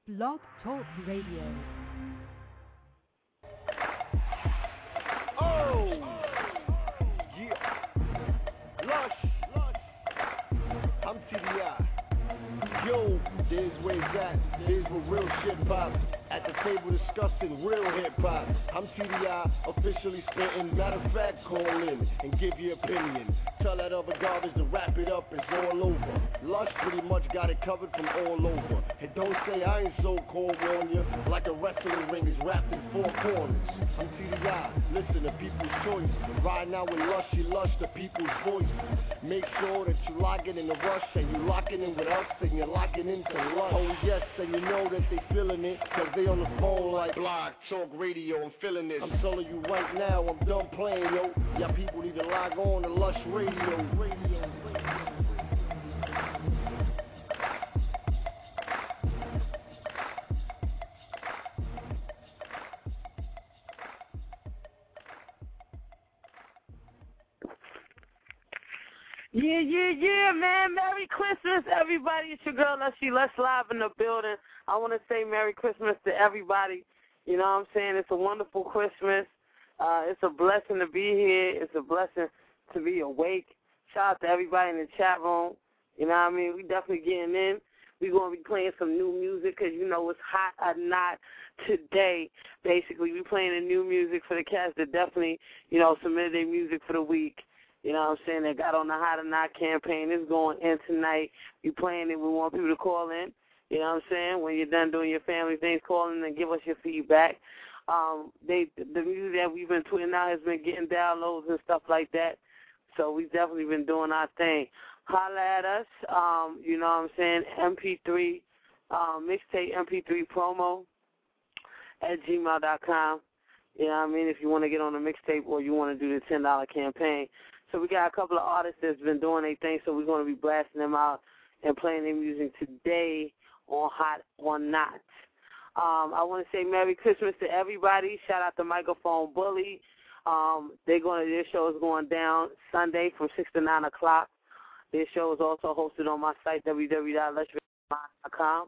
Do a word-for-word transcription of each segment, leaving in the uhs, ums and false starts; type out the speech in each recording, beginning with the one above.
Blog Talk Radio. Oh, yeah. Lush, I'm T D I. Yo, there's where it's at. There's where real shit pops. At the table discussing real hip-hop. I'm T D I, officially spitting. Matter of fact, call in and give your opinion. Tell that other garbage to wrap it up, it's all over. Lush pretty much got it covered from all over. And don't say I ain't so cold, warn you. Like a wrestling ring is wrapped in four corners. I'm T D I, listen to people's choice. Right now with Lush, you lush the people's voice. Make sure that you locking in the rush and you locking in with us and you're locking into Lush. Oh yes, and you know that they feeling it, cause they on the phone like Blog Talk Radio, I'm feeling this. I'm telling you right now, I'm done playing, yo. Y'all people need to log on to Lush Radio. Radio. Yeah, yeah, yeah, man. Merry Christmas, everybody. It's your girl, Lushy Lush, live in the building. I want to say Merry Christmas to everybody. You know what I'm saying? It's a wonderful Christmas. Uh, it's a blessing to be here. It's a blessing to be awake. Shout out to everybody in the chat room. You know what I mean? We definitely getting in. We're going to be playing some new music because, you know, it's hot or not today. Basically, we playing the new music for the cats that definitely, you know, submitted their music for the week. You know what I'm saying? They got on the Hot or Not campaign. It's going in tonight. We playing it. We want people to call in. You know what I'm saying? When you're done doing your family things, call in and give us your feedback. Um, they the music that we've been tweeting out has been getting downloads and stuff like that. So we've definitely been doing our thing. Holla at us. Um, you know what I'm saying? M P three, um, mixtape M P three promo at gmail dot com. You know what I mean? If you want to get on the mixtape or you want to do the ten dollar campaign. So we got a couple of artists that's been doing their thing, so we're going to be blasting them out and playing their music today on Hot or Not. Um, I want to say Merry Christmas to everybody. Shout out to Microphone Bully. Um, they're going to, their show is going down Sunday from six to nine o'clock. Their show is also hosted on my site, w w w dot lush radio dot com.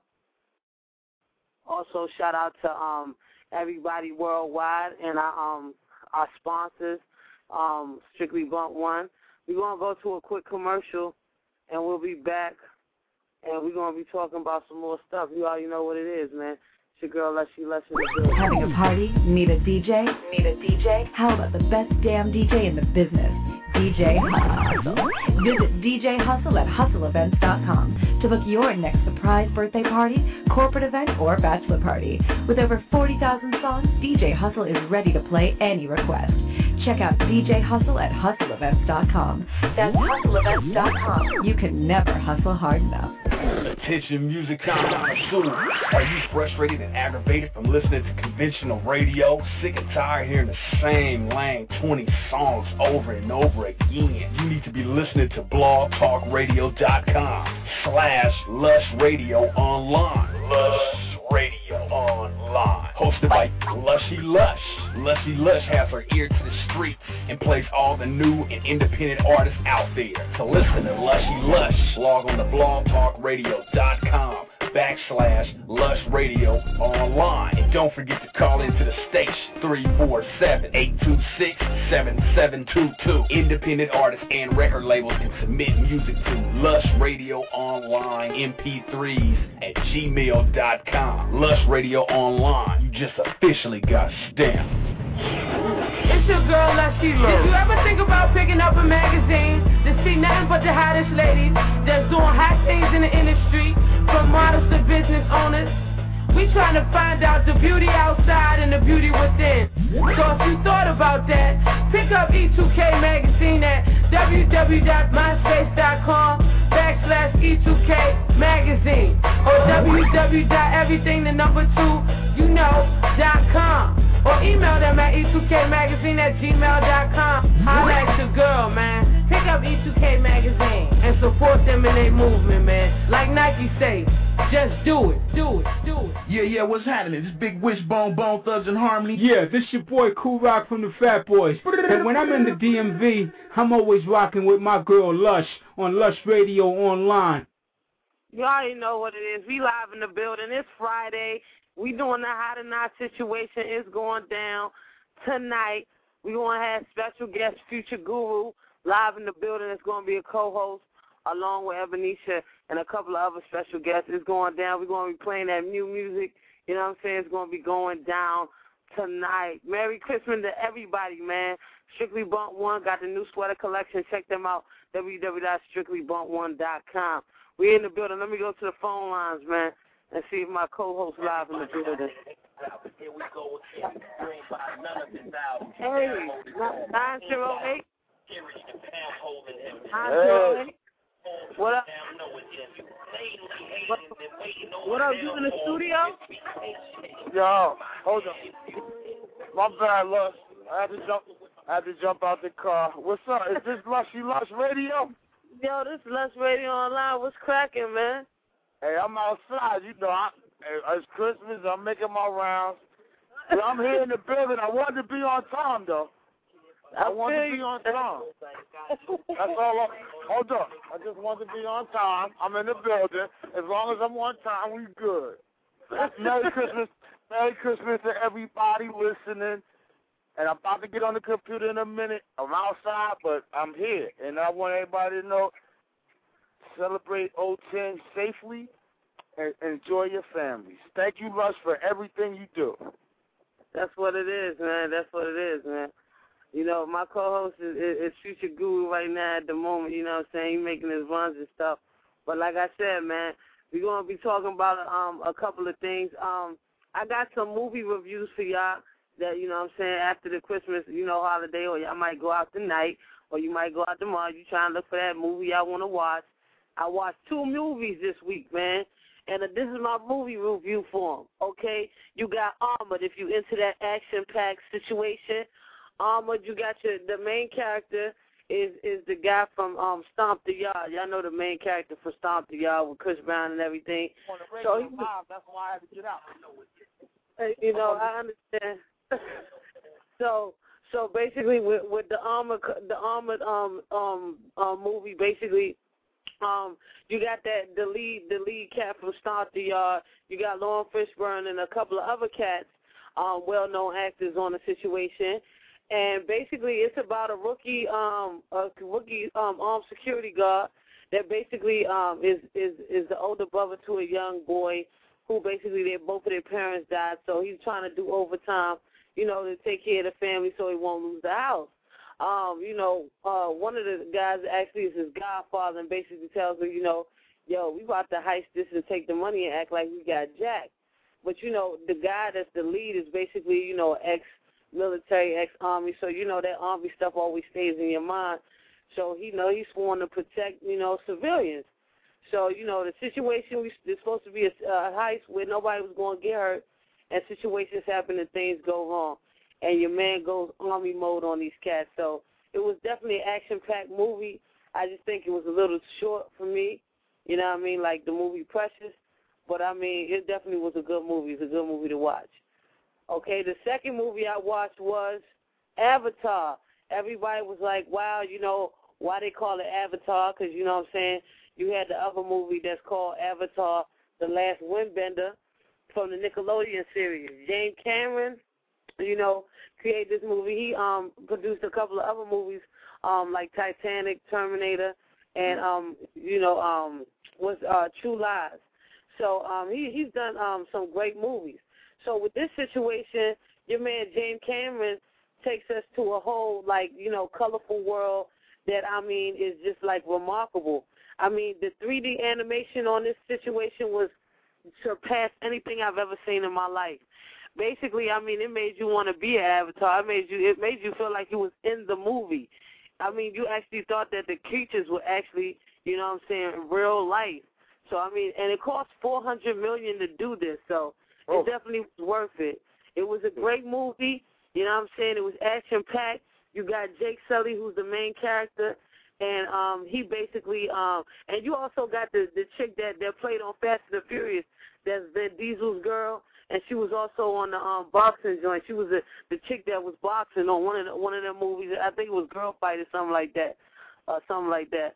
Also, shout out to um, everybody worldwide and our, um, our sponsors. Um, Strictly Blunt One. We're going to go to a quick commercial, and we'll be back, and we're going to be talking about some more stuff. You already know what it is, man. It's your girl, Lushy Lush in the building. Having a party? Need a D J? Need a D J? How about the best damn D J in the business? D J Hustle. Visit D J Hustle at hustle events dot com to book your next surprise birthday party, corporate event, or bachelor party. With over forty thousand songs, D J Hustle is ready to play any request. Check out D J Hustle at hustle events dot com. That's hustle events dot com. You can never hustle hard enough. Attention music connoisseurs. Are you frustrated and aggravated from listening to conventional radio? Sick and tired hearing the same lame twenty songs over and over again? You need to be listening to blog talk radio dot com slash lush radio online. Lush Radio Online. Hosted by Lushy Lush. Lushy Lush has her ear to the street and plays all the new and independent artists out there. To listen to Lushy Lush, log on to blog talk radio dot com backslash Lush Radio Online. And don't forget to call into the station three four seven, eight two six, seven seven two two. Independent artists and record labels can submit music to Lush Radio Online M P threes at gmail dot com. Lush Radio Online, you just officially got stamped. It's your girl, Lushy Lush. Did you ever think about picking up a magazine to see nothing but the hottest ladies that's doing hot things in the industry, from models to business owners? We trying to find out the beauty outside and the beauty within. So if you thought about that, pick up E two K magazine at w w w dot myspace dot com backslash E two K magazine or w w w dot everything the number two you know dot com or email them at E two K magazine at gmail dot com. Holla at your girl, man. Pick up E two K magazine and support them in their movement, man. Like Nike say, just do it, do it, do it. Yeah, yeah, what's happening? This Big Wishbone, Bone Thugs and Harmony. Yeah, this your boy Cool Rock from the Fat Boys. And when I'm in the D M V, I'm always rocking with my girl Lush on Lush Radio Online. You already know what it is. We live in the building. It's Friday. We doing the Hot or Not situation. It's going down tonight. We're going to have special guest Future Guru live in the building. It's going to be a co-host along with Ebenezer and a couple of other special guests. It's going down. We're going to be playing that new music. You know what I'm saying? It's going to be going down tonight. Merry Christmas to everybody, man. Strictly Bump One got the new sweater collection. Check them out, w w w dot strictly bump one dot com. We in the building. Let me go to the phone lines, man, and see if my co-host live in the building. Hey, nine zero eight. nine zero eight. What up? What, what up? You in the studio? Yo, hold on. My bad, Lush. I had to jump. I had to jump out the car. What's up? Is this Lushy Lush Radio? Yo, this is Lush Radio Online. What's cracking, man? Hey, I'm outside. You know, I, it's Christmas. I'm making my rounds. But I'm here in the building. I wanted to be on time, though. I, I wanted to be on time. That's all. I, hold up. I just wanted to be on time. I'm in the building. As long as I'm on time, we good. Merry Christmas. Merry Christmas to everybody listening. And I'm about to get on the computer in a minute. I'm outside, but I'm here. And I want everybody to know, celebrate O ten safely and enjoy your families. Thank you, Rush, for everything you do. That's what it is, man. That's what it is, man. You know, my co-host is, is, is Future Guru right now at the moment, you know what I'm saying? He's making his runs and stuff. But like I said, man, we're going to be talking about um, a couple of things. Um, I got some movie reviews for y'all that, you know what I'm saying, after the Christmas, you know, holiday, or y'all might go out tonight, or you might go out tomorrow. You trying to look for that movie y'all want to watch. I watched two movies this week, man, and uh, this is my movie review for them, okay? You got Armored, if you into that action-packed situation. Armored, you got your, the main character is is the guy from um, Stomp the Yard. Y'all know the main character for Stomp the Yard with Chris Brown and everything. On the radio so he, live, that's why I had to get out. You know, I understand. so, so basically, with, with the armored, the armored um um um movie, basically, um you got that the lead the lead cat from Stomp the Yard. You got Lauren Fishburne and a couple of other cats, um, well-known actors on the situation, and basically, it's about a rookie um a rookie um armed security guard that basically um is is is the older brother to a young boy who basically they both of their parents died, so he's trying to do overtime, you know, to take care of the family so he won't lose the house. Um, you know, uh, one of the guys actually is his godfather and basically tells him, you know, yo, we about to heist this and take the money and act like we got jacked. But, you know, the guy that's the lead is basically, you know, ex-military, ex-army, so, you know, that army stuff always stays in your mind. So, he, you know, he's sworn to protect, you know, civilians. So, you know, the situation, we, it's supposed to be a, a heist where nobody was going to get hurt, and situations happen and things go wrong. And your man goes army mode on these cats. So it was definitely an action-packed movie. I just think it was a little short for me. You know what I mean? Like the movie Precious. But, I mean, it definitely was a good movie. It's a good movie to watch. Okay, the second movie I watched was Avatar. Everybody was like, wow, you know, why they call it Avatar? Because, you know what I'm saying, you had the other movie that's called Avatar, The Last Windbender, from the Nickelodeon series. James Cameron, you know, created this movie. He um produced a couple of other movies, um like Titanic, Terminator, and um you know um was uh True Lies. So um he he's done um some great movies. So with this situation, your man James Cameron takes us to a whole like you know colorful world that I mean is just like remarkable. I mean the three D animation on this situation was surpassed anything I've ever seen in my life. Basically, I mean, it made you want to be an Avatar. It made you, it made you feel like you was in the movie. I mean, you actually thought that the creatures were actually, you know what I'm saying, real life. So, I mean, and it cost four hundred million dollars to do this, so oh. It definitely was worth it. It was a great movie, you know what I'm saying? It was action-packed. You got Jake Sully, who's the main character, and um, he basically, um, and you also got the, the chick that, that played on Fast and the Furious, that's Vin Diesel's girl. And she was also on the um, boxing joint. She was the the chick that was boxing on one of the, one of them movies. I think it was Girl Fight or something like that, uh, something like that.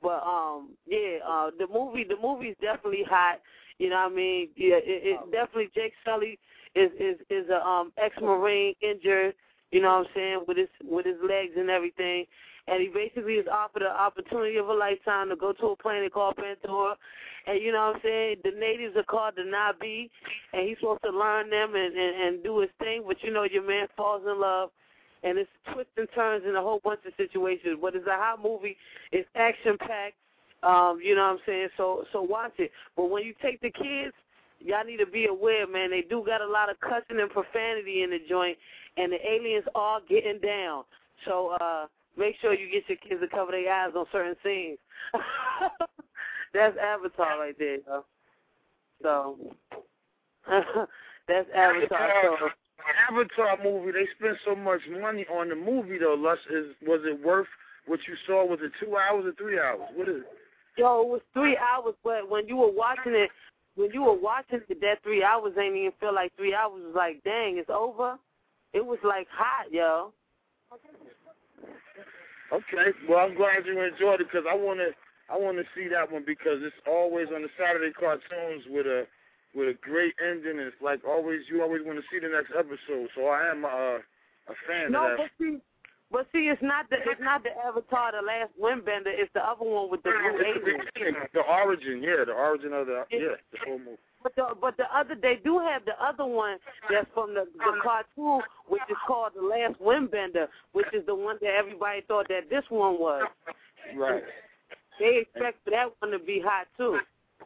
But um, yeah, uh, the movie the movie's definitely hot. You know what I mean? Yeah, it, it definitely. Jake Sully is is is a um ex-Marine injured. You know what I'm saying, with his with his legs and everything. And he basically is offered the opportunity of a lifetime to go to a planet called Pandora. And you know what I'm saying? The natives are called the Nabi, and he's supposed to learn them and, and, and do his thing. But you know, your man falls in love, and it's twists and turns in a whole bunch of situations. But it's a hot movie. It's action-packed. Um, you know what I'm saying? So so watch it. But when you take the kids, y'all need to be aware, man. They do got a lot of cussing and profanity in the joint, and the aliens are getting down. So uh, make sure you get your kids to cover their eyes on certain scenes. That's Avatar right there, yo. So that's Avatar. So, Avatar movie, they spent so much money on the movie, though. Lush, is was it worth what you saw? Was it two hours or three hours? What is it? Yo, it was three hours, but when you were watching it, when you were watching it, that three hours ain't even feel like three hours. It was like, dang, it's over. It was like hot, yo. Okay, well, I'm glad you enjoyed it because I want to, I want to see that one because it's always on the Saturday cartoons with a, with a great ending. And it's like always, you always want to see the next episode. So I am uh, a fan no, of that. But see, but see, it's not the, it's not the Avatar, the last Windbender. It's the other one with the blue alien. The origin, yeah, the origin of the, yeah, the whole movie. But the but the other they do have the other one that's from the, the cartoon, which is called The Last Windbender, which is the one that everybody thought that this one was. Right. They expect for that one to be hot too.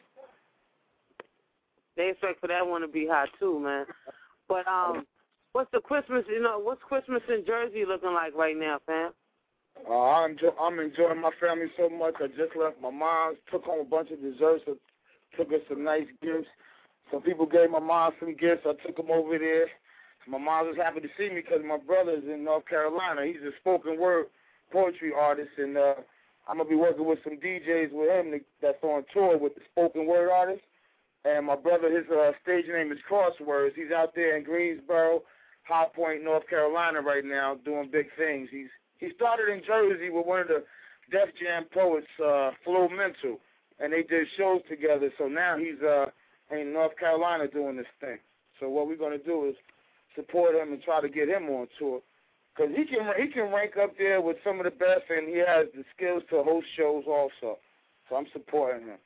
They expect for that one to be hot too, man. But um, what's the Christmas? You know, what's Christmas in Jersey looking like right now, fam? Uh, I'm enjoy, I'm enjoying my family so much. I just left my mom, took home a bunch of desserts, took us some nice gifts. Some people gave my mom some gifts. I took them over there. My mom was happy to see me because my brother's in North Carolina. He's a spoken word poetry artist, and uh, I'm going to be working with some D Js with him that's on tour with the spoken word artist. And my brother, his uh, stage name is Crosswords. He's out there in Greensboro, High Point, North Carolina right now doing big things. He's He started in Jersey with one of the Def Jam poets, uh, Flo Mental, and they did shows together. So now he's uh, in North Carolina doing this thing. So what we're going to do is support him and try to get him on tour. Because he can, he can rank up there with some of the best, and he has the skills to host shows also. So I'm supporting him.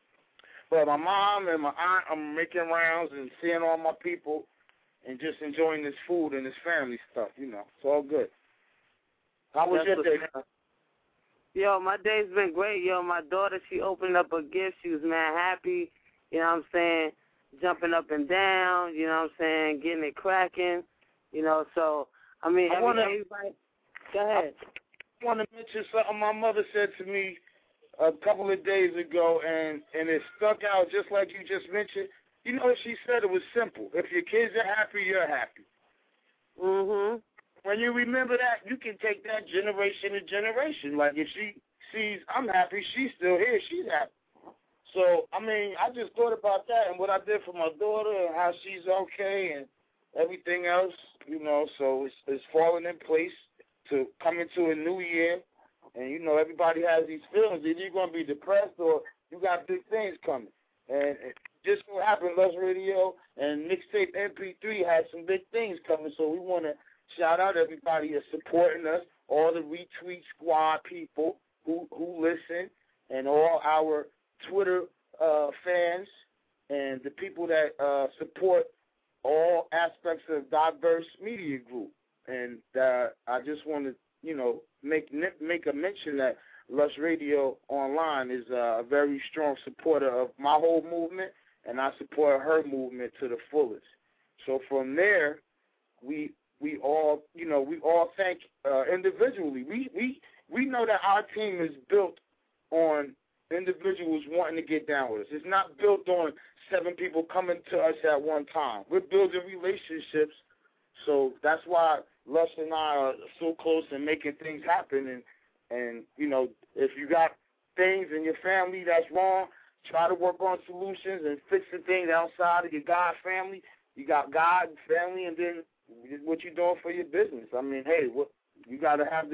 But my mom and my aunt, I'm making rounds and seeing all my people and just enjoying this food and this family stuff, you know. It's all good. How was That's your day? Yo, my day's been great. Yo, my daughter, she opened up a gift. She was mad happy. You know what I'm saying? Jumping up and down. You know what I'm saying? Getting it cracking. You know, so, I mean, I every, wanna, everybody. Go ahead. I want to mention something my mother said to me a couple of days ago, and, and it stuck out just like you just mentioned. You know, she said it was simple. If your kids are happy, you're happy. Mm-hmm. When you remember that, you can take that generation to generation. Like, if she sees I'm happy, she's still here, she's happy. So, I mean, I just thought about that and what I did for my daughter and how she's okay and everything else, you know. So it's, it's falling in place to come into a new year. And, you know, everybody has these feelings. Either you're going to be depressed or you got big things coming. And it just so happened, Lush Radio and Mixtape M P three has some big things coming. So we want to shout out everybody that's supporting us, all the Retweet Squad people who, who listen, and all our Twitter uh, fans and the people that uh, support all aspects of Diverse Media Group. And uh, I just want to, you know, make make a mention that Lush Radio Online is uh, a very strong supporter of my whole movement, and I support her movement to the fullest. So from there, we we all, you know, we all thank uh, individually. We we we know that our team is built on individuals wanting to get down with us. It's not built on seven people coming to us at one time. We're building relationships, so that's why Lush and I are so close and making things happen. And, and you know, if you got things in your family that's wrong, try to work on solutions and fixing things outside of your God family. You got God and family, and then what you're doing for your business. I mean, hey, what, you got to have the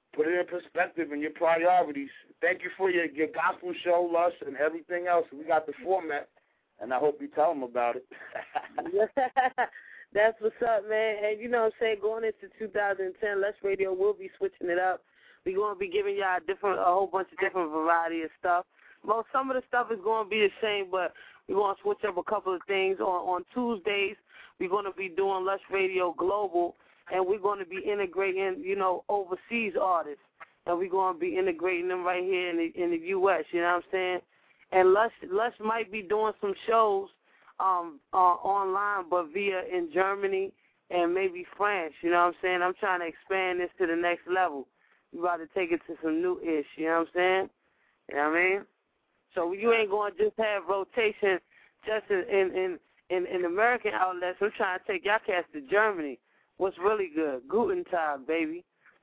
put it in perspective and your priorities. Thank you for your, your gospel show, Lush, and everything else. We got the format, and I hope you tell them about it. That's what's up, man. And you know what I'm saying, going into two thousand ten, Lush Radio will be switching it up. We're going to be giving y'all different, a whole bunch of different variety of stuff. Well, some of the stuff is going to be the same, but we're going to switch up a couple of things. On, on Tuesdays, we're going to be doing Lush Radio Global, and we're going to be integrating, you know, overseas artists. And we're going to be integrating them right here in the, in the U S, you know what I'm saying? And Lush, Lush might be doing some shows um, uh, online, but via in Germany and maybe France, you know what I'm saying? I'm trying to expand this to the next level. We about to take it to some new ish, you know what I'm saying? You know what I mean? So you ain't going to just have rotation just in, in, in, in American outlets. I'm trying to take y'all cats to Germany. What's really good? Guten Tag, baby.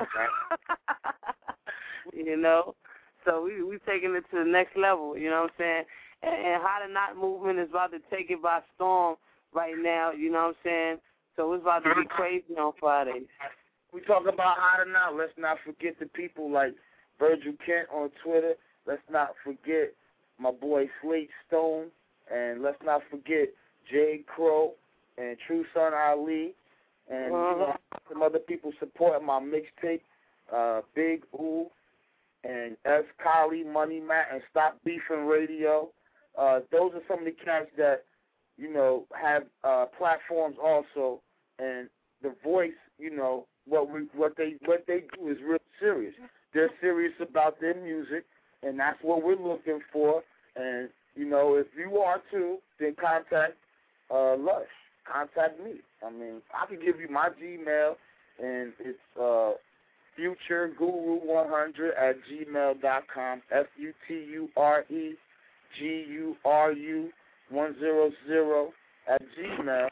You know? So we we taking it to the next level, you know what I'm saying? And, and How to Not movement is about to take it by storm right now, you know what I'm saying? So it's about to be crazy on Fridays. We talk about How to Not. Let's not forget the people like Virgil Kent on Twitter. Let's not forget my boy Slate Stone. And let's not forget Jay Crow and True Son Ali. And uh-huh. you know, some other people supporting my mixtape, uh, Big Ooh, and S. Collie, Money Matt, and Stop Beefing Radio. Uh, those are some of the cats that, you know, have uh, platforms also. And the voice, you know, what we what they what they do is real serious. They're serious about their music, and that's what we're looking for. And, you know, if you are too, then contact uh, Lush. Contact me. I mean, I can give you my Gmail, and it's uh, future guru one hundred at gmail dot com. F U T U R E G U R U one hundred at Gmail.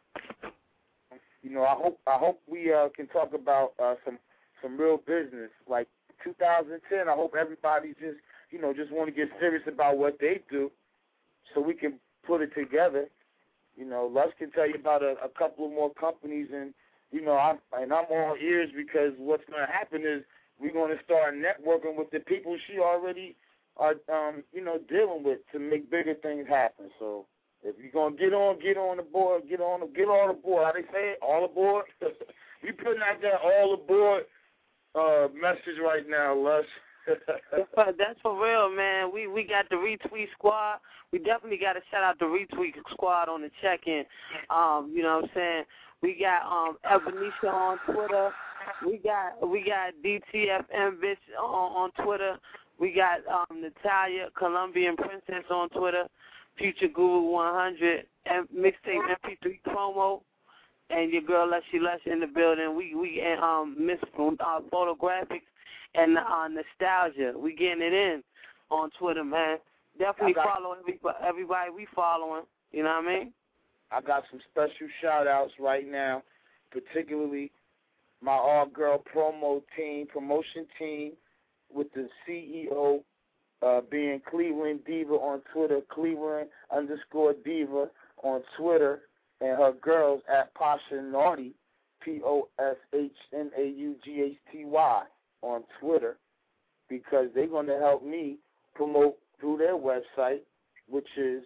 You know, I hope I hope we uh, can talk about uh, some some real business. Like two thousand ten, I hope everybody just, you know, just want to get serious about what they do so we can put it together. You know, Lush can tell you about a, a couple of more companies, and, you know, I'm, and I'm all ears because what's going to happen is we're going to start networking with the people she already are, um, you know, dealing with to make bigger things happen. So if you're going to get on, get on the board, get on, get all aboard. How they say it? All aboard? We putting out that all aboard uh, message right now, Lush. That's for real, man. We we got the retweet squad. We definitely got to shout out the retweet squad on the check-in. Um, you know what I'm saying? We got um Ebenezer on Twitter. We got we got D T F M bitch on, on Twitter. We got um Natalia Colombian Princess on Twitter. Future Guru one hundred and mixtape M P three promo. And your girl Lushy Lush in the building. We we um Miss uh, Photographics. And uh, Nostalgia, we getting it in on Twitter, man. Definitely got, follow everybody, everybody we following, you know what I mean? I got some special shout-outs right now, particularly my all-girl promo team, promotion team, with the C E O uh, being Cleveland Diva on Twitter, Cleveland underscore Diva on Twitter, and her girls at Pasha Naughty, P O S H N A U G H T Y. on Twitter, because they're going to help me promote through their website, which is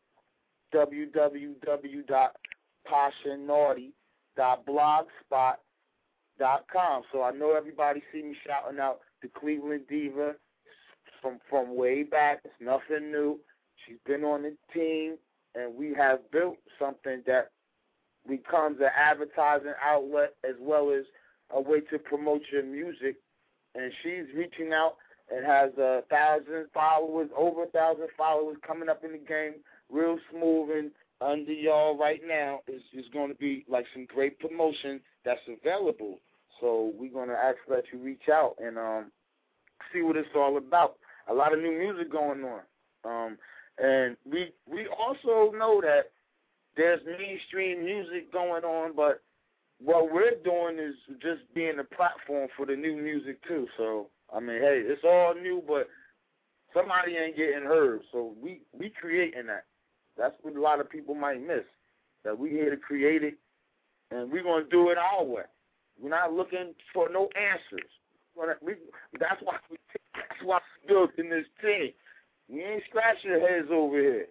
w w w dot pasha naughty dot blogspot dot com. So I know everybody see me shouting out the Cleveland Diva from, from way back. It's nothing new. She's been on the team, and we have built something that becomes an advertising outlet as well as a way to promote your music. And she's reaching out and has a thousand followers, over a thousand followers coming up in the game, real smooth. And under y'all right now is, is going to be like some great promotion that's available. So we're going to actually let you reach out and um, see what it's all about. A lot of new music going on. Um, and we we also know that there's mainstream music going on, but what we're doing is just being a platform for the new music, too. So, I mean, hey, it's all new, but somebody ain't getting heard. So we, we creating that. That's what a lot of people might miss, that we here to create it, and we're going to do it our way. We're not looking for no answers. we, that's why we that's why we built in this team. We ain't scratching your heads over here.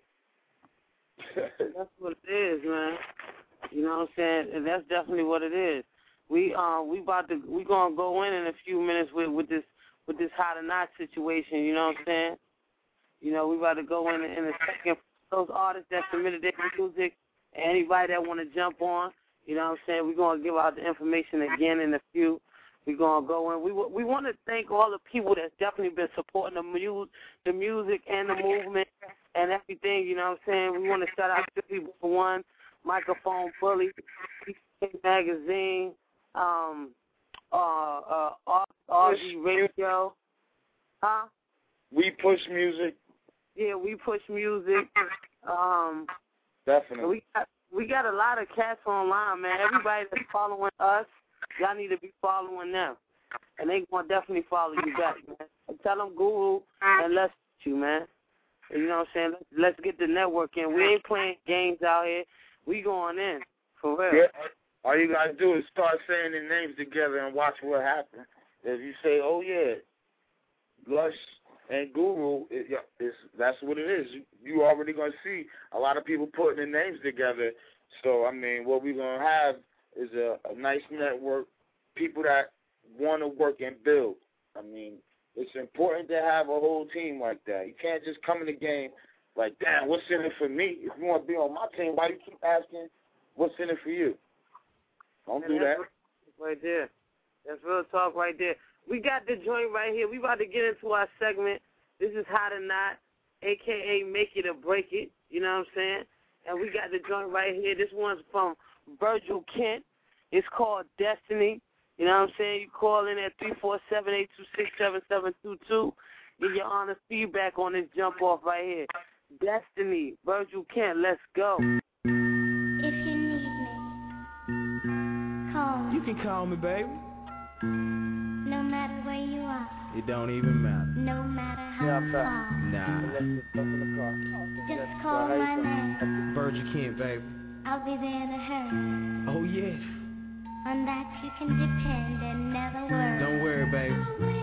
That's what it is, man. You know what I'm saying? And that's definitely what it is. We um we about to we gonna go in in a few minutes with, with this with this hot or not situation. You know what I'm saying? You know, we about to go in in a second. Those artists that submitted their music, anybody that want to jump on, you know what I'm saying? We're going to give out the information again in a few. We're going to go in. We we want to thank all the people that's definitely been supporting the, mu- the music and the movement and everything, you know what I'm saying? We want to shout out to people for one, Microphone Bully, P K Magazine, um, uh, uh, R G Radio. Huh? We Push Music. Yeah, We Push Music. Um, Definitely. We got, we got a lot of cats online, man. Everybody that's following us, y'all need to be following them. And they going to definitely follow you back, man. And tell them Guru and let's you, man. You know what I'm saying? Let's, let's get the network in. We ain't playing games out here. We going in, for real. Yeah. All you got to do is start saying the names together and watch what happens. If you say, oh, yeah, Lush and Guru, it, it's, that's what it is. You, you already going to see a lot of people putting their names together. So, I mean, what we're going to have is a, a nice network, people that want to work and build. I mean, it's important to have a whole team like that. You can't just come in the game like, damn, what's in it for me? If you want to be on my team, why do you keep asking what's in it for you? Don't do that. Right there. That's real talk right there. We got the joint right here. We about to get into our segment. This is Hot or Not, a k a. Make It or Break It. You know what I'm saying? And we got the joint right here. This one's from Virgil Kent. It's called Destiny. You know what I'm saying? You call in at three four seven, eight two six, seven seven two two. Get your honest feedback on this jump off right here. Destiny, Virgil Kent, let's go. If you need me, call me. You can call me, baby. No matter where you are. It don't even matter. No matter how yeah, far. Nah. Just call my name. Virgil Kent, baby. I'll be there in a hurry. Oh, yes. On that you can depend and never worry. Don't worry, baby.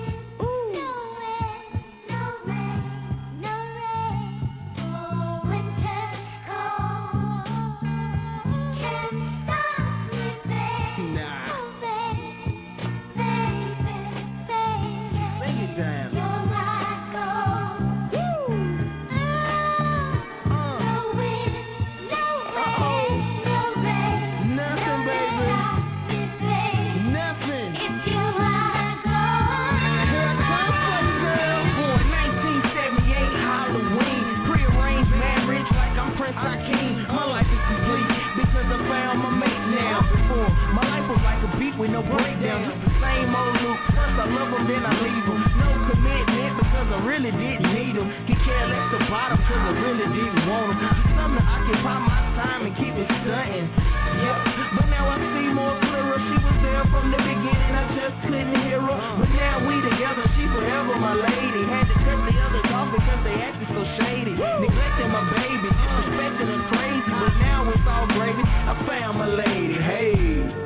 With no breakdown, just the same old loop. First I love them, then I leave them. No commitment because I really didn't need them. Get careless the bottom because I really didn't want them. Just something to occupy my time and keep it stunting. Yep, but now I see more clearer. She was there from the beginning, I just couldn't hear her. But now we together, she forever my lady. Had to cut the others off because they acted so shady. Neglecting my baby, disrespecting her crazy. But now it's all gravy, I found my lady. Hey.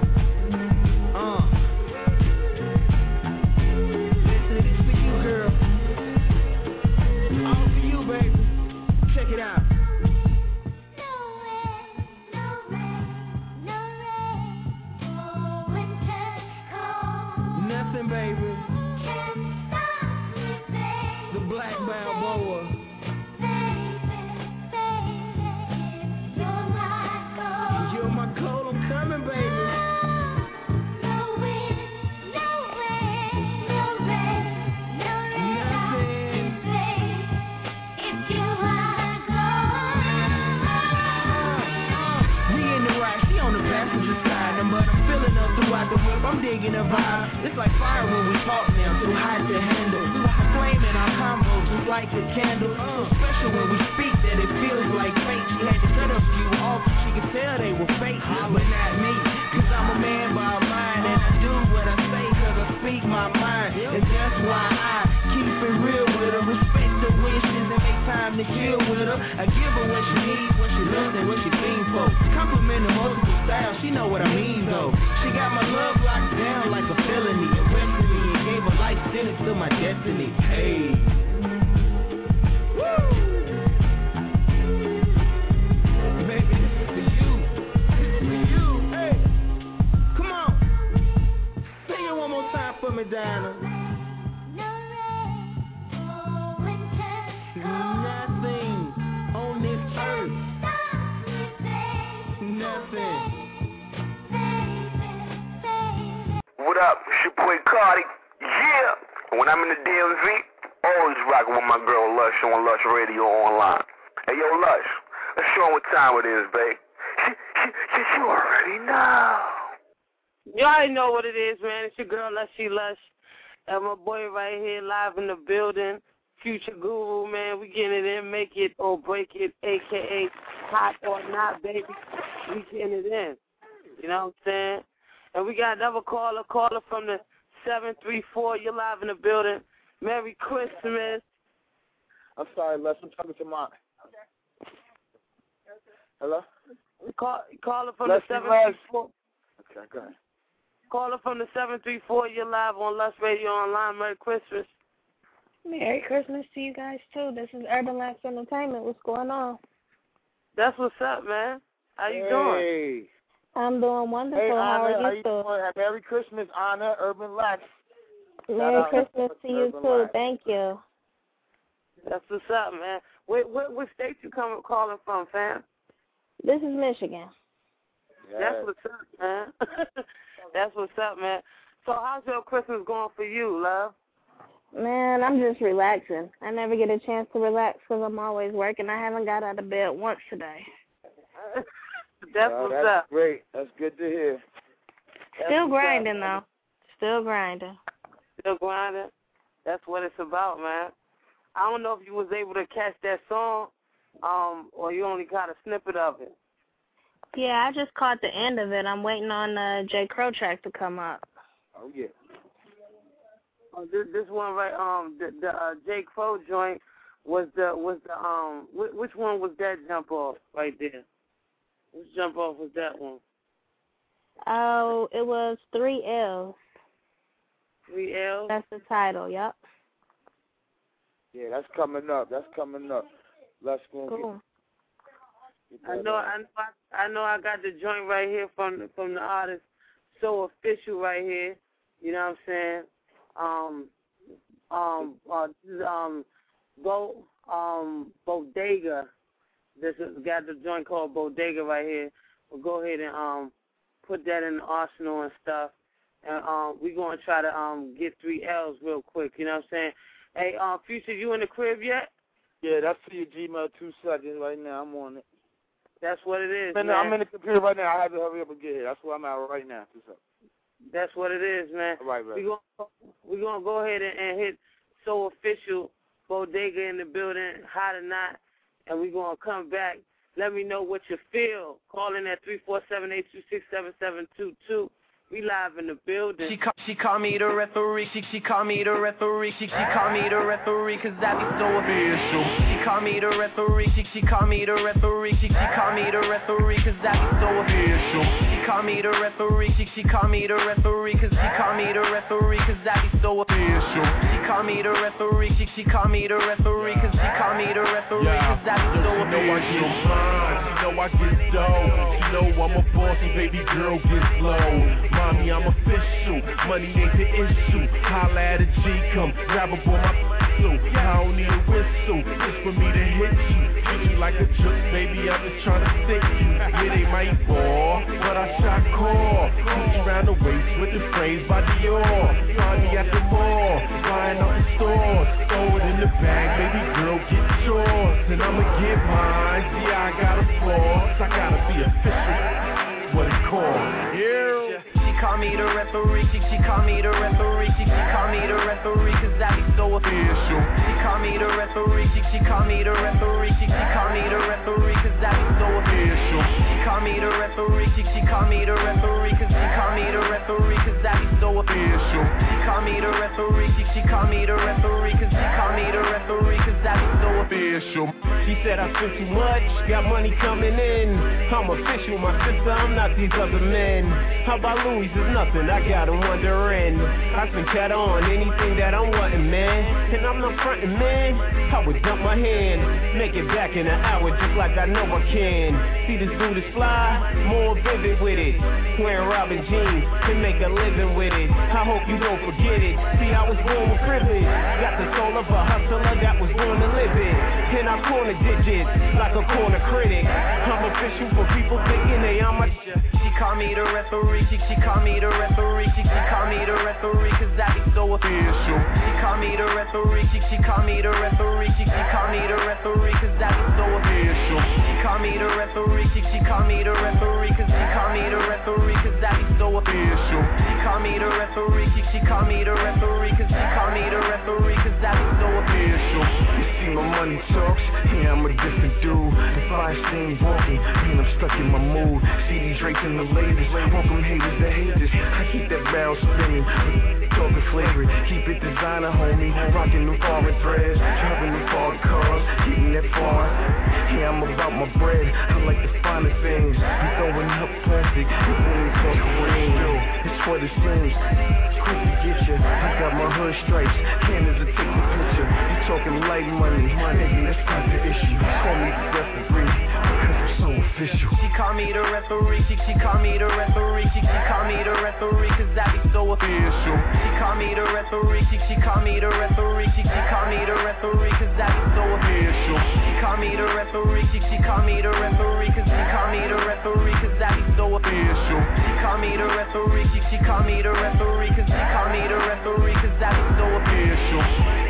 I'm digging a vibe. It's like fire when we talk now, too hot to handle. A flame in our combo, just like a candle. So special when we speak that it feels like fate. She had to cut a few off, she could tell they were fake. But not me, cause I'm a man by mind. And I do what I say cause I speak my mind. And that's why I keep it real with her. Respect the wishes and make time to chill with her. I give her what she needs, what she loves and what she thinks for. Compliment her multiple styles, she know what I mean though. She got my love locked down like a felony. Arrested me and gave her life. to my destiny. Hey. Woo! Baby, this is for you. This is for you. Hey. Come on. Sing it one more time for me, Diana. Nothing on this earth. Nothing. What up? It's your boy Cardi. Yeah. When I'm in the D M V, always rocking with my girl Lush on Lush Radio Online. Hey, yo, Lush, let's show 'em what time it is, babe. She, she, she, you already know. You already know what it is, man. It's your girl Lushy Lush. And my boy right here live in the building. Future Guru, man. We getting it in, make it or break it, a k a hot or not, baby. We getting it in. You know what I'm saying? And we got another caller, caller from the seven three four. You're live in the building. Merry Christmas. I'm sorry, Les. I'm talking to mine. Hello? Call, caller from Leslie the seven three four. Okay, go ahead. Caller from the seven three four. You're live on Lush Radio Online. Merry Christmas. Merry Christmas to you guys, too. This is Urban Lax Entertainment. What's going on? That's what's up, man. How you hey. doing? I'm doing wonderful. Hey, How Anna, are you, how you too? doing? Merry Christmas, Anna, Urban Lax. Merry Christmas to you, Urban too. Lax. Thank you. That's what's up, man. Where, where, what state you coming calling from, fam? This is Michigan. Yes. That's what's up, man. That's what's up, man. So how's your Christmas going for you, love? Man, I'm just relaxing. I never get a chance to relax because I'm always working. I haven't got out of bed once today. That's well, what's that's up. Great. That's good to hear. That's Still grinding, though. Still grinding. Still grinding. That's what it's about, man. I don't know if you was able to catch that song, um, or you only got a snippet of it. Yeah, I just caught the end of it. I'm waiting on the J. Crow track to come up. Oh, yeah. Oh, this, this one right, um, the, the uh, J. Crow joint was the was the um, wh- which one was that jump off right there? Which jump off was that one? Oh, it was three L's. Three L's. That's the title. Yep. Yeah, that's coming up. That's coming up. Let's go. Cool. Get, get I know, I know, I, I know. I got the joint right here from from the artist, So Official right here. You know what I'm saying? Um, um, uh, um, Bo, um, Bodega. This has got the joint called Bodega right here. We'll go ahead and um put that in the arsenal and stuff. And um, we're gonna try to um get three L's real quick. You know what I'm saying? Hey, um, Future, you in the crib yet? Yeah, that's for your Gmail two seconds right now. I'm on it. That's what it is, I'm in, man. I'm in the computer right now. I have to hurry up and get here. That's where I'm at right now. Two seconds. That's what it is, man. All right, right. We're gonna we gonna go ahead and, and hit So Official, Bodega in the building, hot or not, and we're gonna come back. Let me know what you feel. Call in at three four seven, eight two six, seven seven two two. We live in the building. She call, she call me the referee. She she call me the referee. She she call me the referee 'cause I be so official. She call me the referee. She she call me the referee. She she call me the referee 'cause I be so official. She call me the referee. She she call me the referee 'cause she call me the referee 'cause I be so official. She call me the referee. She she call me the referee 'cause she call me the referee 'cause I be so official. She know I get dough. She know I'm a boss and baby girl get slow. Mommy, I'm official. Money ain't the issue. Holla at a G, come grab up on my suit. I don't need a whistle, just for me to hit you. Treat you like a jerk, baby. I'm just trying to stick you. Yeah, they might fall, but I shot call. Put you round the waist with the frames by Dior. Find me at the mall, buying up the stores. Throw it in the bag, baby girl, get yours. And I'ma get mine. Yeah, I got a force. I gotta be official. What it's called. Yeah. She call me the referee, she, she call me the referee, she, she call me the referee 'cause I be so official. She call me the referee, she, she call me the referee, she, she call me the referee 'cause I be so official. She call me the referee, she, she call me the referee 'cause she call me the referee 'cause I be so official. She call me the referee, she, she call me the referee 'cause she call me the referee 'cause I be so official. He said I spent too much, got money coming in. I'm official, my sister, I'm not these other men. How about Louis is nothing, I got him wondering. I spend cheddar on anything that I'm wanting, man. And I'm not frontin', man. I would dump my hand, make it back in an hour just like I know I can. See this dude is fly, more vivid with it. Wearing Robin jeans and make a living with it. I hope you don't forget it. See, I was born with privilege. Got the soul of a hustler that was born to live it. And I corner digits like a corner critic. I'm official for people thinking they on my sh- She call me the referee, she, she call me the referee, she, she call me the referee, cause I be so official. She call me the referee, she, she call me the referee, she, she call me the referee, cause I be so official. She call me the referee, she, she call me the referee, cause she call me the referee, cause I be so official. She call me the referee, she, she call me the referee, cause she call me the referee, cause I be so official. You see my money talks, yeah, I'm a different dude. The fire stain walking, man, I'm stuck in my mood. C D Drake in the latest, welcome haters to haters. I keep that barrel spinning, talking flavor, keep it designer, homie. Rocking new foreign threads, driving new foreign cars, getting that far. Yeah, I'm about my bread, I like the finer things. You throwing up plastic, you only talk green. It's what it seems, quick to get ya. I got my hood stripes, Canada take the picture. You talking light money, maybe that's not the issue. Call me the referee, because I'm so official. She call me the referee, she, she call me the referee, she, she call me the referee, cause I be so official. She call me the referee, she, she call me the referee, she, she call me the referee, cause I be so official. She call me the referee, she, she call me the referee, cause she call me the referee, cause I be so official. She call me the referee, she, she call me the referee, cause she call me the referee, cause I be so official.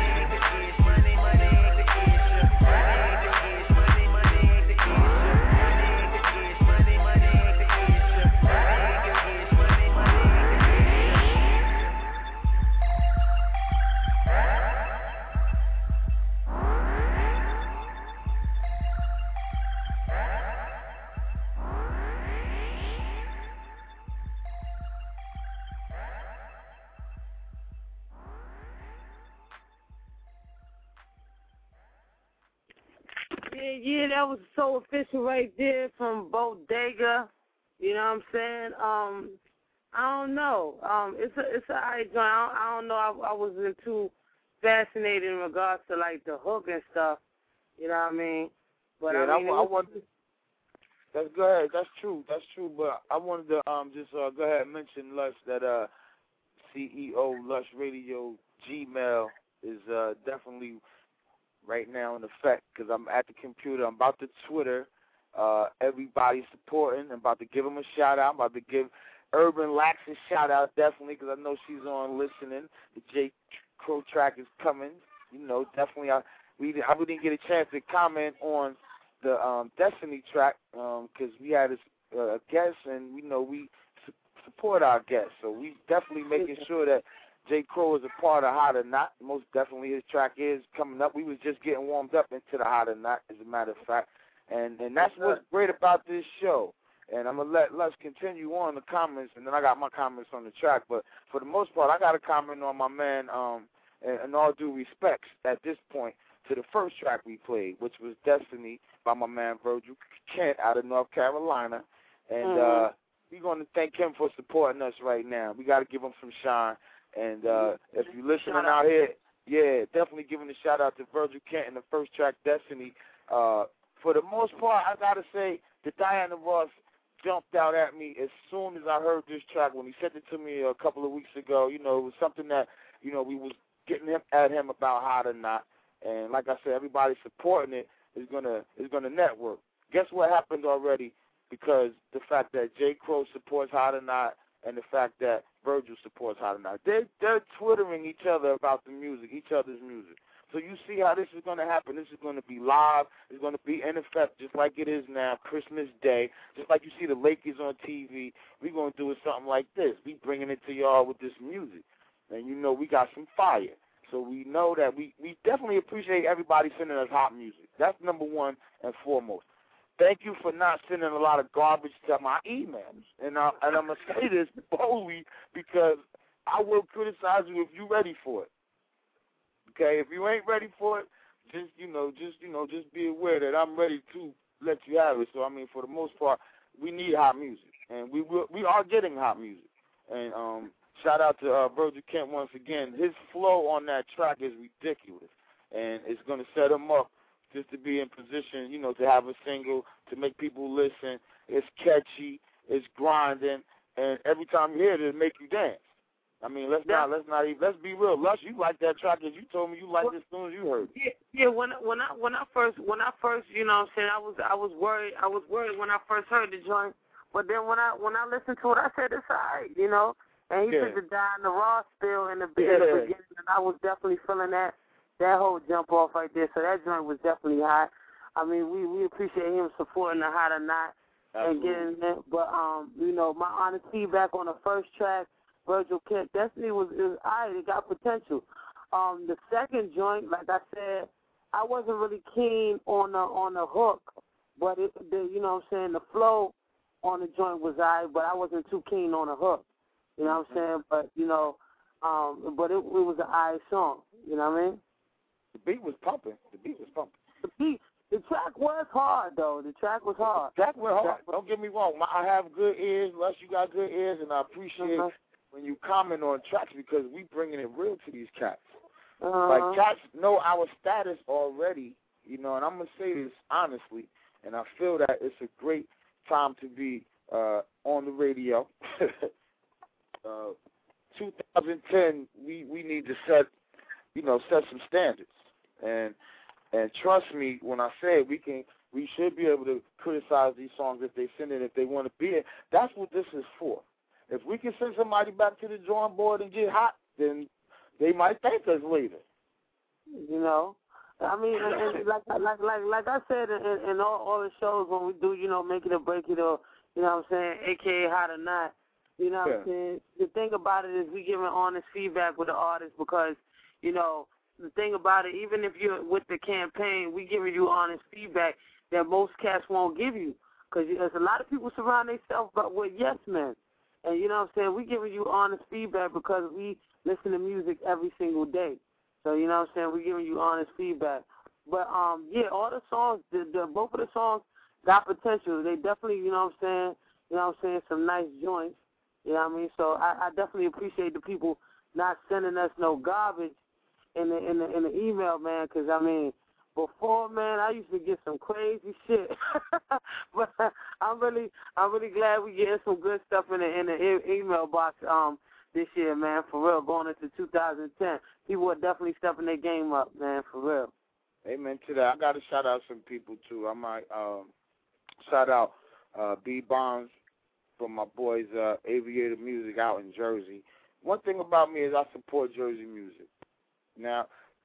Yeah, yeah, that was so official right there from Bodega. You know what I'm saying? Um, I don't know. Um, it's a it's a I don't I don't know. I, I wasn't too fascinated in regards to like the hook and stuff. You know what I mean? But yeah, I mean, I, I want. That's go ahead. That's true. That's true. But I wanted to um just uh, go ahead and mention Lush that uh C E O Lush Radio Gmail is uh definitely right now in effect because I'm at the computer. I'm about to Twitter. Uh, everybody's supporting. I'm about to give them a shout out. I'm about to give Urban Lax a shout out definitely because I know she's on listening. The J Crow track is coming. You know, definitely. I we I we didn't get a chance to comment on the um, Destiny track because um, we had a, a guest and you know we su- support our guests. So we definitely making sure that J. Crow is a part of Hot or Not. Most definitely his track is coming up. We was just getting warmed up into the Hot or Not, as a matter of fact. And and that's what's great about this show. And I'm going to let Lush continue on the comments, and then I got my comments on the track. But for the most part, I got a comment on my man, um, and, and all due respects at this point, to the first track we played, which was Destiny by my man Virgil Kent out of North Carolina. And mm-hmm. uh, we're going to thank him for supporting us right now. We got to give him some shine. And uh, if you're listening out. out here, yeah, definitely giving a shout-out to Virgil Kent in the first track, Destiny. Uh, for the most part, I got to say that Diana Ross jumped out at me as soon as I heard this track. When he sent it to me a couple of weeks ago, you know, it was something that, you know, we was getting him, at him about Hot or Not. And like I said, everybody supporting it is gonna is gonna network. Guess what happened already? Because the fact that J. Crow supports Hot or Not and the fact that Virgil supports Hot or Not, they're they're twittering each other about the music, each other's music. So you see how this is gonna happen. This is gonna be live. It's gonna be in effect just like it is now, Christmas Day. Just like you see the Lakers on T V. We're gonna do it something like this. We bringing it to y'all with this music, and you know we got some fire. So we know that we, we definitely appreciate everybody sending us hot music. That's number one and foremost. Thank you for not sending a lot of garbage to my emails. And, I, and I'm going to say this boldly because I will criticize you if you're ready for it. Okay? If you ain't ready for it, just you know, just you know, just be aware that I'm ready to let you have it. So I mean, for the most part, we need hot music, and we will, we are getting hot music. And um, shout out to uh, Virgil Kent once again. His flow on that track is ridiculous, and it's going to set him up just to be in position, you know, to have a single, to make people listen. It's catchy, it's grinding, and every time you hear it, it make you dance. I mean, let's yeah. not let's not even let's be real. Lush, you like that track, and you told me you liked it as soon as you heard it. Yeah, yeah. When when I when I first when I first you know what I'm saying I was I was worried I was worried when I first heard the joint, but then when I when I listened to it, I said it's alright, you know. And he yeah. took the Diana Ross spill in the yeah. beginning, and I was definitely feeling that that whole jump off right there. So that joint was definitely hot. I mean, we we appreciate him supporting the Hot or Not and getting it. But um, you know, my honest feedback on the first track. Virgil Kent, Destiny was, was all right. It got potential. Um, the second joint, like I said, I wasn't really keen on the on the hook, but it, the, you know what I'm saying, the flow on the joint was all right, but I wasn't too keen on the hook. You know what I'm saying? But you know, um, but it, it was an all right song. You know what I mean? The beat was pumping. The beat was pumping. The beat, the track was hard though. The track was hard. The track was hard. Don't get me wrong. My, I have good ears. Lush, you got good ears, and I appreciate. Uh-huh. When you comment on tracks, because we bringing it real to these cats. Uh-huh. Like, cats know our status already, you know, and I'm going to say this honestly, and I feel that it's a great time to be uh, on the radio. uh, two thousand ten, we, we need to set, you know, set some standards. And and trust me when I say it, we can, we should be able to criticize these songs if they send it, if they want to be it. That's what this is for. If we can send somebody back to the drawing board and get hot, then they might thank us later. You know, I mean, and, and like like like like I said in, in all, all the shows when we do, you know, make it or break it, or you know what I'm saying, A K A Hot or Not. You know what yeah. I'm saying. The thing about it is we giving honest feedback with the artists because, you know, the thing about it, even if you're with the campaign, we giving you honest feedback that most cats won't give you because there's a lot of people surround themselves but with yes men. And you know what I'm saying? We giving you honest feedback because we listen to music every single day. So you know what I'm saying? We giving you honest feedback. But um, yeah, all the songs, the, the both of the songs got potential. They definitely, you know what I'm saying? You know what I'm saying? Some nice joints. You know what I mean? So I, I definitely appreciate the people not sending us no garbage in the in the in the email, man. Because I mean, before, man, I used to get some crazy shit, but I'm really, I'm really glad we getting some good stuff in the in the e- email box um this year, man. For real, going into two thousand ten, people are definitely stepping their game up, man. For real. Amen to that. I got to shout out some people too. I might um, shout out uh, B Bonds from my boys uh, Aviator Music out in Jersey. One thing about me is I support Jersey music. Now,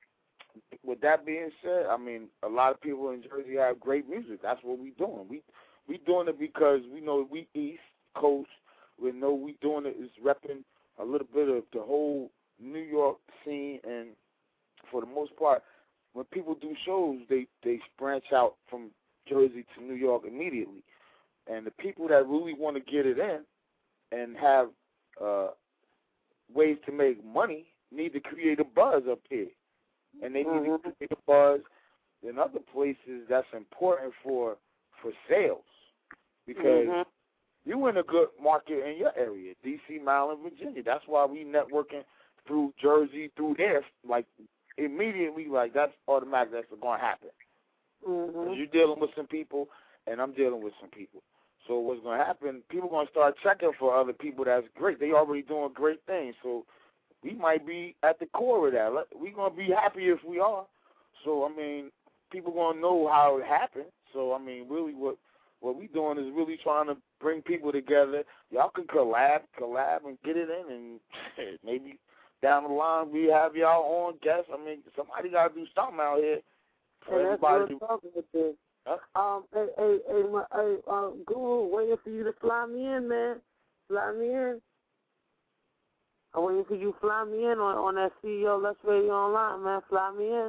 with that being said, I mean, a lot of people in Jersey have great music. That's what we doing. We we doing it because we know we East Coast. We know we doing it is repping a little bit of the whole New York scene. And for the most part, when people do shows, they, they branch out from Jersey to New York immediately. And the people that really want to get it in and have uh, ways to make money need to create a buzz up here. And they need mm-hmm. to create a buzz in other places that's important for for sales. Because mm-hmm. you in a good market in your area, D C, Maryland, Virginia. That's why we networking through Jersey, through there, like immediately, like that's automatic. That's going to happen. Mm-hmm. You're dealing with some people, and I'm dealing with some people. So what's going to happen, people going to start checking for other people that's great. They already doing great things. So we might be at the core of that. We're going to be happy if we are. So, I mean, people going to know how it happened. So, I mean, really what what we doing is really trying to bring people together. Y'all can collab, collab, and get it in, and maybe down the line we have y'all on guests. I mean, somebody got to do something out here for hey, everybody to talking with this. Huh? Um, hey, hey, hey, my, hey, uh, Guru, waiting for you to fly me in, man. Fly me in. I'm waiting for you to fly me in on, on that C E O Let's Radio Online, man. Fly me in.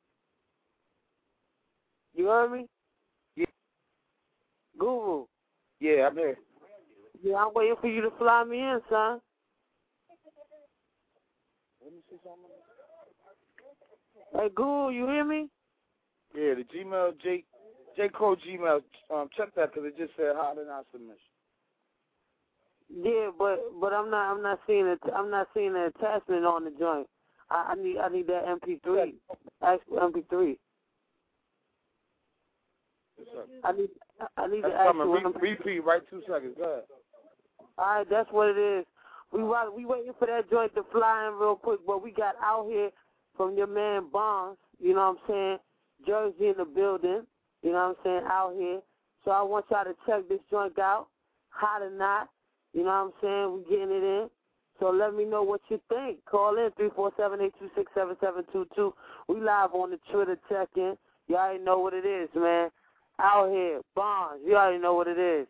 You heard me? Yeah. Guru. Yeah, I'm here. Yeah, I'm waiting for you to fly me in, son. Let me see something. Hey, Guru, you hear me? Yeah, the Gmail, J, J Cole Gmail. Um, check that because it just said hot and not submission. Yeah, but but I'm not I'm not seeing it. I'm not seeing the attachment on the joint. I, I need I need that M P three. Actual M P three. I need I need That's the actual coming. M P three. Repeat right two seconds. Go ahead. All right, that's what it is. We we waiting for that joint to fly in real quick, but we got Out Here from your man Bonds. You know what I'm saying? Jersey in the building. You know what I'm saying? Out Here. So I want y'all to check this joint out. Hot or not. You know what I'm saying? We getting it in. So let me know what you think. Call in three four seven, eight two six, seven seven two two. We live on the Twitter check-in. You already know what it is, man. Out Here, Bonds. You already know what it is.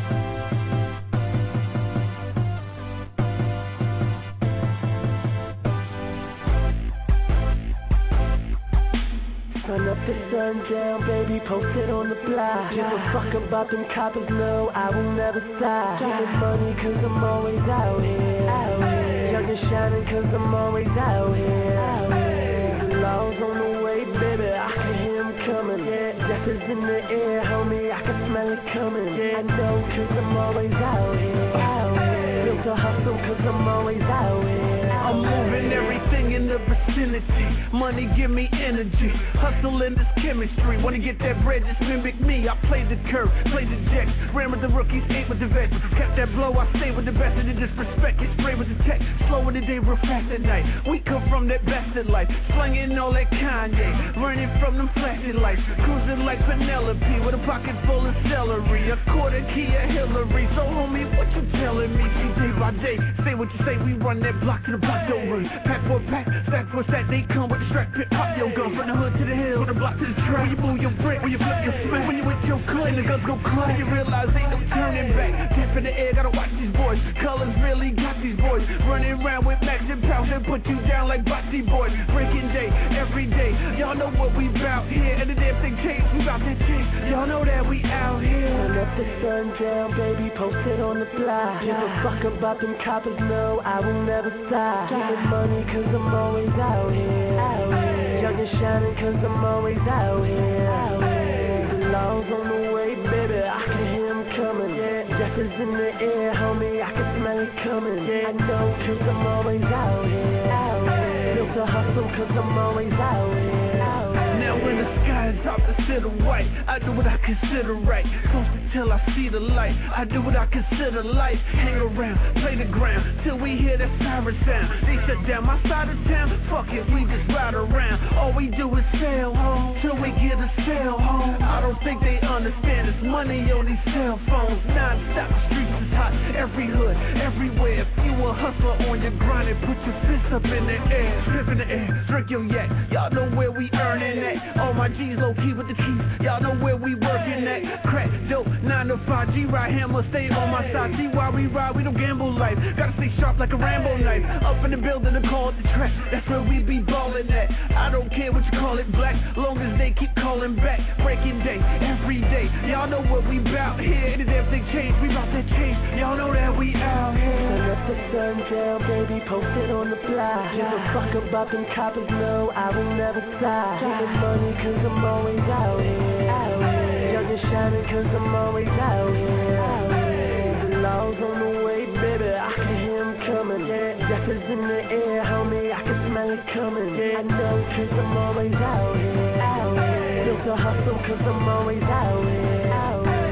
Sun up to sundown, baby, posted on the block. Give a fuck about them coppers, no, I will never stop. Getting money cause I'm always out here, out here. Young and shining cause I'm always out here, out here. The law's on the way, baby, I can hear him coming. Yeah, death is in the air, homie, I can smell it coming. Yeah, I know cause I'm always out here, out here. Built to hustle cause I'm always out here. I'm moving everything in the vicinity. Money give me energy. Hustle in this chemistry. Wanna get that bread, just mimic me. I played the curve, played the jacks. Ran with the rookies, ate with the vets. Kept that blow, I stay with the best. And disrespect it, spray with the tech. Slow in the day, real fast at night. We come from that bastard life. Slinging all that Kanye. Running from them flashy lights. Cruising like Penelope with a pocket full of celery. A quarter key of Hillary. So homie, what you telling me? See day by day. Say what you say, we run that block to the block. Don't run. Pack for pack, stack for stack. They come with the strap, pit, pop your gun. From the hood to the hill, from the block to the track. When you move your brick, when you flip your smack. When you with your cut and the guns go crack. You realize ain't no turning back. Tap in the air, gotta watch these boys. Colors really got these boys. Running around with Max and Pounds and put you down like Boxy boys. Breaking day, every day. Y'all know what we bout here. And the damn thing change, we bout that change. Y'all know that we out here. Sun up to sundown, baby, posted on the block. Give a fuck about them coppers, no, I will never stop. Getting money cause I'm always out here, out here. Young and shining cause I'm always out here, out here. The law's on the way, baby, I can hear him coming. Yeah, death is in the air, homie, I can smell it coming. Yeah, I know cause I'm always out here, out here. Built to hustle cause I'm always out here, out here. Now when the sky is opposite of white, I do what I consider right. Close till I see the light. I do what I consider life. Hang around, play the ground till we hear that siren sound. They shut down my side of town. Fuck it, we just ride around. All we do is sail home till we get a sail home. I don't think they understand it's money on these cell phones. Non-stop, the streets is hot. Every hood, everywhere. If you a hustler on your grind, and put your fists up in the air, flip in the air, drink your yak. Y'all know where we earning at. All my G's low key with the keys. Y'all know where we working at. Crack, dope, nine to five. G ride hammer, stay on my side. See why we ride, we don't gamble life. Gotta stay sharp like a Rambo knife. Up in the building, to call it the track. That's where we be ballin' at. I don't care what you call it, black, long as they keep calling back. Breaking day, every day. Y'all know what we bout here. And if they change, we bout that change. Y'all know that we out here. Sun up to sundown, baby, posted on the block. Give a fuck about them coppers, no, I will never stop. Getting money cause I'm always out here, out here. Young and shining cause I'm always out here, out here. The law's on the way, baby, I can hear him coming. Yeah, death is in the air, homie, I can smell it coming. Yeah, I know cause I'm always out here, out here. Built to hustle cause I'm always out here, out here.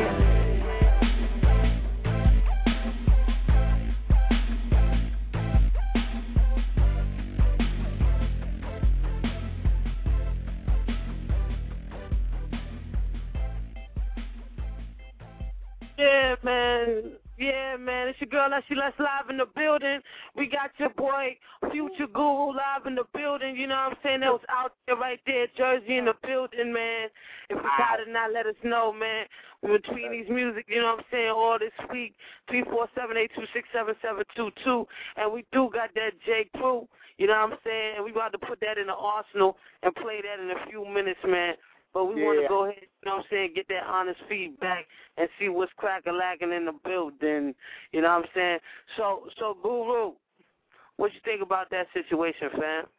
Yeah, man. Yeah, man. It's your girl, Let's Let's live in the building. We got your boy, Future Guru, live in the building. You know what I'm saying? That was out there right there, Jersey in the building, man. If you got it not, let us know, man. Between these music, you know what I'm saying, all this week, three four seven, eight two six, seven seven two two. And we do got that J. Crew, you know what I'm saying? And we about to put that in the arsenal and play that in a few minutes, man. But we yeah. want to go ahead, you know what I'm saying, get that honest feedback and see what's crack-a-lacking in the building, you know what I'm saying? So, so Guru, what you think about that situation, fam?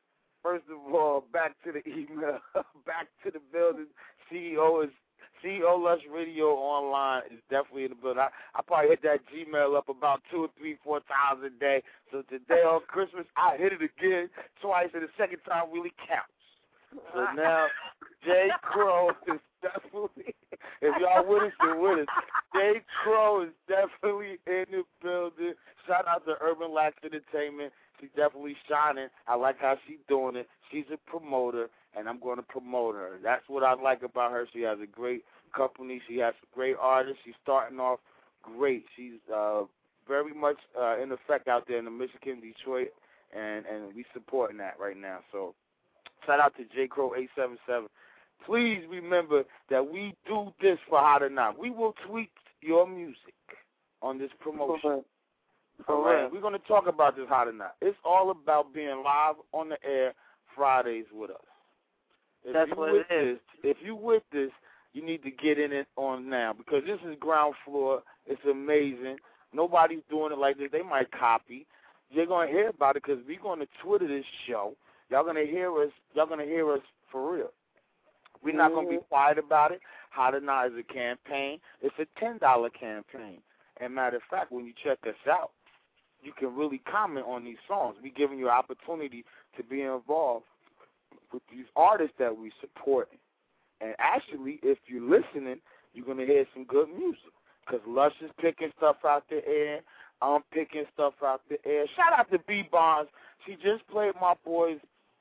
first of all, back to the email, back to the building. C E O is C E O Lush Radio Online is definitely in the building. I, I probably hit that Gmail up about two or three, four times a day. So today on Christmas, I hit it again twice, and the second time really counts. So now, J. Crow is definitely, if y'all with us, you're with us. J. Crow is definitely in the building. Shout out to Urban Lax Entertainment. She's definitely shining. I like how she's doing it. She's a promoter, and I'm going to promote her. That's what I like about her. She has a great company. She has great artists. She's starting off great. She's uh, very much uh, in effect out there in the Michigan, Detroit, and, and we supporting that right now. So shout out to J. Crow eight seven seven. Please remember that we do this for Hot or Not. We will tweet your music on this promotion. All right, we're going to talk about this Hot or Not. It's all about being live on the air Fridays with us. If That's you what with it is. This, if you with this, you need to get in it on now because this is ground floor. It's amazing. Nobody's doing it like this. They might copy. You're going to hear about it because we're going to Twitter this show. Y'all going to hear us. Y'all going to hear us for real. We're not going to be quiet about it. Hot or Not is a campaign. It's a ten dollar campaign. And matter of fact, when you check us out, you can really comment on these songs. We're giving you an opportunity to be involved with these artists that we support. And actually, if you're listening, you're going to hear some good music because Lush is picking stuff out the air. I'm picking stuff out the air. Shout out to B Bonds. She just played my boys'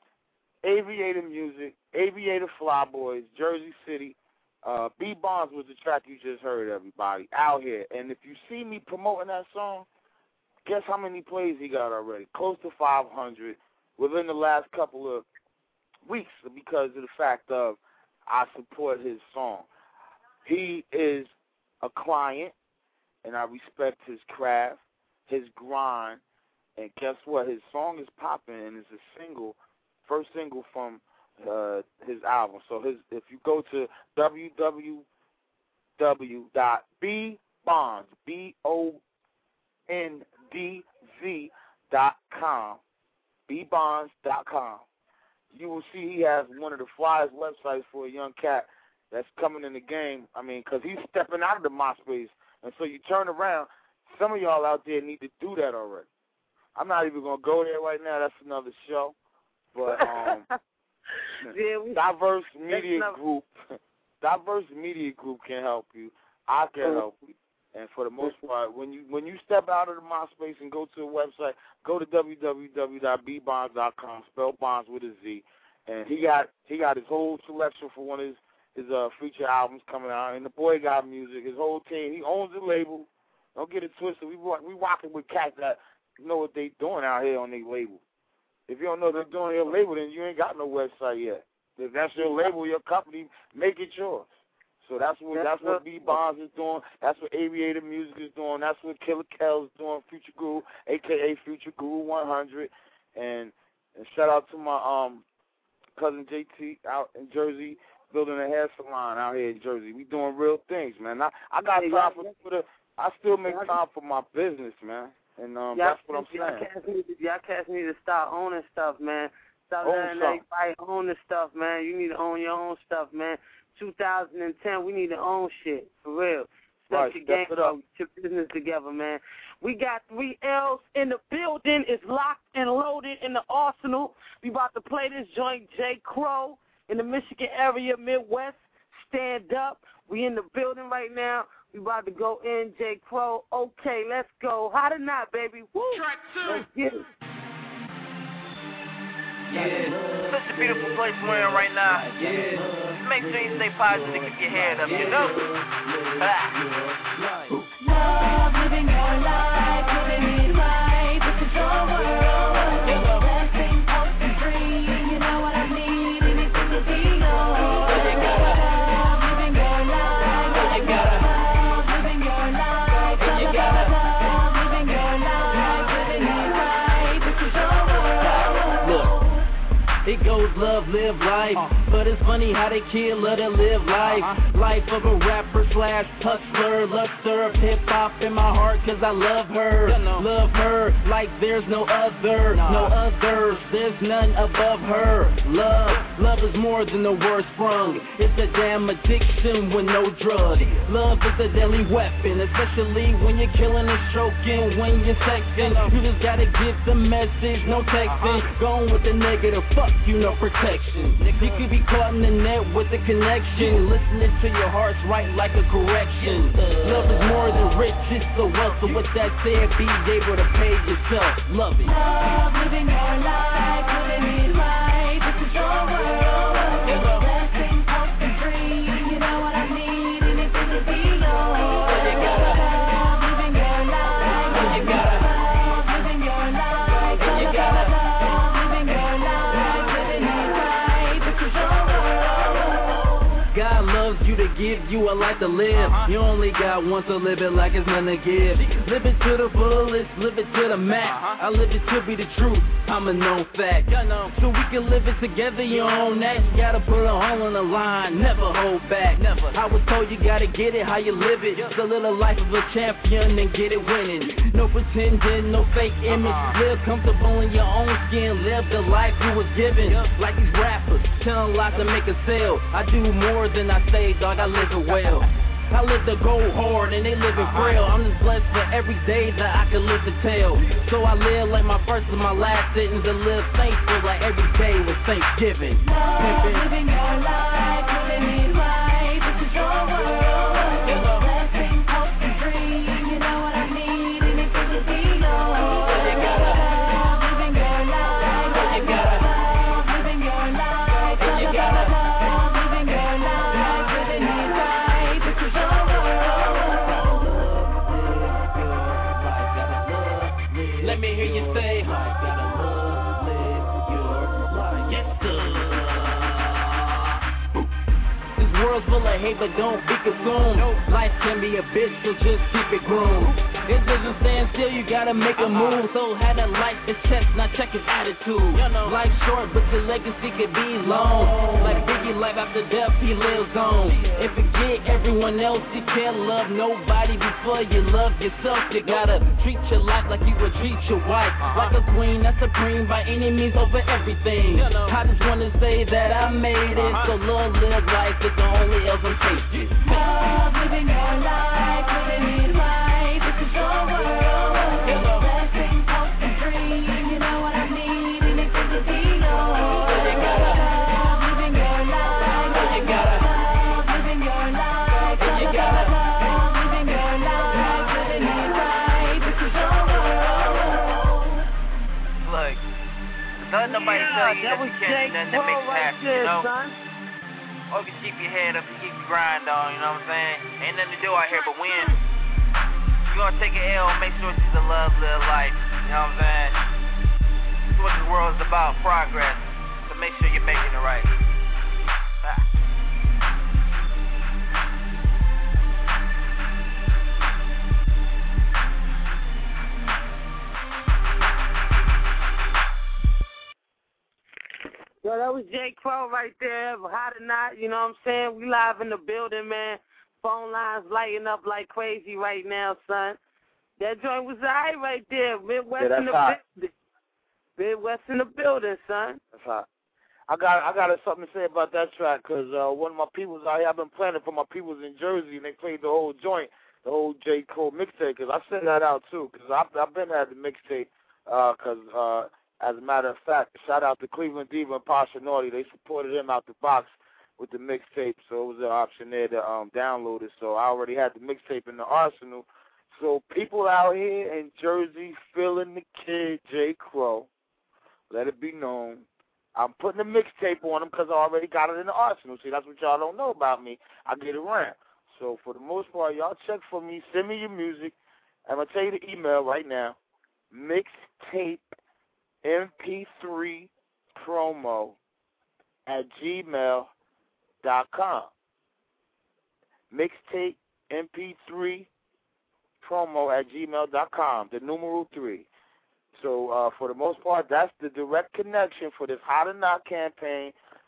Aviator music, Aviator Flyboys, Jersey City. Uh, B Bonds was the track you just heard, everybody, out here. And if you see me promoting that song, guess how many plays he got already? Close to five hundred within the last couple of weeks because of the fact of I support his song. He is a client, and I respect his craft, his grind, and guess what? His song is popping, and it's a single, first single from uh, his album. So his, if you go to w w w dot b bonds, B O N D Z dot com, b bonds dot com, you will see he has one of the flyest websites for a young cat that's coming in the game. I mean, because he's stepping out of the MySpace. And so you turn around, some of y'all out there need to do that already. I'm not even going to go there right now. That's another show. But um, yeah, we, Diverse Media Group, Diverse Media Group can help you. I can help you. And for the most part, when you when you step out of the MySpace and go to a website, go to w w w dot b bonds dot com, spell bonds with a Z. And he got he got his whole selection for one of his, his uh, feature albums coming out. And the boy got music, his whole team. He owns the label. Don't get it twisted. We we rocking with cats that know what they doing out here on their label. If you don't know what they're doing on your label, then you ain't got no website yet. If that's your label, your company, make it yours. So that's what that's what B Bonds is doing. That's what Aviator Music is doing. That's what Killer Kells is doing. Future Guru, aka Future Guru one hundred, and, and shout out to my um cousin J T out in Jersey, building a hair salon out here in Jersey. We doing real things, man. I I got time for, for the. I still make time for my business, man. And um, that's what I'm saying. Y'all cats need to, y'all cats need to start owning stuff, man. Stop letting everybody own the stuff, man. You need to own your own stuff, man. two thousand ten, we need to own shit, for real. Step right, your step game up, your business together, man. We got three L's in the building. It's locked and loaded in the arsenal. We about to play this joint, J. Crow, in the Michigan area, Midwest. Stand up. We in the building right now. We about to go in, J. Crow. Okay, let's go. Hot or Not, baby. Woo! Track two. Let's get it. Yeah, such a beautiful place we're in right now. Yeah, make sure you stay positive and keep your head up, you know? Ah. Love, living your life, living it right. This is your world. You're the best thing out for free. You know what I need, anything to be yours. You gotta love, living your life. You gotta love, living your life. You gotta love, living your life, living it right. This is your world. Look. It goes love, live life. but it's funny how they kid love to live life. Uh-huh. Life of a rapper slash hustler, luster of hip-hop in my heart, cause I love her. You know. Love her like there's no other, nah. no others, there's none above her. Love, love is more than the word sprung. It's a damn addiction with no drug. Love is a deadly weapon, especially when you're killing and stroking, when you're sexing. You just gotta get the message, no texting. Uh-huh. Going with the negative, fuck you, no protection. You could be caught in the net with the connection, listening to your heart's right like a correction. Love is more than rich, it's the wealth. So with that said, be able to pay yourself. Love it. Love, living your life, living it right. This is your world. Blessing, hope, and dream. You know what I need, and it's gonna be yours. You gotta love, living your life. You gotta love, living your life. You gotta love, living your life, living it right. This is your world. God loves you to give you a life to live. Uh-huh. You only got one, so live it like it's none to give. Live it to the fullest, live it to the max. Uh-huh. I live it to be the truth, I'm a known fact. So we can live it together, you own that. You gotta put it all on the line, never hold back. Never. I was told you gotta get it how you live it. It's a little life of a champion and get it winning. No pretending, no fake image. Uh-huh. Live comfortable in your own skin, live the life you was given. Yep. Like these rappers, telling lies to make a sale. I do more than I say, dog, I live it well. I live to go hard and they live it frail. I'm just blessed for every day that I can live to tell. So I live like my first and my last sentence, and live thankful like every day was Thanksgiving. Love, living your life, living it right. This is your world. Blessing, hope, and dream. You know what I need, and it's gonna be yours. You gotta love, living your life. You gotta love, living your life. You gotta love, living your life, living it right. This is your world. Let me hear you say, I gotta love, live your life. Yes, sir. This world's full of hate, but don't be consumed. Life can be a bitch, so just keep it groomed. It doesn't stand still, you gotta make a move. So had a life is chest, not check his attitude. Life's short, but your legacy could be long. Like Biggie, life after death, he lives on. And forget everyone else, you can't love nobody before you love yourself. You gotta treat your life like you would treat your wife. Like a queen, that's supreme by any means over everything. I just wanna say that I made it, so love, live life is the only else I'm tasting. Love, living your life, living it right. This is your world. Blessing, hope, and dream. You know what I need, and it's gonna be yours. You gotta love, living your life. You gotta love, living your life. You gotta love, living your life, living it right. This is your world. Look, don't nobody Yeah, tell you that that was you can't do Jake nothing that makes Paul you right happy, there, you know? son. Or you keep your head up and keep your grind on, you know what I'm saying? Ain't nothing to do out here but win. You gonna take an L, make sure she's a love, live life, you know what I'm saying? That's what the world is about, progress. So make sure you're making it right. Ah. Yo, that was J. Crow right there, hot or not, you know what I'm saying? We live in the building, man. Phone lines lighting up like crazy right now, son. That joint was all right right there. Midwest Yeah, that's in the hot. building. Midwest in the building, son. That's hot. I got I got something to say about that track because uh, one of my peoples out here, I've been playing it for my peoples in Jersey, and they played the whole joint, the whole J. Cole mixtape, because I sent that out too, because I've, I've been had the mixtape, because uh, as a matter of fact, shout out to Cleveland Diva and Pasha Naughty. They supported him out the box with the mixtape, so it was an option there to um, download it. So I already had the mixtape in the arsenal. So people out here in Jersey feeling the kid J. Crow, let it be known, I'm putting a mixtape on him because I already got it in the arsenal. See, that's what y'all don't know about me. I get around. So for the most part, y'all check for me. Send me your music. I'm going to tell you the email right now. Mixtape M P three promo at gmail dot com. Mixtape M P three promo at gmail dot com. The numeral three. So uh, for the most part, that's the direct connection for this Hot or Not campaign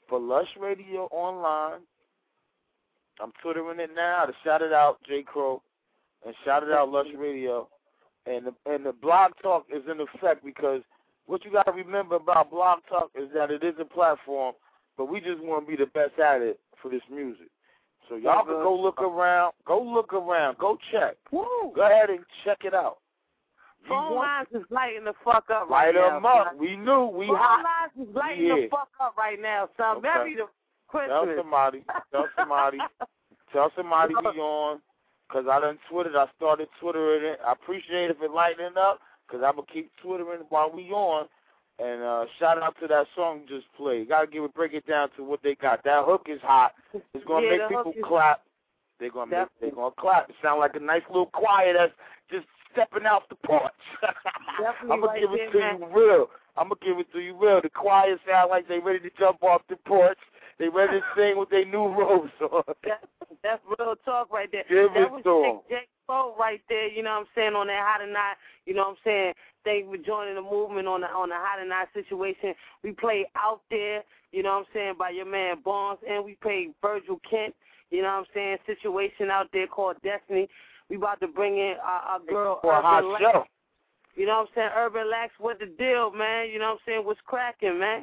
for Lush Radio Online. I'm Twittering it now to shout it out, J. Crow, and shout it out, Lush Radio. And the, and the Blog Talk is in effect because what you got to remember about Blog Talk is that it is a platform, but we just want to be the best at it for this music. So y'all can go look around. Go look around. Go check. Woo. Go ahead and check it out. Phone lines is lighting the fuck up right Light now. them up. Son. We knew. We Phone hot. lines is lighting Yeah. the fuck up right now, son. Okay. Merry the Christmas. Tell somebody. Tell somebody. Tell somebody we on. Because I done Twittered. I started Twittering it. I appreciate if it lightening up because I'm going to keep Twittering while we on. And uh, shout out to that song you just played. You gotta give it, break it down to what they got. That hook is hot. It's gonna Yeah, make the people hook is- clap. They're gonna make, they're gonna clap. It sound like a nice little choir that's just stepping out the porch. I'm gonna right give it there, to man. you real. I'm gonna give it to you real. The choir sound like they ready to jump off the porch. They ready to sing with their new robes on. That, that's real talk right there. Give that it was to 'em. J. Cole right there, you know what I'm saying, on that Hot or Not, you know what I'm saying. Thank you for joining the movement on the on the Hot or Not situation. We played Out There, you know what I'm saying, by your man Barnes, and we played Virgil Kent, you know what I'm saying, situation out there called Destiny. We about to bring in our, our girl For a hot Urban Lax. show. You know what I'm saying, Urban Lax, what the deal, man, you know what I'm saying, what's cracking, man.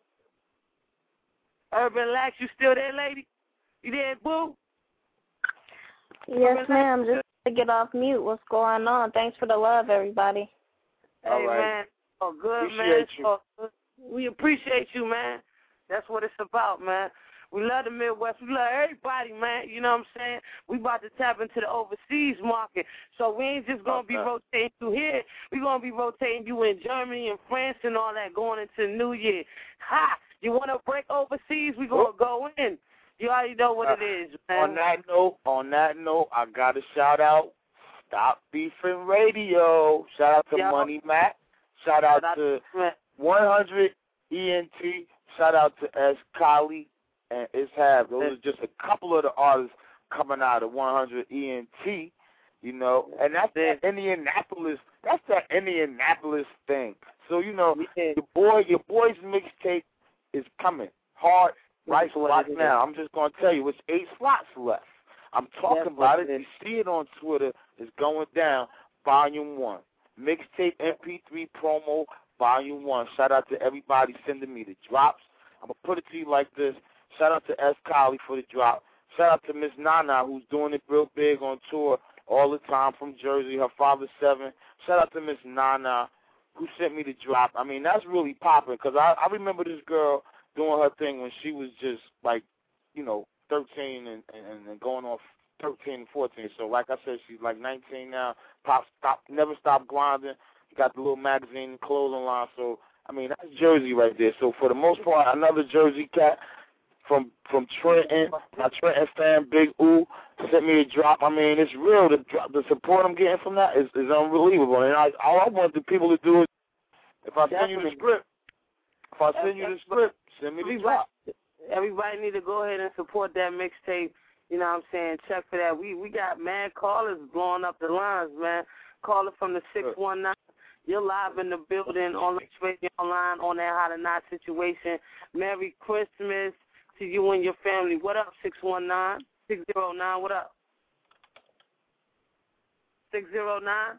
Urban Lax, you still there, lady? You there, boo? Yes, ma'am. Just to get off mute. What's going on? Thanks for the love, everybody. Hey, All right. man. Oh, good, Appreciate man. you. Oh, good. We appreciate you, man. That's what it's about, man. We love the Midwest. We love everybody, man. You know what I'm saying? We about to tap into the overseas market. So we ain't just going to be Okay. rotating you here. we going to be rotating you in Germany and France and all that going into the New Year. Ha! You want to break overseas? We going to go in. You already know what it is, man. On that note, on that note, I got to shout out Stop Beefing Radio. Shout out to Yo. Money Mac. Shout out Shout out to to one hundred E N T. Shout out to S. Kali and Ishab. Those are just a couple of the artists coming out of one hundred E N T. You know, and that's that Indianapolis. That's that Indianapolis thing. So you know, your boy, your boy's mixtape is coming hard. Right spot now. I'm just going to tell you, it's eight slots left. I'm talking That's about what it. it You see it on Twitter. It's going down. Volume one. Mixtape M P three promo, Volume one. Shout out to everybody sending me the drops. I'm going to put it to you like this. Shout out to S. Kali for the drop. Shout out to Miss Nana, who's doing it real big on tour all the time from Jersey. Her father's seven. Shout out to Miss Nana, who sent me the drop. I mean, that's really popping because I, I remember this girl doing her thing when she was just like, you know, thirteen and, and, and going off thirteen and fourteen. So like I said, she's like nineteen now. Pop, stop, never stop grinding. Got the little magazine and clothing line. So, I mean, that's Jersey right there. So for the most part, another Jersey cat from from Trenton, my Trenton fan, Big Ooh, sent me a drop. I mean, it's real. The the support I'm getting from that is, is unbelievable. And I, all I want the people to do is, if I send you the script, if I send you the script, send me the drop. Everybody need to go ahead and support that mixtape. You know what I'm saying? Check for that. We we got mad callers blowing up the lines, man. Caller from the six one nine. You're live in the building on Lush Radio Online on that Hot or Not situation. Merry Christmas to you and your family. What up, six one nine? six zero nine, what up? six zero nine?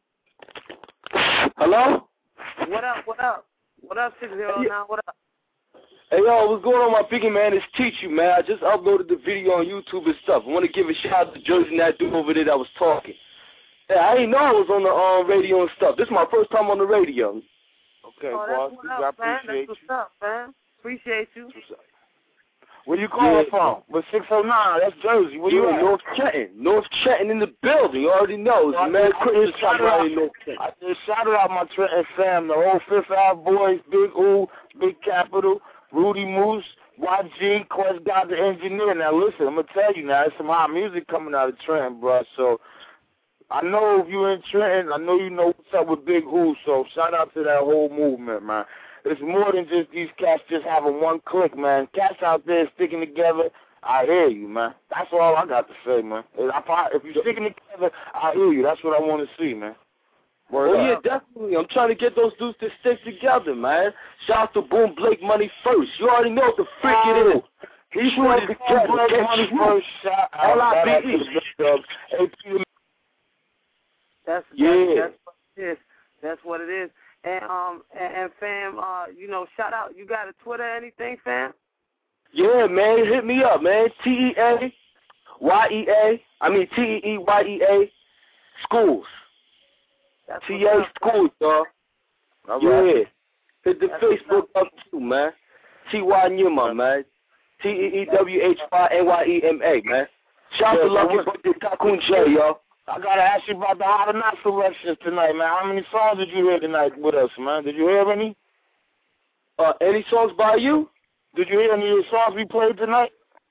Hello? What up, what up? What up, six zero nine, what up? Hey, yo, what's going on, my biggie man? It's Teach You, man. I just uploaded the video on YouTube and stuff. I want to give a shout out to Jersey and that dude over there that was talking. Yeah, I didn't know I was on the um, radio and stuff. This is my first time on the radio. Okay, Oh, boss. that's what up, I man. appreciate That's you. what's up, man. Appreciate you. Where you calling Yeah. from? With six oh nine, that's Jersey. Where you Yeah, at? North Trenton. North Trenton in the building. You already know. It's Merry Christmas time right in North Trenton. I just shouted out my Trenton fam, the whole Fifth Ave boys, Big Ooh, Big Capital, Rudy Moose, Y G, Quest God the engineer. Now listen, I'm gonna tell you now, there's some hot music coming out of Trenton, bro. So I know if you're in Trenton, I know you know what's up with Big Ooh. So shout out to that whole movement, man. It's more than just these cats just having one click, man. Cats out there sticking together. I hear you, man. That's all I got to say, man. If, I, if you're sticking together, I hear you. That's what I want to see, man. Word oh, up. Yeah, definitely. I'm trying to get those dudes to stick together, man. Shout out to Boom Blake Money First. You already know what the freak uh, it is. He's trying to get Money First. L I B E. That's, yeah. that's, that's what it is. That's what it is. And, um, and, and fam, uh, you know, shout out. You got a Twitter or anything, fam? Yeah, man. Hit me up, man. T E A Y E A. I mean, T E E Y E A. Schools. That's T A Schools, dog. All yeah. Right. Hit the That's Facebook up, too, man. T Y Nyima, man. T E E W H Y N Y E M A, man. Shout out to Lucky Birthday Tycoon J, yo. I gotta ask you about the hot or not selections tonight, man. How many songs did you hear tonight with us, man? Did you hear any? Uh, any songs by you? Did you hear any of the songs we played tonight?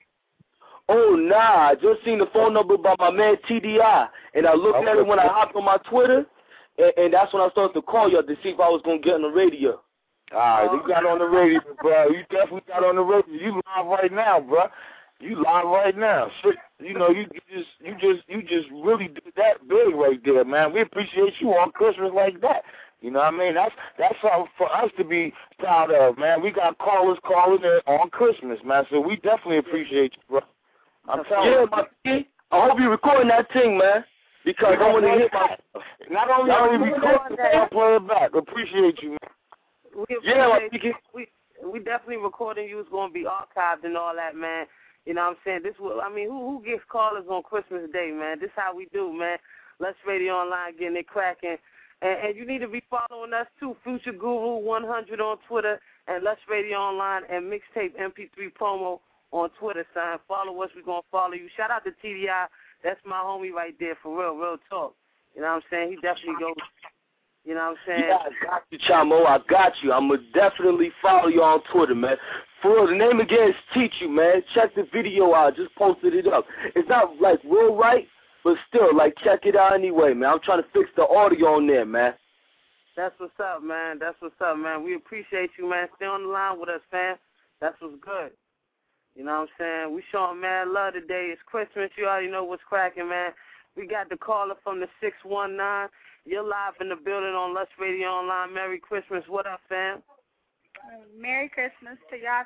Oh, nah. I just seen the phone number by my man T D I, and I looked okay. at it when I hopped on my Twitter, and, and that's when I started to call you to see if I was going to get on the radio. All right, you got on the radio, bro. You definitely got on the radio. You live right now, bro. You live right now. Shit, you know, you, you just, you just, you just really did that big right there, man. We appreciate you on Christmas like that. You know what I mean? That's that's something for us to be proud of, man. We got callers calling in on Christmas, man. So we definitely appreciate you, bro. I'm telling yeah, you. My kid, I hope you recording that thing, man. Because I want to hit my. Not only are we recording that, I play it back. Appreciate you, man. We yeah, my you. we we definitely recording you. It's going to be archived and all that, man. You know what I'm saying? This will, I mean, who who gets callers on Christmas Day, man? This how we do, man. Let's Radio Online getting it cracking. And, and you need to be following us, too. Future Guru one hundred on Twitter and Let's Radio Online and Mixtape M P three Promo on Twitter, son. Follow us. We're going to follow you. Shout out to T D I. That's my homie right there, for real, real talk. You know what I'm saying? He definitely goes, you know what I'm saying? Yeah, I got you, Chamo. I got you. I'm going to definitely follow you on Twitter, man. For the name again is Teach You, man. Check the video out. I just posted it up. It's not, like, real right, but still, like, check it out anyway, man. I'm trying to fix the audio on there, man. That's what's up, man. That's what's up, man. We appreciate you, man. Stay on the line with us, fam. That's what's good. You know what I'm saying? We showing mad love today. It's Christmas. You already know what's cracking, man. We got the caller from the six one nine. You're live in the building on Let's Radio Online. Merry Christmas. What up, fam? Merry Christmas to y'all,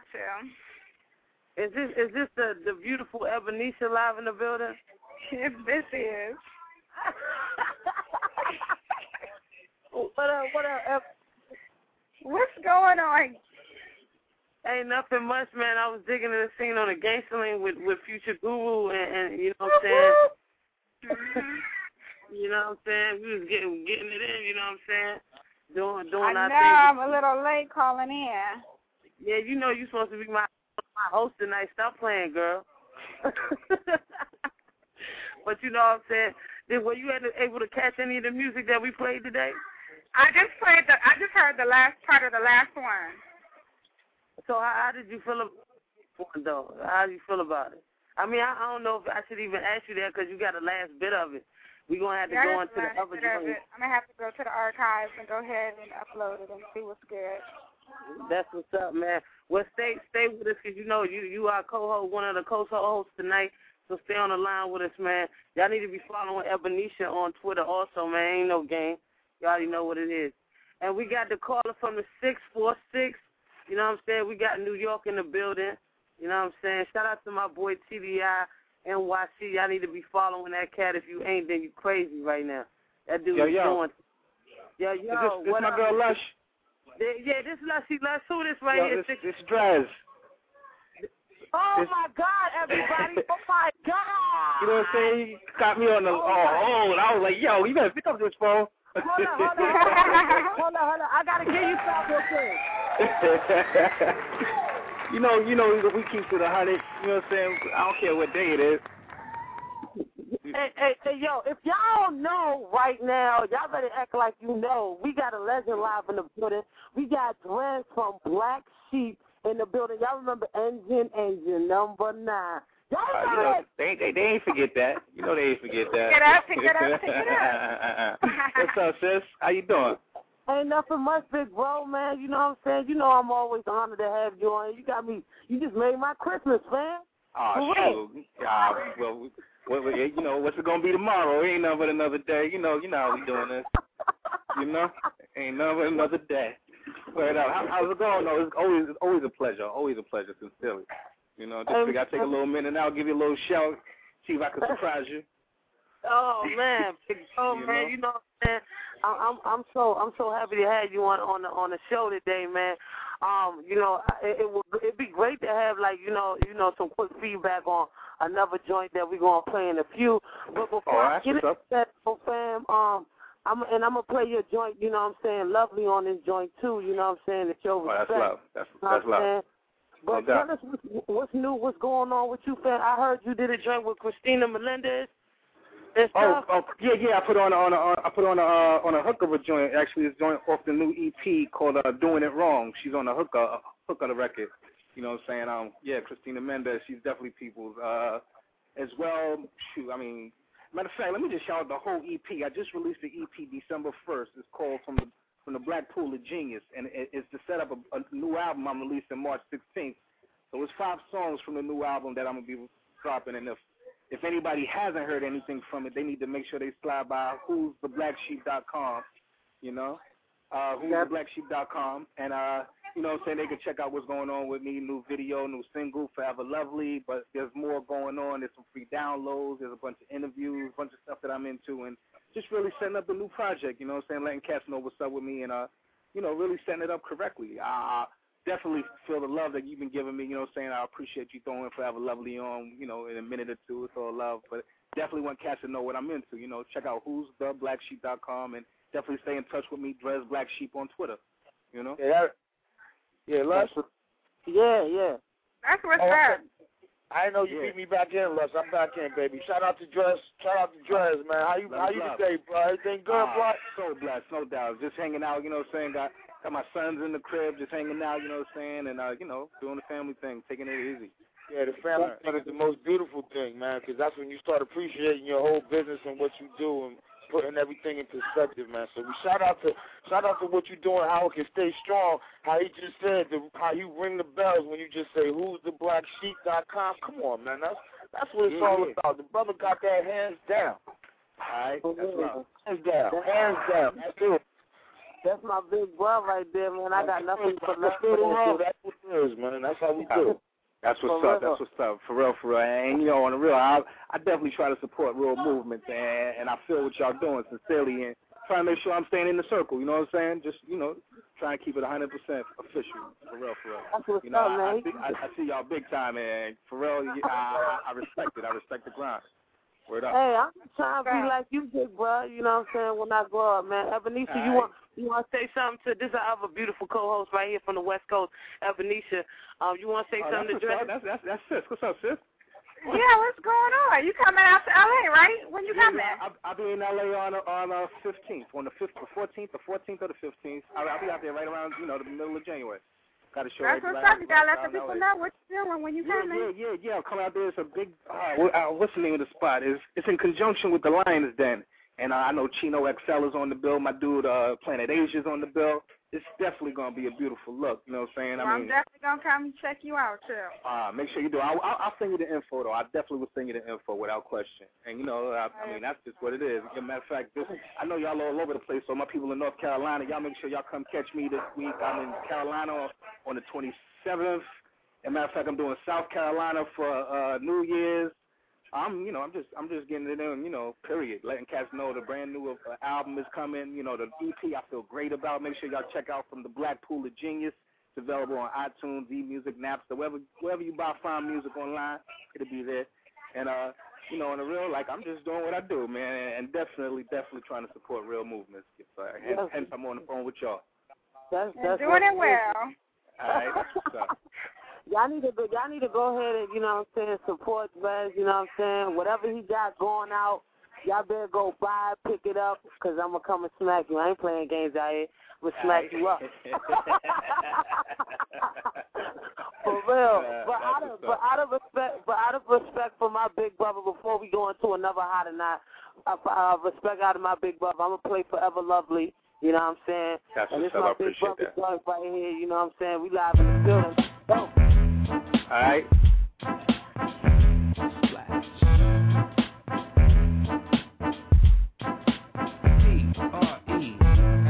too. Is this is this the, the beautiful Ebenezer live in the building? Yes, this is. What up, what up, Eb- What's going on? Ain't nothing much, man. I was digging in the scene on the Gangsta Lane with, with Future Guru, and, and you know what I'm saying? You know what I'm saying? We was getting getting it in, you know what I'm saying? Doing, doing I our know, thing. I'm a little late calling in. Yeah, you know you're supposed to be my, my host tonight. Stop playing, girl. But you know what I'm saying? Did, were you able to catch any of the music that we played today? I just played the. I just heard the last part of the last one. So how, how did you feel about it, though? How do you feel about it? I mean, I, I don't know if I should even ask you that because you got the last bit of it. We're going to have to yeah, go into the other joint. I'm going to have to go to the archives and go ahead and upload it and see what's good. That's what's up, man. Well, stay stay with us because, you know, you, you are co-host, one of the co-hosts tonight, so stay on the line with us, man. Y'all need to be following Ebenezer on Twitter also, man. Ain't no game. You already know what it is. And we got the caller from the six four six. You know what I'm saying? We got New York in the building. You know what I'm saying? Shout out to my boy T D I, N Y C. Y'all need to be following that cat. If you ain't, then you crazy right now. That dude yo, is yo. doing. Yo, yo. Is this, this what my up? girl Lush? Yeah, this is Lushy. Lush. Who this right yo, here? This, this Draz. Oh, this, my God, everybody. Oh, my God. You know what I'm saying? He got me on the, oh, oh, oh, and I was like, yo, you better pick up this phone. Hold on, hold on, hold on, hold on, hold on. I gotta give you something real quick. you know, you know, we keep to the hundred. You know what I'm saying? I don't care what day it is. Hey, hey, hey, yo! If y'all don't know right now, y'all better act like you know. We got a legend live in the building. We got Dren from Black Sheep in the building. Y'all remember Engine, Engine number nine. Y'all Uh, you know, they, they they ain't forget that. You know they ain't forget that. Pick it up, pick it up, pick it up. What's up, sis? How you doing? Ain't nothing much, big bro, man. You know what I'm saying? You know I'm always honored to have you on. You got me. You just made my Christmas, man. Oh, shoot. Uh, well, well, well, you know, what's it going to be tomorrow? It ain't nothing but another day. You know, you know how we doing this. You know, ain't never another day. But uh, how, how's it going? No, it's always it's always a pleasure. Always a pleasure, sincerely. You know, just figure I'd take a little minute now, give you a little shout, see if I can surprise you. Oh man, oh You man, know? you know what I'm saying? I'm I'm so I'm so happy to have you on on the on the show today, man. Um, you know, it, it would it'd be great to have like you know you know some quick feedback on another joint that we're gonna play in a few. But before Oh, I that's get what's into up. that, oh, fam, um, I'm and I'm gonna play your joint. You know what I'm saying? Lovely on this joint too. You know what I'm saying? To show Oh, that's respect. love. That's You know that's what I'm love. saying? But No doubt. tell us what's, what's new, what's going on with you, fam. I heard you did a joint with Christina Melendez. And Oh, stuff. oh, yeah, yeah. I put on a, on a, I put on a uh, on a hook of a joint. Actually, it's joint off the new E P called uh, "Doing It Wrong." She's on the hook of, hook of the record. You know what I'm saying? Um, yeah, Christina Mendez. She's definitely people's. Uh, as well. Shoot, I mean, matter of fact, let me just shout out the whole E P. I just released the E P December first. It's called From the From the Black Pool of Genius, and it, it's to set up a, a new album I'm releasing March sixteenth. So it's five songs from the new album that I'm gonna be dropping, and if If anybody hasn't heard anything from it, they need to make sure they slide by who's the black sheep dot com, you know, uh, who's the black sheep dot com, and, uh, you know what I'm saying, they can check out what's going on with me, new video, new single, Forever Lovely, but there's more going on. There's some free downloads. There's a bunch of interviews, a bunch of stuff that I'm into, and just really setting up a new project, you know what I'm saying, letting cats know what's up with me and, uh, you know, really setting it up correctly. Uh, Definitely feel the love that you've been giving me, you know what I'm saying? I appreciate you throwing Forever Lovely on, you know, in a minute or two. It's all love. But definitely want cats to know what I'm into, you know. Check out who's the black sheep dot com and definitely stay in touch with me, Drez Black Sheep on Twitter, you know? Yeah, that, yeah, Les. Yeah, yeah. That's what's Oh, up. I know you beat me back in, Les. I'm back in, baby. Shout out to Drez. Shout out to Drez, man. How you Love, how you love. today, bro? Everything good, Ah, bro? So blessed, no doubt. Just hanging out, you know what I'm saying? Got got my sons in the crib, just hanging out, you know what I'm saying? And, uh, you know, doing the family thing, taking it easy. Yeah, the family thing is the most beautiful thing, man, because that's when you start appreciating your whole business and what you do and putting everything in perspective, man. So we shout out to shout out to what you're doing, how it can stay strong. How he just said, the, how you ring the bells when you just say, who's the black sheep dot com? Come on, man. That's that's what it's Yeah, all yeah. about. The brother got that hands down. All right, that's love. Hands down. Hands down. That's it. That's my big brother right there, man. I got nothing for That's nothing. what it is, man. That's how we do it. That's what's For up. real. That's what's up. For real, for real. And, you know, on the real, I, I definitely try to support real movements, and, and I feel what y'all doing sincerely, and trying to make sure I'm staying in the circle, you know what I'm saying? Just, you know, trying to keep it one hundred percent official. For real, for real. That's what's You know, up, I, man. I, see, I, I see y'all big time, and for real, I, I, I respect it. I respect the grind. Word up. Hey, I'm trying to be like you, big bro. You know what I'm saying? When I grow up, man. Ebenezer, you want you want to say something to this? I have a beautiful co-host right here from the West Coast, Ebenezer. Um, you want to say Oh, something to that's, what's Drez? up. that's, that's, that's sis. What's up, sis? Yeah, what's going on? You coming out to L A, right? When you Yeah, coming? I'll, I'll be in L A on on uh fifteenth, on the fifth, the fourteenth, the fourteenth or the fifteenth. I'll, I'll be out there right around, you know, the middle of January. Got a show. That's right what's right up. You gotta let around the people L A. know what you're doing when you Yeah, coming. yeah, yeah, yeah. I'll come out there. It's a big. Uh, what- uh, what's the name of the spot? It's it's in conjunction with the Lions Den, and uh, I know Chino X L is on the bill. My dude, uh, Planet Asia's on the bill. It's definitely gonna be a beautiful look. You know what I'm saying? Well, I I'm mean, definitely gonna come and check you out too. uh, make sure you do. I'll, I'll, I'll send you the info though. I definitely will send you the info without question. And you know, I, I mean, that's just what it is. As a matter of fact, this, I know y'all all over the place. So my people in North Carolina, y'all make sure y'all come catch me this week. I'm in Carolina on the twenty-seventh. As a matter of fact, I'm doing South Carolina for uh, New Year's. I'm, you know, I'm just, I'm just getting it in, you know, period. Letting cats know the brand new uh, album is coming. You know, the E P I feel great about. Make sure y'all check out From the Black Pool of Genius. It's available on iTunes, eMusic, Napster, wherever, wherever you buy fine music online, it'll be there. And uh, you know, in the real, like, I'm just doing what I do, man, and definitely, definitely trying to support real movements. So, hence, Yes. hence, I'm on the phone with y'all. That's, And that's doing it what- well. All right, that's what's up. Y'all need to go, y'all need to go ahead and, you know what I'm saying, support Drez, you know what I'm saying? Whatever he got going out, y'all better go buy, pick it up, because I'm going to come and smack you. I ain't playing games out here. I'm going to smack you up. For real. Uh, but, out of, but out of respect but out of respect for my big brother, before we go into another hot or not, uh, uh, respect out of my big brother, I'm going to play Forever Lovely. You know what I'm saying? That's and what's this up. I my big appreciate brother that. joint right here, you know what I'm saying? We live in the building. Go. All right. P R E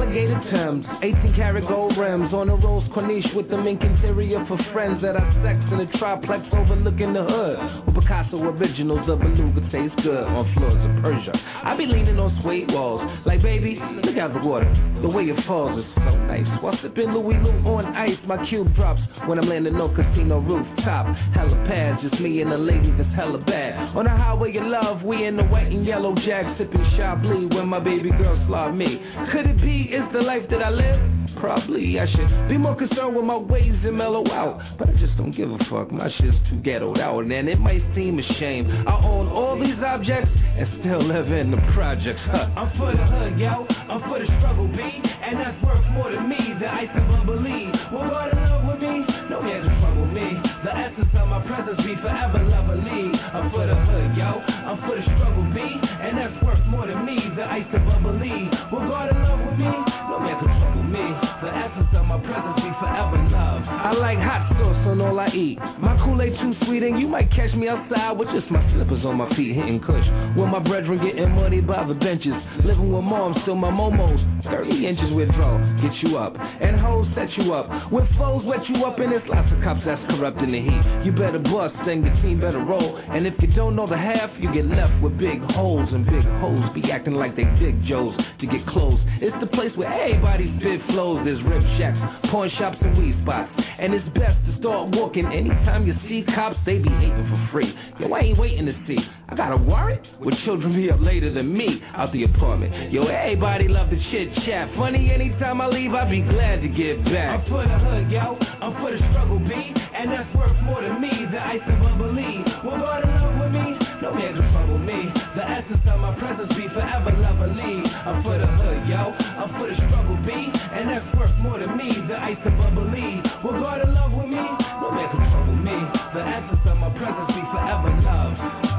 alligator Thames, eighteen karat gold rims on the Rolls Corniche with the mink interior for friends that I sex in a triplex overlooking the hood. With Picasso originals of Beluga taste good on floors of Persia. I be leaning on suede walls, like baby, look out the water. The way it falls is so nice. While sipping Louis Lou on ice, my cube drops when I'm landing on casino rooftop. Hella pads, just me and the lady that's hella bad. On the highway of love, we in the white and yellow jag, sipping Chablis when my baby girl slav me. Could it be it's the life that I live? Probably I should be more concerned with my ways and mellow out, but I just don't give a fuck. My shit's too ghettoed out, and it might seem a shame I own all these objects and still live in the projects. Huh. I'm for the hood, yo. I'm for the struggle, B, and that's worth more to me than ice and bubbly. Will God in love with me? No man can trouble me. The essence of my presence be forever lovely. I'm for the hood, yo. I'm for the struggle, B, and that's worth more to me than ice and bubbly. Will God in love with me? No man can trouble me. The essence of my presence be forever love. I like hot sauce on all I eat. My Kool-Aid too sweet, and you might catch me outside with just my slippers on my feet hitting kush. With my brethren getting muddy by the benches. Living with mom, still my momos. thirty inches withdrawal, get you up. And hoes set you up. With foes wet you up, and there's lots of cops that's corrupt in the heat. You better bust, and your team better roll. And if you don't know the half, you get left with big holes. And big hoes be acting like they big Joes to get close. It's the place where everybody's bid flows. There's rib shacks, pawn shops, and weed spots. And it's best to start walking anytime you see cops, they be hating for free. Yo, I ain't waiting to see. I got a warrant? With children be up later than me out the apartment. Yo, everybody love the chit chat. Funny, anytime I leave, I be glad to get back. I'm for the hood, yo. I'm for the struggle, B, and that's worth more to me than ice and bubbly. Will God in love with me? No man can trouble me. The essence of my presence be forever lovely. I'm for the hood, yo. I'm for the struggle, B, and that's worth more to me than ice and bubbly. Will God in love with me? No man can trouble me. The essence of my presence be forever love.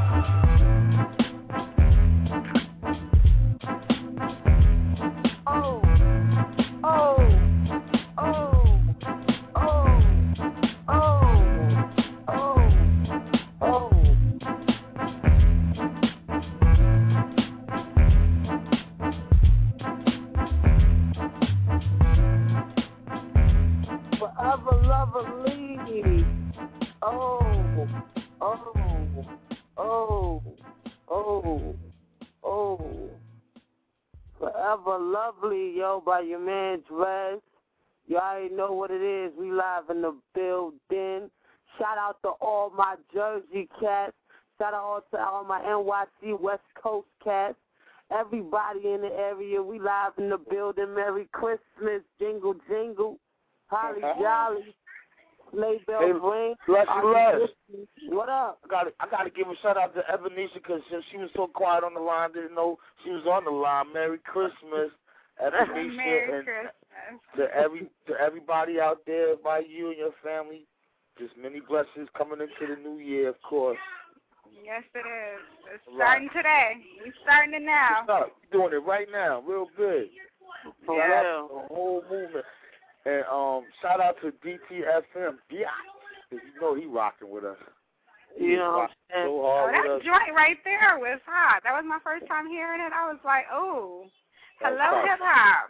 Oh, oh, oh, oh, oh, oh, oh. Forever lovely. Oh, oh, oh, oh, oh. Forever lovely, yo, by your man Drez. You already know what it is. We live in the building. Shout out to all my Jersey cats. Shout out to all my N Y C West Coast cats. Everybody in the area. We live in the building. Merry Christmas. Jingle, jingle. Holly jolly. Sleigh bells Hey, ring. bless you, bless. What up? I got I got to give a shout out to Ebenezer because she was so quiet on the line, didn't know she was on the line. Merry Christmas, Ebenezer, Merry and Christmas. to every to everybody out there, by you and your family. Just many blessings coming into the new year, of course. Yes, it is. It's Right. starting today. We're starting it now. What's up? You're doing it right now, real big. For Yeah, real. the whole movement. And um, shout out to D T F M. Yeah, you know he rocking with us. You know what I'm saying? So Oh, hard that with us. joint right there was hot. That was my first time hearing it. I was like, oh, That was hello, hot. hip hop.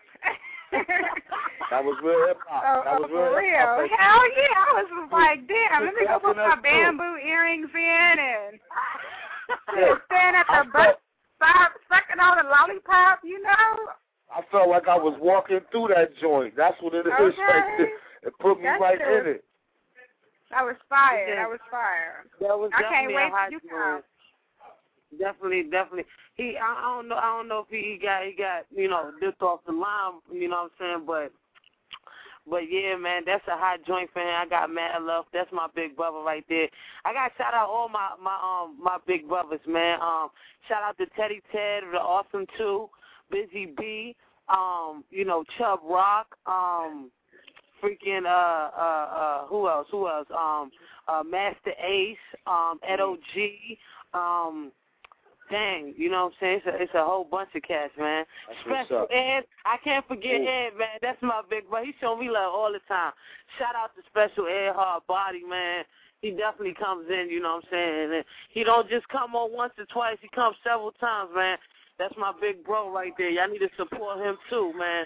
That was real hip hop. Oh, That was oh, for real hip hop. real. Hell yeah. I was just like, damn, let me go put my That's cool. bamboo earrings in and Yeah. stand at I the bus felt, stop sucking on a lollipop, you know? I felt like I was walking through that joint. That's what it is Okay. right there. It put me That's right true. in it. That was fire. Yeah. That was fire. That was I can't definitely wait a hot till you joint. come. Definitely, definitely. He, I, I don't know, I don't know if he got, he got, you know, dipped off the line. You know what I'm saying? But, but yeah, man, that's a hot joint, fan. I got mad love. That's my big brother right there. I got to shout out all my, my, um, my big brothers, man. Um, shout out to Teddy Ted, the Awesome Two, Busy B, um, you know, Chubb Rock, um, freaking, uh, uh, uh, who else? Who else? Um, uh, Master Ace, um, Ed O G, um. Dang, you know what I'm saying? It's a, it's a whole bunch of cats, man. That's what's Special up. Ed, I can't forget Ooh. Ed, man. That's my big brother. He show me love all the time. Shout out to Special Ed Hard Body, man. He definitely comes in, you know what I'm saying? And he don't just come on once or twice. He comes several times, man. That's my big bro right there. Y'all need to support him too, man.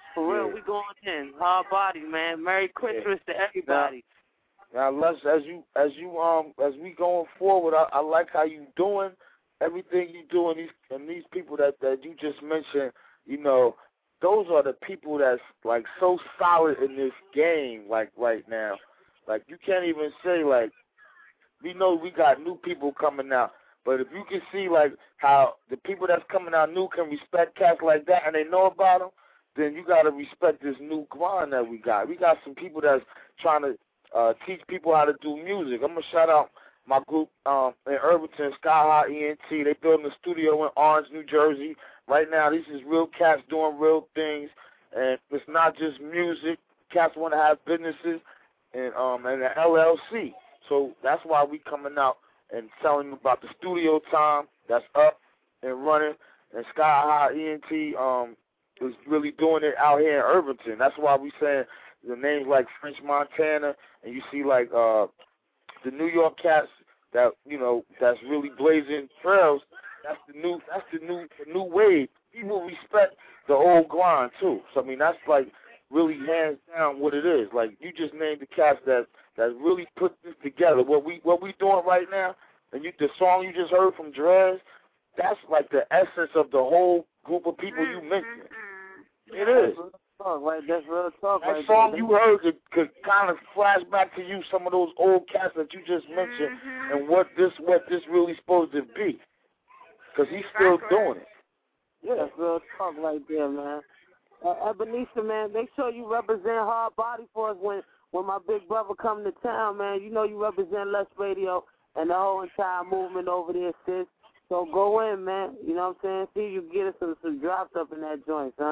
For real, Yeah. we going in. Hard body, man. Merry Christmas Yeah. to everybody. Now, now, let's as you as you um as we going forward, I, I like how you doing everything you doing. These and these people that that you just mentioned, you know, those are the people that's like so solid in this game, like right now. Like you can't even say like we know we got new people coming out, but if you can see like how the people that's coming out new can respect cats like that and they know about them, then you gotta respect this new grind that we got. We got some people that's trying to uh, teach people how to do music. I'm gonna shout out my group um, in Irvington, Sky High E N T. They building a studio in Orange, New Jersey. Right now, this is real cats doing real things, and it's not just music. Cats want to have businesses and um and an L L C. So that's why we coming out and telling them about the studio time that's up and running. And Sky High E N T um is really doing it out here in Irvington. That's why we saying the names like French Montana, and you see like uh the New York cats that you know that's really blazing trails. That's the new that's the new the new wave. People respect the old grind too. So I mean that's like really hands down what it is. Like you just named the cats that that really put this together. What we what we doing right now, and you the song you just heard from Drez, that's like the essence of the whole group of people you mentioned. It is. That's real talk, right? That's real talk, That right song there. you heard could, could kind of flash back to you some of those old cats that you just mentioned, and what this what this really supposed to be, because he's still doing it. Yeah, that's real talk right there, man. Uh, Ebenezer, man, make sure you represent Hard Body for us when when my big brother come to town, man. You know you represent Lush Radio and the whole entire movement over there, sis. So go in, man. You know what I'm saying? See if you can get us some, some drops up in that joint, huh?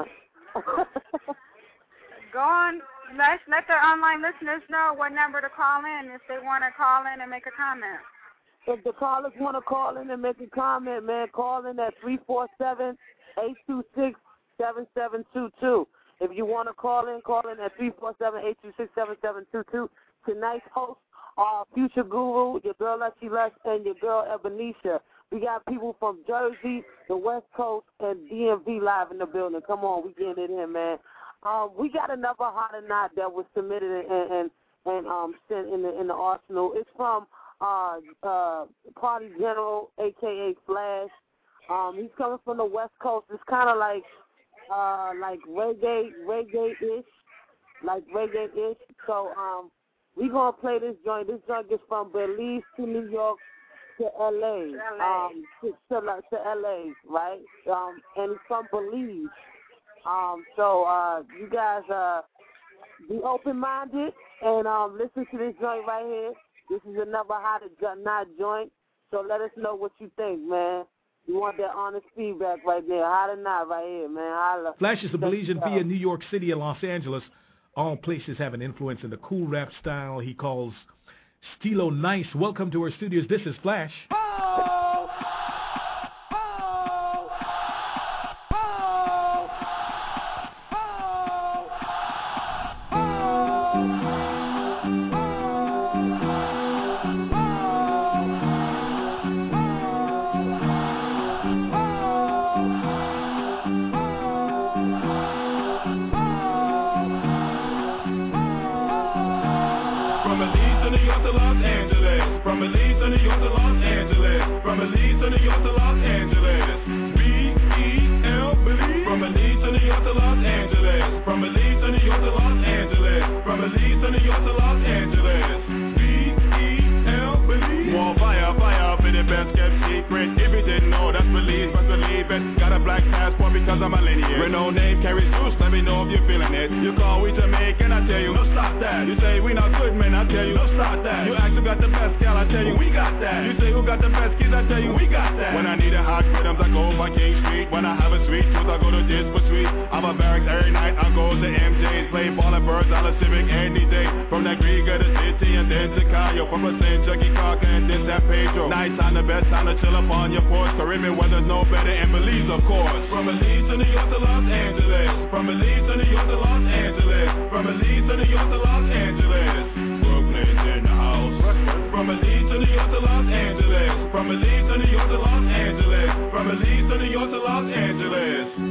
Go on, let, let the online listeners know what number to call in if they want to call in and make a comment. If the callers want to call in and make a comment, man, call in at three four seven, eight two six, seven seven two two. If you want to call in, call in at three four seven, eight two six, seven seven two two. Tonight's hosts are Future Guru, your girl Lucky Lush, and your girl Ebenezer. We got people from Jersey, the West Coast, and D M V live in the building. Come on, we getting it in, man. Um, we got another hot or not that was submitted and and, and um sent in the in the arsenal. It's from uh uh Party General, aka Flash. Um, he's coming from the West Coast. It's kind of like uh like reggae reggae ish, like reggae ish. So um, we gonna play this joint. This joint is from Belize to New York to L A, um, to, to, to L A, right? Um, and it's from Belize. Um, so uh, you guys uh, be open-minded and um, listen to this joint right here. This is another hot or not joint. So let us know what you think, man. You want that honest feedback right there. Hot or not right here, man. Holla. Flash is a Belizean via New York City and Los Angeles. All places have an influence in the cool rap style he calls Stilo Nice. Welcome to our studios. This is Flash. Oh! From Belize to New York to Los Angeles. From Belize to New York to Los Angeles. B E L Belize. From Belize to New York to Los Angeles. From Belize to New York to Los Angeles. From Belize to New York to Los Angeles. B E L Belize. More fire, fire for the best kept secret. If you didn't know, that's Belize, but believe it. Got a black passport because I'm a lineage. With no name carries juice, let me know if you're feeling it. You call we Jamaican, I tell you, no stop that. You say we not good men, I tell you, no stop that. You ask who got the best gal, I tell you, we got that. You say who got the best kids, I tell you, we got that. When I need a hot rhythms, I go by King Street. When I have a sweet tooth, I go to this for sweet. I'm a barracks every night, I go to M J's. Play ball and birds, I Civic any day. From that Grieger to City and then Chicago. From a Saint Chucky Carter and then San Pedro. Night time, the best time to chill up on your porch. Caribbean weather's no better in Belize, of course. From Belize to New York to Los Angeles. From Belize to New York to Los Angeles. From Belize to New York to Los Angeles. Brooklyn's in the house. From Belize to New York to Los Angeles. From Belize to New York to Los Angeles. From Belize to New York to Los Angeles. Brooklyn.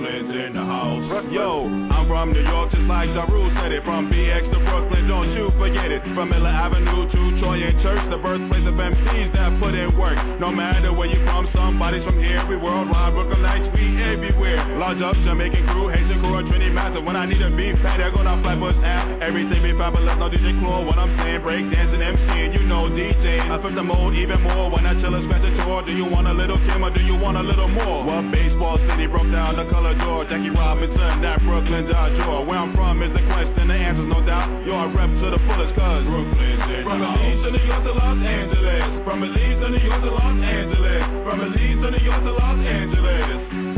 Brooklyn's in the house. Yo, I'm from New York, just like Ja Rule said it. From B X to Brooklyn, don't you forget it. From Miller Avenue to Troy and Church, the birthplace of M Cs that put in work. No matter where you from, somebody's from here. We worldwide, Brooklyn lights, we everywhere. Large up, Jamaican crew, Haitian crew, Trinity Massive. When I need a beef patty, I go down Flatbush Ave. Everything be fabulous, no D J Claw. What I'm saying, break dancing, MCing, you know DJing. I flip the mode even more when I chill and scratch the tour. Do you want a little Kim or do you want a little more? What baseball city broke down the color door? Jackie Robinson, that Brooklyn Dodge Jaw. Where I'm from is the question, the answer's no doubt. You're a rep to the fullest, cause Brooklyn's in From Belize to New York to Los Angeles. From Belize to New York to Los Angeles. From Belize to New York to Los Angeles.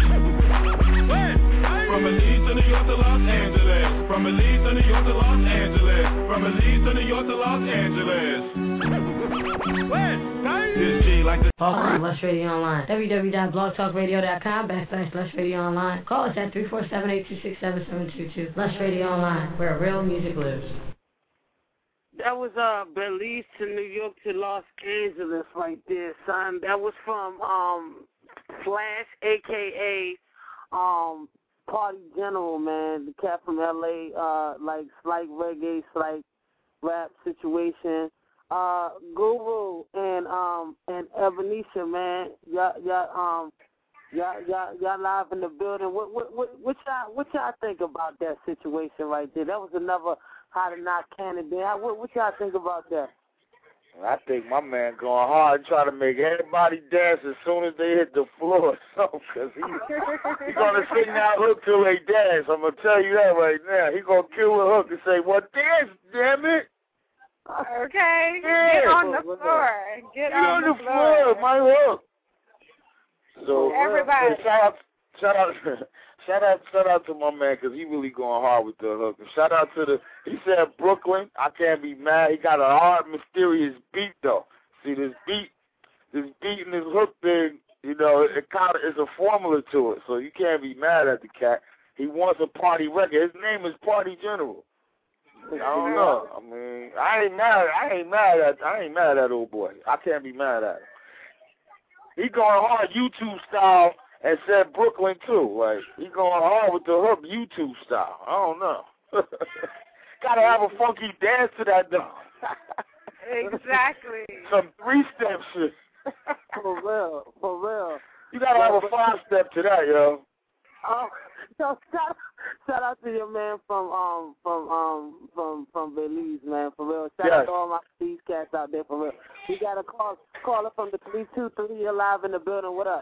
From Belize to New York to Los Angeles. From Belize to New York to Los Angeles. From Belize to New York to Los Angeles. This G like the Welcome to Lush Radio Online. w w w dot blog talk radio dot com backslash Lush Radio Online. Call us at three four seven, eight two six, seven seven two two. Lush Radio Online, where real music lives. That was uh Belize to New York to Los Angeles right there, son. That was from um Flash, aka um Party General, man. The cat from L A, uh like slight reggae, slight rap situation. Uh Guru and um and Ebenezer, man. Y'all y'all um y'all y'all y'all live in the building. What what what what y'all what y'all think about that situation right there? That was another how to knock candidate. What, what y'all think about that? I think my man going hard trying to make everybody dance as soon as they hit the floor. So, cause he he gonna sing that hook till they dance. I'm gonna tell you that right now. He gonna kill the hook and say, "Well, dance, damn it." Okay, yeah. get on the floor. Get, get on, on the the floor. floor. My hook. So everybody, uh, shout out, shout out, shout out, shout out to my man because he really going hard with the hook. And shout out to the. He said Brooklyn. I can't be mad. He got a hard, mysterious beat though. See this beat, this beat and this hook thing. You know, it, it kind of is a formula to it. So you can't be mad at the cat. He wants a party record. His name is Party General. I don't know. I mean, I ain't mad. I ain't mad at. I ain't mad at old boy. I can't be mad at him. He going hard YouTube style and said Brooklyn too. Like he going hard with the hook YouTube style. I don't know. Gotta have a funky dance to that though. Exactly. Some three step shit. For real, for real. You gotta have a five step to that, yo. Oh, so shout, shout out to your man from um from um from from Belize, man, for real. Shout yes. out to all my these cats out there, for real. We got a call caller from the three two three. You're live in the building. What up?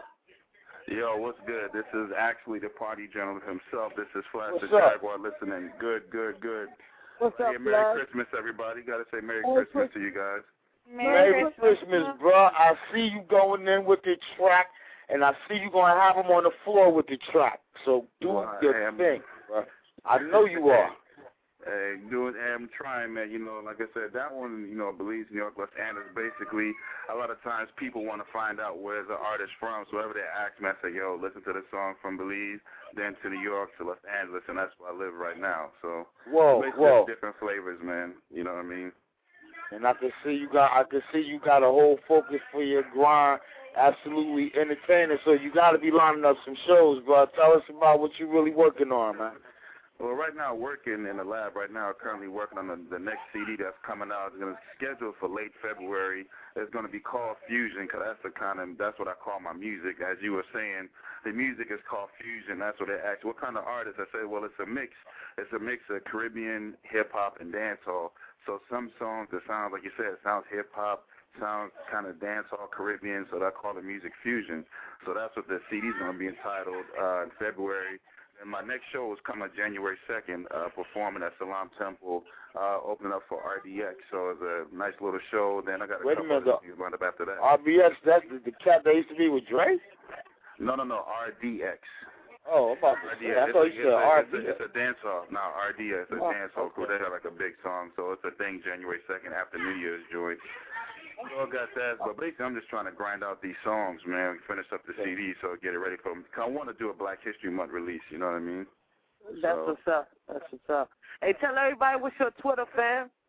Yo, what's good? This is actually the Party General himself. This is Flash what's the up? Jaguar listening. Good, good, good. What's hey, up, Merry Flash? Christmas, everybody. Got to say Merry Merry Christmas Christmas to you guys. Merry, Merry Christmas, Christmas, bro. I see you going in with the track, and I see you going to have them on the floor with the track. So do well, your am, thing, bro. I know you are. Hey, doing, I'm trying, man. You know, like I said, that one, you know, Belize, New York, Los Angeles, basically, a lot of times people want to find out where's the artist from. So whenever they ask me, I say, yo, listen to the song from Belize, then to New York, to Los Angeles, and that's where I live right now. So, whoa, whoa. different flavors, man. You know what I mean? And I can see you got, I can see you got a whole focus for your grind. Absolutely entertaining. So you got to be lining up some shows, bro. Tell us about what you're really working on, man. Well, right now, working in the lab right now, currently working on the, the next C D that's coming out. It's going to schedule for late February. It's going to be called Fusion, because that's the kind of, that's what I call my music. As you were saying, the music is called Fusion. That's what they asked. What kind of artist? I said, well, it's a mix. It's a mix of Caribbean, hip-hop, and dancehall. So some songs that sound, like you said, it sounds hip-hop, sounds kind of dancehall, Caribbean, so I call the music Fusion. So that's what the C D is going to be entitled uh, in February. And my next show is coming January second, uh, performing at Salam Temple, uh, opening up for R D X. So it's a nice little show. Then I got a Wait couple a minute, of things lined up after that. R D X, that's the, the cat that used to be with Dre? No, no, no, R D X. Oh, I'm about to say, I it's thought a, you said R D X. It's a, it's a dance-off. No, R D X, it's a oh, dance-off crew. okay. They got like a big song. So it's a thing January second after New Year's joint. So I got that, but basically I'm just trying to grind out these songs, man. Finish up the C D, so get it ready for them. I want to do a Black History Month release, you know what I mean? That's so. what's up. That's what's up. Hey, tell everybody what's your Twitter, fam.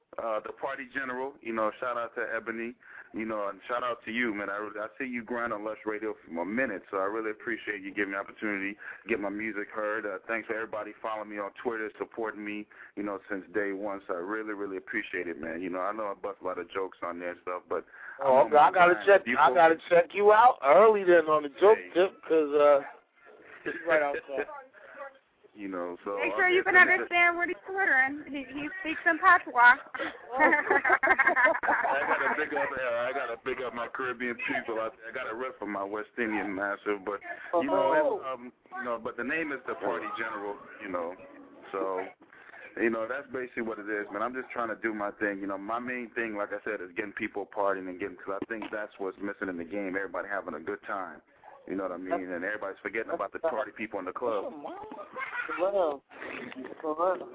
uh, the Party General. You know, shout out to Ebony. You know, and shout out to you, man. I, I see you grind on Lush Radio for a minute, so I really appreciate you giving me the opportunity to get my music heard. Uh, thanks for everybody following me on Twitter, supporting me, you know, since day one. So I really, really appreciate it, man. You know, I know I bust a lot of jokes on there and stuff, but oh, okay, I gotta check. I gotta check you out early then on the joke tip, cause uh, right outside. You know, so make sure you can understand what he's twittering. He he speaks in patois. I gotta big up. I gotta big up my Caribbean people out there. I got a rep for my West Indian massive, but you know, um, you know, but the name is the Party General. You know, so you know that's basically what it is, man. I'm just trying to do my thing. You know, my main thing, like I said, is getting people partying and getting. Because I think that's what's missing in the game. Everybody having a good time. You know what I mean? And everybody's forgetting about the party people in the club. For real. For real.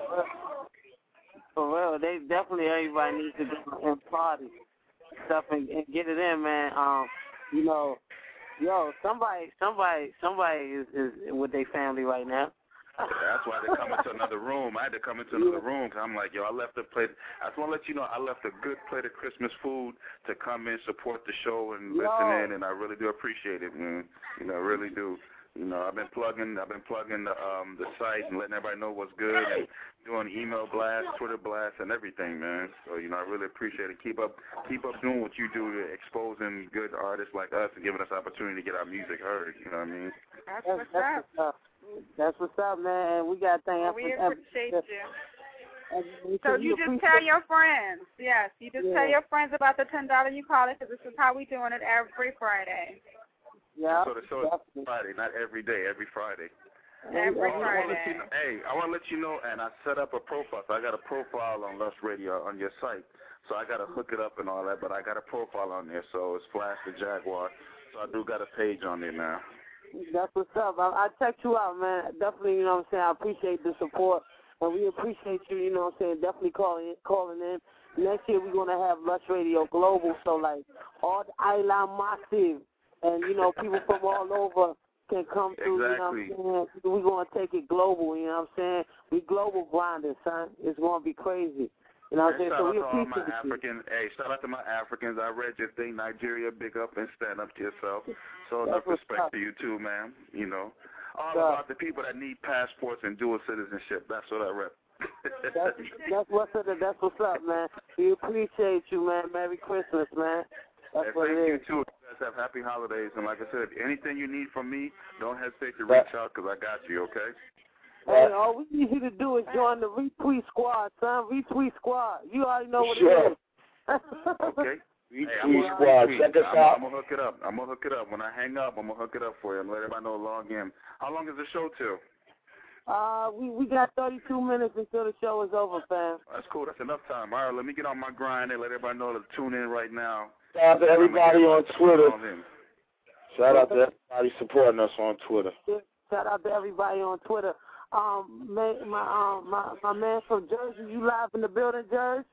For real. They definitely, everybody needs to go and party stuff and, and get it in, man. Um, you know, yo, somebody, somebody, somebody is, is with their family right now. That's why they come into another room. I had to come into another room because I'm like, yo, I left a plate. I just want to let you know I left a good plate of Christmas food to come in, support the show, and yo. listen in, and I really do appreciate it, man. You know, I really do. You know, I've been plugging, I've been plugging the um the site and letting everybody know what's good, and doing email blasts, Twitter blasts, and everything, man. So you know, I really appreciate it. Keep up, keep up doing what you do, to exposing good artists like us and giving us opportunity to get our music heard. You know what I mean? That's what's up. That's what's up, man. We got things. Well, we appreciate you. you. So you just tell your friends. Yes, you just yeah. tell your friends about the ten dollar you call it, because this is how we doing it every Friday. Yeah. So the show is Friday, not every day, every Friday. Every I Friday. wanna let you know, hey, I want to let you know, and I set up a profile. So I got a profile on Lush Radio on your site. So I got to hook it up and all that, but I got a profile on there. So it's Flash the Jaguar. So I do got a page on there now. That's what's up. I, I checked you out, man. Definitely, you know what I'm saying, I appreciate the support, and we appreciate you, you know what I'm saying, definitely calling calling in. Next year we're going to have Lush Radio Global, so, like, all the Island Massive and, you know, people from all over can come through, exactly. You know what I'm saying? We're going to take it global, you know what I'm saying? We global grinders, son. It's going to be crazy. You know what I'm saying? Shout So out we to all my appreciate you. African, hey, shout out to my Africans. I read your thing, Nigeria, big up and stand up to yourself. So enough respect to you too, man. You know, all yeah. about the people that need passports and dual citizenship. That's what I rep. that's, that's what's up. That's what's up, man. We appreciate you, man. Merry Christmas, man. That's and what thank it you is. too. You guys have happy holidays, and like I said, anything you need from me, don't hesitate to reach out because I got you. Okay. Hey, all we need you to do is join the Retweet Squad, son. Retweet Squad. You already know what sure. it is. Okay. Retweet hey, Squad. Check us I'm, out. I'm going to hook it up. I'm going to hook it up. When I hang up, I'm going to hook it up for you and let everybody know to log in. How long is the show till? Uh, we, we got thirty-two minutes until the show is over, fam. That's cool. That's enough time. All right, let me get on my grind and let everybody know to tune in right now. Shout out to everybody on Twitter. Shout out to everybody supporting us on Twitter. Shout out to everybody on Twitter. Um, my my um my my man from Jersey, you live in the building, Jersey?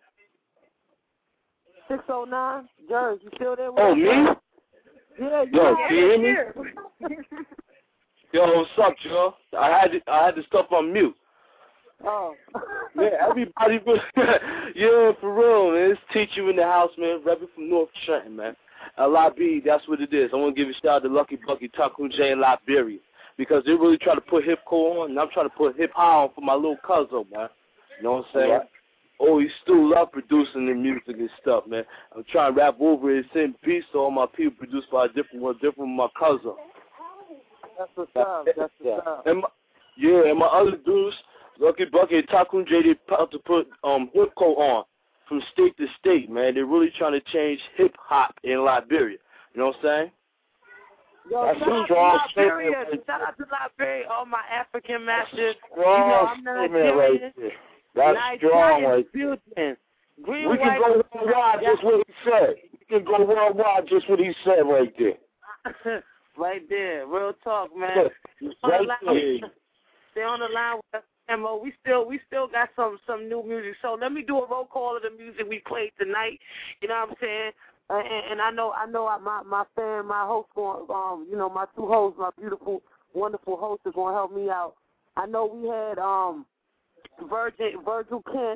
Six oh nine, Jersey, you still there? With oh us? me? Yeah, Yo, yeah, can you hear me? Yo, what's up, Joe? I had to, I had to stuff on mute. Oh. Man, everybody, yeah, for real, man. It's Teacher in the house, man. Repping from North Trenton, man. L I B, that's what it is. I want to give a shout out to Lucky Bucky, Taku J, and Liberia. Because they really try to put hip-hop on, and I'm trying to put hip-hop on for my little cousin, man. You know what I'm saying? Right. Oh, he still love producing the music and stuff, man. I'm trying to rap over it, send peace to all my people produced by a different one, different from my cousin. That's what's up. That's what's up. And my, yeah, and my other dudes, Lucky Bucky and Taku J, they about to put um, hip-hop on from state to state, man. They're really trying to change hip-hop in Liberia. You know what I'm saying? Yo, That's shout out strong to Liberia. statement. Shout out to Liberia, all my African masters. Strong you know, I'm statement right there. That's strong right there. Green, we can white, go worldwide just what he said. We can go worldwide just what he said right there. Right there. Real talk, man. Right there. Stay on the line with us, M O. We still we still got some some new music. So let me do a roll call of the music we played tonight. You know what I'm saying? Uh, and, and I know I know my my fan, my host, going, um, you know, my two hosts, my beautiful, wonderful hosts are going to help me out. I know we had um, Virgil, Virgil Kent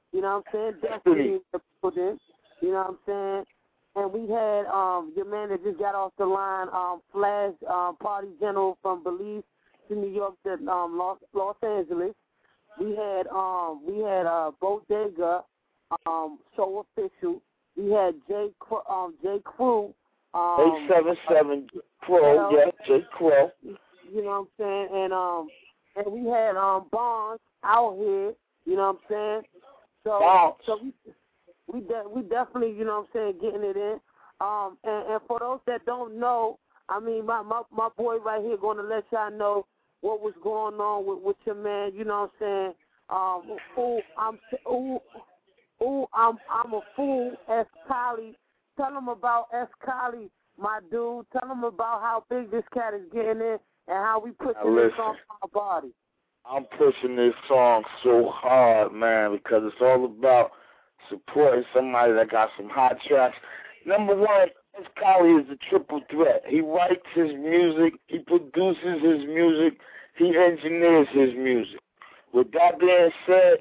You know what I'm saying? Destiny in the building. You know what I'm saying? And we had um your man that just got off the line, um Flash, um Party General from Belize to New York to um Los, Los Angeles. We had um we had uh Bodega, um Show Official. We had J um J Crew. Um, eight seven seven Crow, yeah, J Crow. You know what I'm saying? And um and we had um Bonds out here. You know what I'm saying? So wow. so we. We de- we definitely, you know what I'm saying, getting it in. Um, and, and for those that don't know, I mean, my, my, my boy right here going to let y'all know what was going on with, with your man, you know what I'm saying. Um, ooh, I'm, ooh, ooh, I'm, I'm a fool, S. Collie. Tell him about S. Collie, my dude. Tell him about how big this cat is getting in and how we pushing this on our body. I'm pushing this song so hard, man, because it's all about supporting somebody that got some hot tracks. Number one, S. Collie is the triple threat. He writes his music, he produces his music, he engineers his music. With that being said,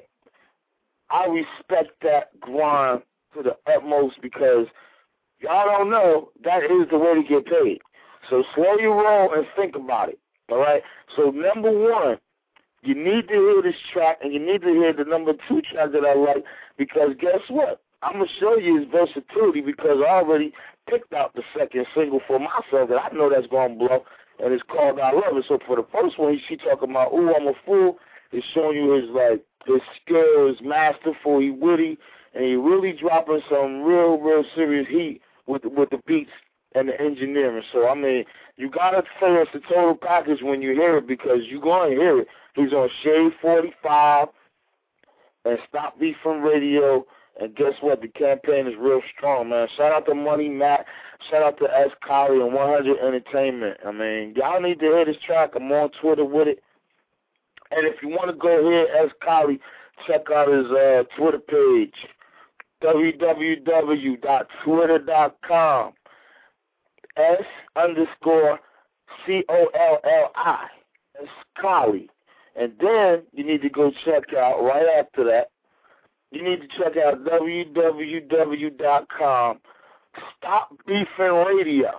I respect that grind to the utmost because y'all don't know that is the way to get paid. So slow your roll and think about it, all right? So number one, you need to hear this track, and you need to hear the number two track that I like, because guess what? I'm going to show you his versatility because I already picked out the second single for myself that I know that's going to blow, and it's called I Love It. So for the first one, she talking about, ooh, I'm a fool. It's showing you his, like, his skill is masterful, he witty, and he really dropping some real, real serious heat with, with the beats and the engineering. So, I mean, you got to say it's the total package when you hear it because you're going to hear it. He's on Shade forty-five and Stop Beefing Radio. And guess what? The campaign is real strong, man. Shout out to Money Mac. Shout out to S. Collie and one hundred Entertainment. I mean, y'all need to hear this track. I'm on Twitter with it. And if you want to go hear S. Collie, check out his uh, Twitter page, w w w dot twitter dot com. S underscore C O L L I. S. Collie. And then you need to go check out, right after that, you need to check out w w w dot com Stop Beefing Radio.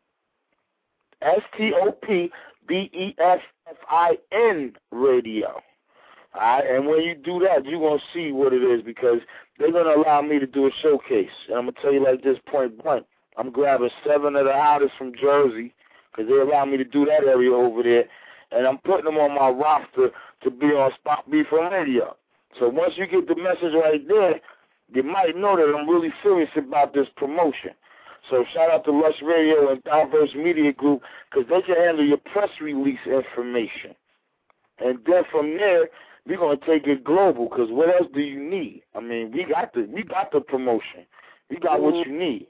S T O P B E F F I N Radio. All right, and when you do that, you're going to see what it is because they're going to allow me to do a showcase. And I'm going to tell you like this point blank. I'm grabbing seven of the hottest from Jersey because they allow me to do that area over there. And I'm putting them on my roster to be on Stop Beefing Radio. So once you get the message right there, you might know that I'm really serious about this promotion. So shout out to Lush Radio and Diverse Media Group because they can handle your press release information. And then from there, we're going to take it global because what else do you need? I mean, we got the we got the promotion. We got mm-hmm. what you need.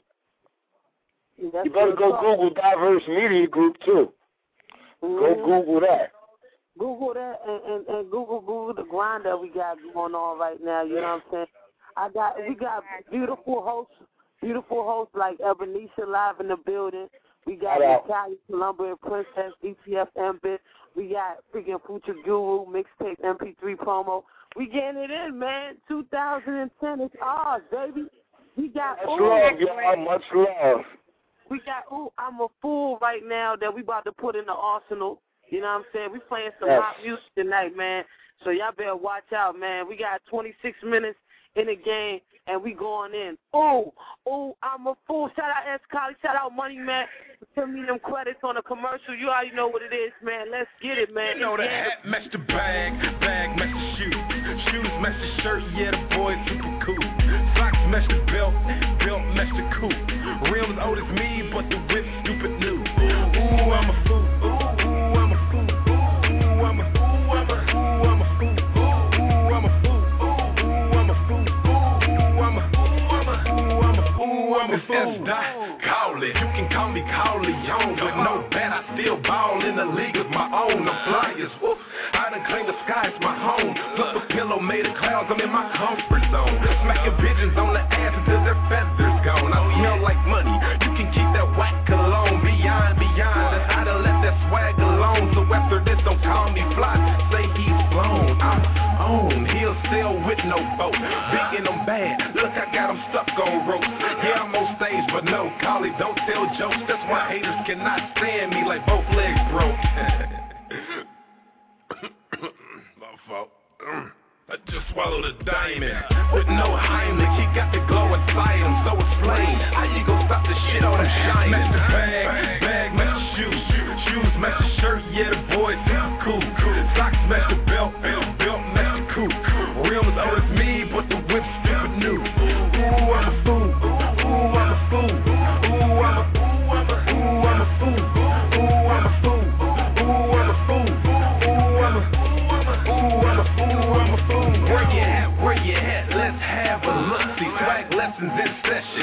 That's you better go Google Diverse Media Group, too. Mm-hmm. Go Google that. Google that and, and, and Google Google the grind that we got going on right now. You know what I'm saying? I got we got beautiful hosts, beautiful hosts like Ebenezer live in the building. We got Italian Columbia Princess, D T F Mbit. We got freaking Future Guru mixtape M P three promo. We getting it in, man. two thousand ten is ours, baby. We got much ooh, love, y'all. Much love. We got ooh, I'm a fool right now that we about to put in the arsenal. You know what I'm saying? We playing some yes. hot music tonight, man. So y'all better watch out, man. We got twenty-six minutes in the game, and we going in. Ooh, ooh, I'm a fool. Shout out S. Collie. Shout out Money Man. Send me them credits on the commercial. You already know what it is, man. Let's get it, man. You know the hat match the bag, bag match the shoes. Shoes match the shirt, yeah, the boy's super cool. Socks match the belt, belt match the coupe. Rims old as me, but the whip stupid new. Ooh, I'm a fool. Ooh, I'm a fool. Ooh, I'm a fool. I'm a fool. I'm a fool. Ooh, I'm a fool. Ooh, I'm a fool. Ooh, I'm a fool. I'm a fool. I'm a fool. I'm a fool. Call it. You can call me Corleone, but no bet I still ball in the league of my own. The Flyers, woo. I done claimed the sky is my home. Flip a pillow made of clouds. I'm in my comfort zone. Smacking pigeons on the ass until their feathers gone. I smell like money. You can keep that whack cologne. Beyond, beyond. And I done let that swag alone. So after this, don't call me fly. Say he's blown. I'm on. He'll sail with no boat. Big and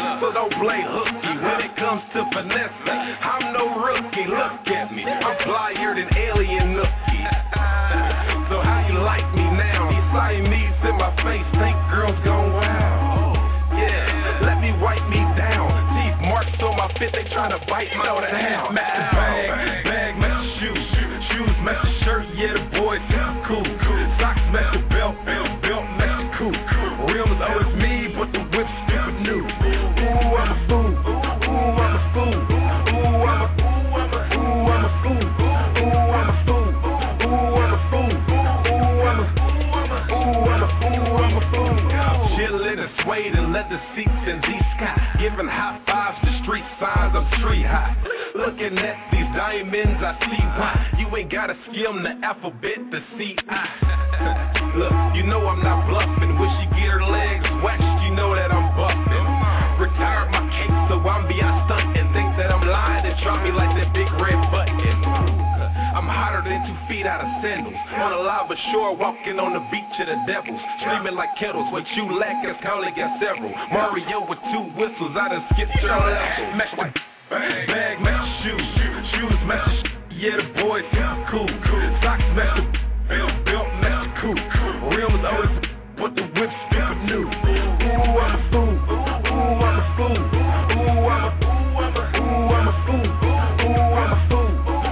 so don't play hooky when it comes to finesse. I'm no rookie, look at me, I'm flyer than alien nookie. So how you like me now? These Siamese in my face, think girls gone wild. Yeah, let me wipe me down. Teeth marks on my fit, they tryna bite me on the down. Match the bag, bag match the shoes, shoes match the shirt, yeah the boys cool. Socks match the belt, belt, belt match the coupe. Rims, oh it's me, but the whip's stupid new. Ooh, I'm a fool, ooh, I'm a fool. Ooh, I'm a, ooh, I'm a, ooh, I'm a fool. Ooh, I'm a fool, ooh, I'm a fool. Ooh, I'm a, ooh, I'm a, ooh, I'm a fool. Chillin' and swayed and leather seats in the sky. Giving high fives to street signs, I'm tree high. Looking at these diamonds, I see why. You ain't gotta skim the alphabet to see I. Look, you know I'm not bluffing. When she get her legs waxed, you know that I'm buffing. Retired my cake, so I'm beyond stunt and think that I'm lying and drop me like that big red button. I'm hotter than two feet out of sandals. On a lava shore, walking on the beach of the devils. Screaming like kettles, what you lack is Carly got several. Mario with two whistles, I done skipped your level. Match the bag, bag match the shoes, shoes match the sh- yeah the boys cool. Socks match the belt, belt match the coupe. Rims always, but the whip's stupid new. Ooh, I'm a fool, ooh, I'm a fool. Ooh, I'm a, ooh, I'm a, ooh, I'm a fool. Ooh, I'm a fool.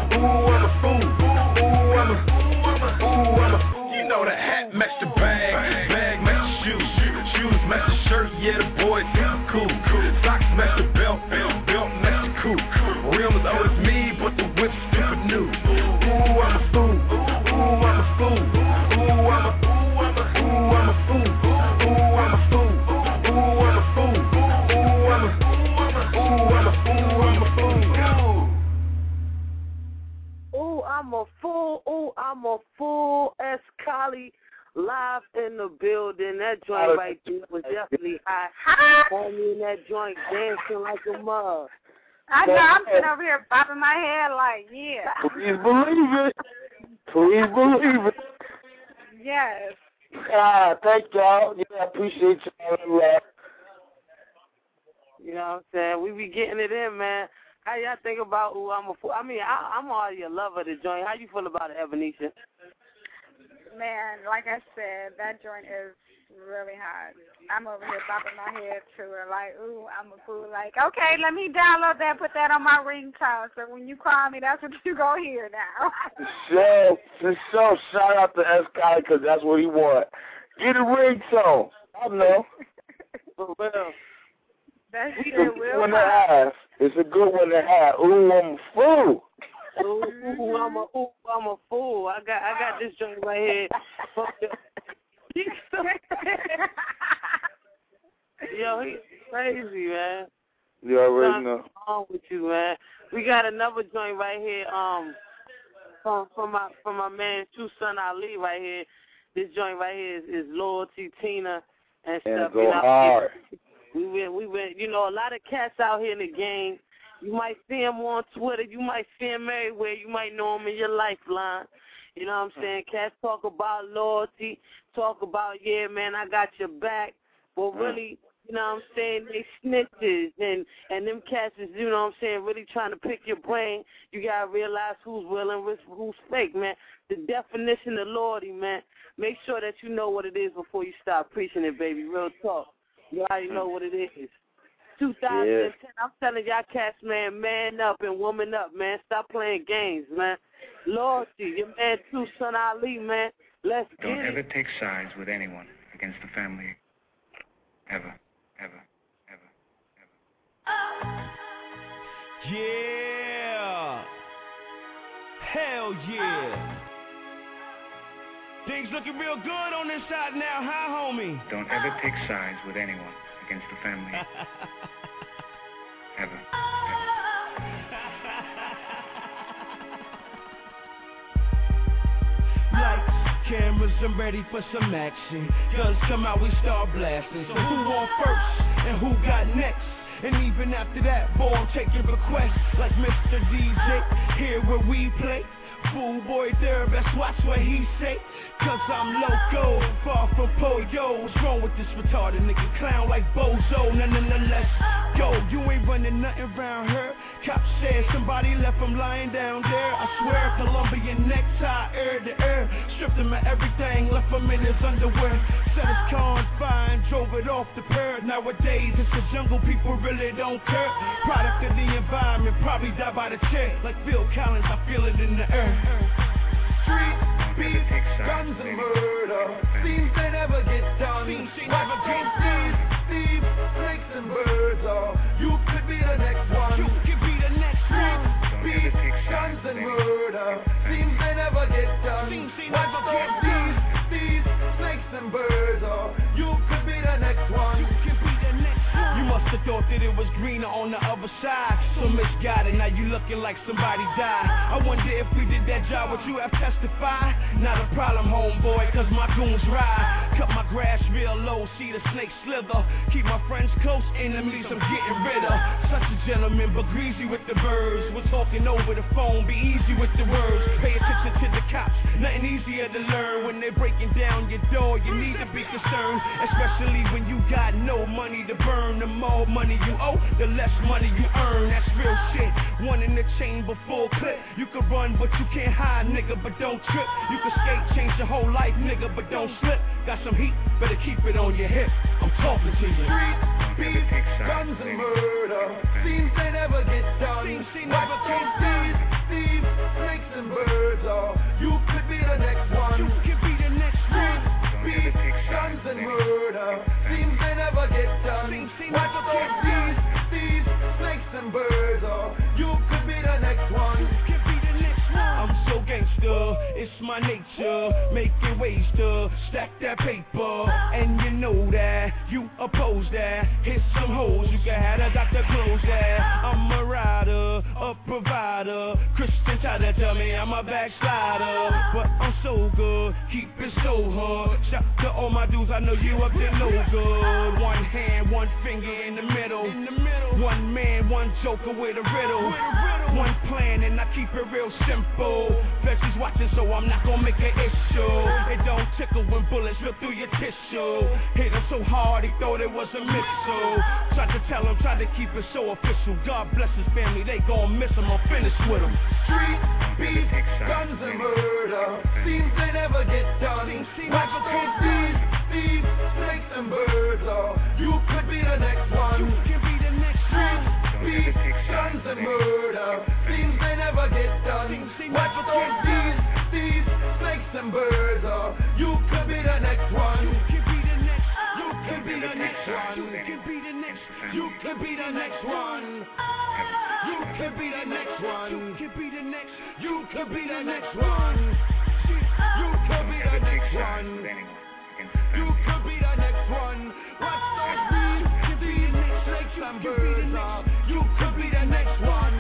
You know the hat match the bag, bag match the shoes, shoes match the shirt, yeah the boys cool. Socks match the belt, belt, belt match the coupe. Rims, oh it's me, but the whip's stupid new. Ooh, I'm a fool, ooh, I'm a fool. Ooh, I'm a, ooh, I'm a, ooh, I'm a fool. Ooh, I'm a fool, ooh, I'm a fool. Ooh, I'm a, ooh, I'm a, ooh, I'm a fool. Ooh, I'm a fool. Ooh, I'm a fool. Escali live in the building. That joint right there was definitely hot. Homie in that joint dancing like a mug. I know. I'm sitting over here bopping my head like, yeah. Please believe it. Please believe it. Yes. Ah, thank y'all. Yeah, I appreciate y'all. You know what I'm saying? We be getting it in, man. How y'all think about Ooh, I'm a fool? I mean, I, I'm already a lover of the joint. How you feel about it, Ebenezer? Man, like I said, that joint is really hot. I'm over here bopping my head to it like, ooh, I'm a fool. Like, okay, let me download that, put that on my ringtone. So when you call me, that's what you gonna hear now. So, for sure, shout out to Escali because that's what he want. Get a ringtone. I know. For real. That shit It's a will good one to have. It's a good one to have. Ooh, I'm a fool. Ooh, ooh, I'm a ooh, I'm a fool. I got I got this joint right here. Yo, he's crazy, man. You already know. What's wrong with you, man? We got another joint right here. Um, from from my from my man True Son Ali right here. This joint right here is, is Loyalty, Tina, and stuff. And go you know? hard. We went, we went, you know, a lot of cats out here in the game. You might see them on Twitter. You might see them everywhere. You might know them in your lifeline. You know what I'm saying? Cats talk about loyalty, talk about, yeah, man, I got your back. But really, you know what I'm saying, they snitches. And, and them cats is, you know what I'm saying, really trying to pick your brain. You got to realize who's real and who's fake, man. The definition of loyalty, man. Make sure that you know what it is before you start preaching it, baby. Real talk. You already know what it is. two thousand ten, yeah. I'm telling y'all cats, man, man up and woman up, man. Stop playing games, man. Loyalty, your man, True Son Ali, man. Let's Don't get ever it. take sides with anyone against the family. Ever, ever, ever, ever. Yeah. Hell yeah. Things looking real good on this side now, huh, homie? Don't ever take sides with anyone against the family. Ever. Lights, cameras, I'm ready for some action. Guns come out, we start blasting. So who on first and who got next? And even after that, boy, I'm taking requests like Mister D J. Here where we play. Fool boy there, best watch what he say. Cause I'm loco, far from Poyo. What's wrong with this retarded nigga? Clown like Bozo. No, no, no, let's go. You ain't running nothing around here. Cop said somebody left him lying down there. I swear, Colombian necktie, ear to ear. Stripped him of everything, left him in his underwear. Set his car on fire and drove it off the pier. Nowadays, it's a jungle, people really don't care. Product of the environment, probably die by the chair. Like Phil Collins, I feel it in the air. Street beef, guns and murder. Seems they never get done. Never get thieves, thieves, snakes and birds. Oh, you could be the next one. You could be the next one. Beef, guns and murder. Seems they never get done. Never get thieves, thieves, snakes and birds. Oh, you could be the next one. You could be the next one. You must have thought that it was greener on the other side. So misguided, now you looking like somebody died. I wonder if we did that job, would you have testified? Not a problem, homeboy, cause my goons ride. Cut my grass real low, see the snake slither. Keep my friends close, enemies I'm getting rid of. Such a gentleman, but greasy with the birds. We're talking over the phone, be easy with the words. Pay attention to the cops, nothing easier to learn. When they're breaking down your door, you need to be concerned. Especially when you got no money to burn. The more money you owe, the less money you earn. That's real shit. One in the chamber, full clip. You can run, but you can't hide, nigga, but don't trip. You can skate, change your whole life, nigga, but don't slip. Got some heat, better keep it on your hip. I'm talking to you. Street beef, guns and murder. Seems they never get done. Never get thieves, thieves, snakes and birds. Oh, you could be the next one. You could be the next one. Beef, guns and murder. Seems they never get done. Never get thieves, thieves, snakes and birds. Oh, you could be the next one. You could be the next one. I'm so gangster, it's my nature. Making ways to stack that paper. And you know that, you oppose that. Hit some hoes, you can have a doctor close that. I'm a rider, a provider. Christian tried to tell me I'm a backslider. But I'm so good, keep it so hard. Shout to all my dudes, I know you up there no good. One hand, one finger in the middle. In the middle. One man, one joker with a riddle. With a riddle. One plan and I keep it real simple. Flex is watching, so I'm not gonna make an issue. It don't tickle when bullets rip through your tissue. Hit him so hard, he thought it was a missile. Tried to tell him, tried to keep it so official. God bless his family, they gon' miss him, I'm finished with him. Street beef, guns and murder. Seems they never get done. Never get thieves, thieves, snakes and birds. Oh, you could be the next one. You could be the next one. Street beef, guns and murder. Seems they never get done. Never get thieves, thieves, snakes and birds. Oh, you could be the next one. You could be the next. You could be the next one. You could be the next. You could be the next one. You could be the next one. You could be the next. You could be the next one. You could be the next one. You could be the next one. Watch those bees, these snakes and birds. Uh, you could be the next one.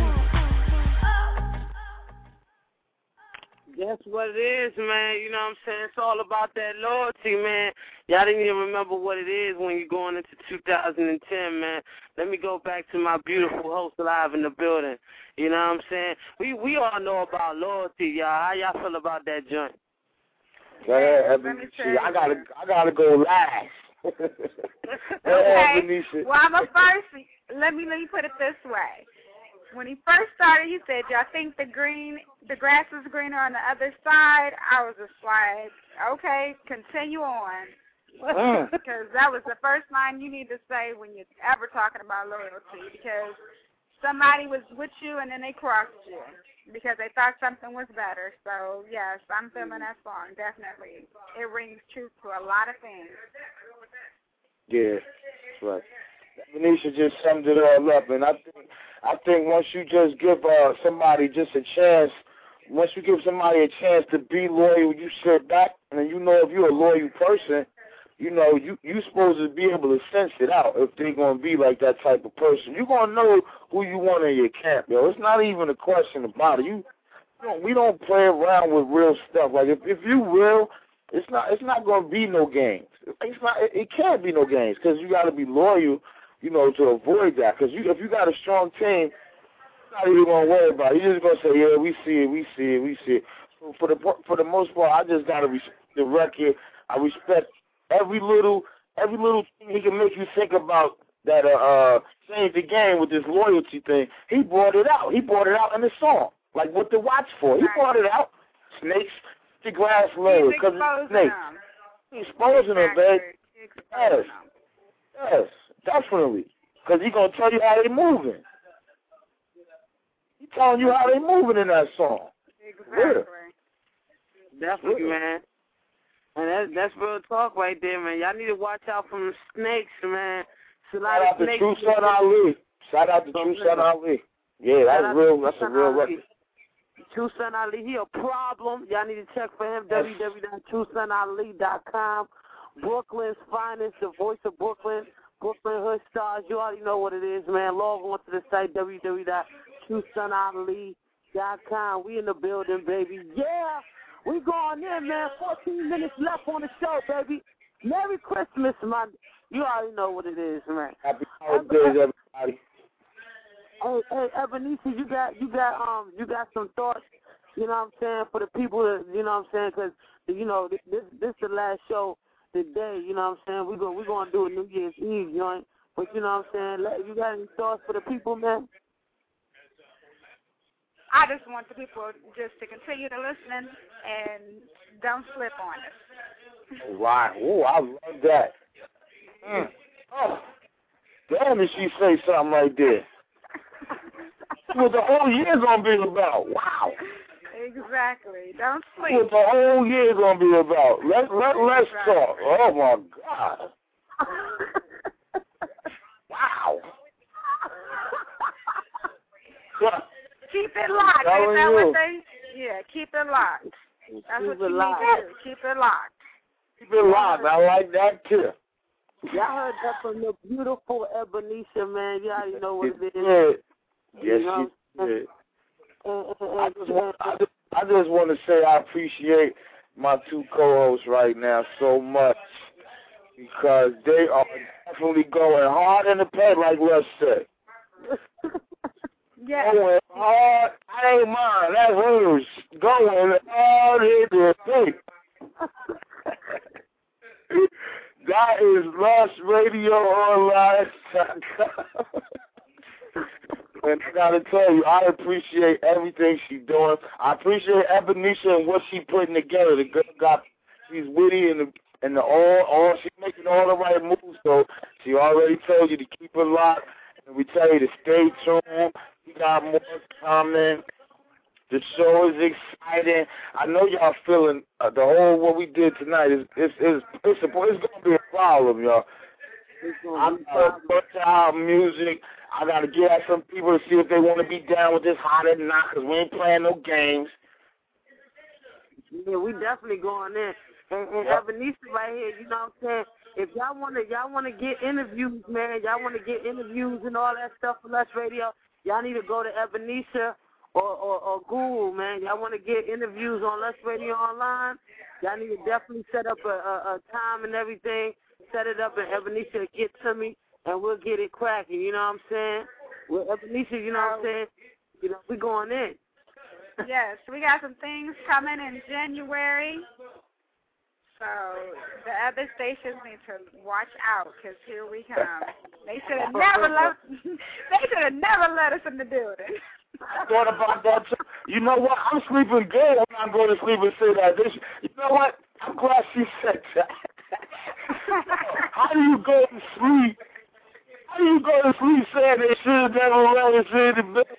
That's what it is, man. You know what I'm saying? It's all about that loyalty, man. Y'all didn't even remember what it is when you're going into two thousand ten, man. Let me go back to my beautiful host live in the building. You know what I'm saying? We we all know about loyalty, y'all. How y'all feel about that joint? Yeah, see, I gotta I gotta go last. Okay. Well, I'm a first. Let me let me put it this way. When he first started, he said, "Y'all think the green, the grass is greener on the other side?" I was just like, "Okay, continue on," because mm. that was the first line you need to say when you're ever talking about loyalty. Because somebody was with you and then they crossed you because they thought something was better. So yes, I'm feeling that song definitely. It rings true to a lot of things. Yeah, that's right. Venetia just summed it all up, and I think I think once you just give uh, somebody just a chance, once you give somebody a chance to be loyal, you sit back, and you know if you're a loyal person, you know you you supposed to be able to sense it out if they're gonna be like that type of person. You're gonna know who you want in your camp, yo. It's not even a question about it. You, you know, we don't play around with real stuff. Like if if you real, it's not it's not gonna be no games. It's not. It, it can't be no games because you got to be loyal. You know, to avoid that. Because you, if you got a strong team, not even gonna worry about it. He's just gonna say, yeah, we see it, we see it, we see it. So for the for the most part, I just gotta respect the record. I respect every little every little thing he can make you think about that. Uh, uh change the game with this loyalty thing. He brought it out. He brought it out in the song. Like what to watch for. He brought it out. Snakes, the glass layer, because it's snakes. He's exposing them, babe. Yes, yes, definitely. Because he's gonna tell you how they moving. He's telling you how they moving in that song. Exactly. Yeah. Definitely, man. And that's that's real talk right there, man. Y'all need to watch out from the snakes, man. It's a lot Shout of out to snakes. True Son Ali. Shout out to True Son Ali. Yeah, that's real. That's a real record. True Son Ali, he a problem. Y'all need to check for him, w w w dot true son ali dot com. Brooklyn's finest, the voice of Brooklyn, Brooklyn Hood Stars. You already know what it is, man. Log on to the site, w w w dot true son ali dot com. We in the building, baby. Yeah, we going in, man. fourteen minutes left on the show, baby. Merry Christmas, man. You already know what it is, man. Happy holidays, everybody. Hey, hey, Ebenezer, you got, you got, um, you got some thoughts, you know what I'm saying, for the people that, you know what I'm saying, because, you know, this, this, this is the last show today, you know what I'm saying. We're going, we're going to do a New Year's Eve joint, but you know what I'm saying. Let, you got any thoughts for the people, man? I just want the people just to continue to listen and don't slip on us. Right. Oh, I love that. Mm. Oh, damn, did she say something like that? What the whole year's gonna be about. Wow. Exactly. Don't sleep. What the whole year's gonna be about. Let let let's talk. Oh my God. Wow. Keep it locked. Ain't that what they? Yeah, keep it locked. That's what you need to do. Keep it locked. Keep it locked. I like that too. Y'all heard that from the beautiful Ebenezer, man. You already know what it is. Yeah. Yes, you know? she did. I just, want, I, just, I just want to say I appreciate my two co-hosts right now so much because they are definitely going hard in the paint, like Les said. Yeah. Going hard. I ain't mine. That's hers. Going hard in the paint. That is Lost Radio Online dot com. And I gotta tell you, I appreciate everything she's doing. I appreciate Ebenezer and what she's putting together. The girl got, she's witty and the and the all, all she's making all the right moves. So she already told you to keep it locked, and we tell you to stay tuned. We got more coming. The show is exciting. I know y'all feeling uh, the whole what we did tonight is it's it's it's, a, it's gonna be a problem, y'all. I'm gonna put out music. I gotta get at some people to see if they want to be down with this hot or not, because we ain't playing no games. Yeah, we definitely going in. And, and yep. Ebenezer right here, you know what I'm saying? If y'all wanna y'all wanna get interviews, man, y'all wanna get interviews and all that stuff for Lust Radio, y'all need to go to Ebenezer or, or, or Google, man. Y'all wanna get interviews on Lust Radio Online, y'all need to definitely set up a, a, a time and everything. Set it up and Ebenezer get to me and we'll get it cracking, you know what I'm saying? With Ebenezer, you know what I'm saying? You know, we going in. Yes, we got some things coming in January. So the other stations need to watch out because here we come. They should have never let they should have never let us in the building. I thought about that too. You know what? I'm sleeping good. I'm not going to sleep and say that. This, you know what? I'm glad she said that. How do you go to sleep? How do you go to sleep saying they should have never let us in the bed?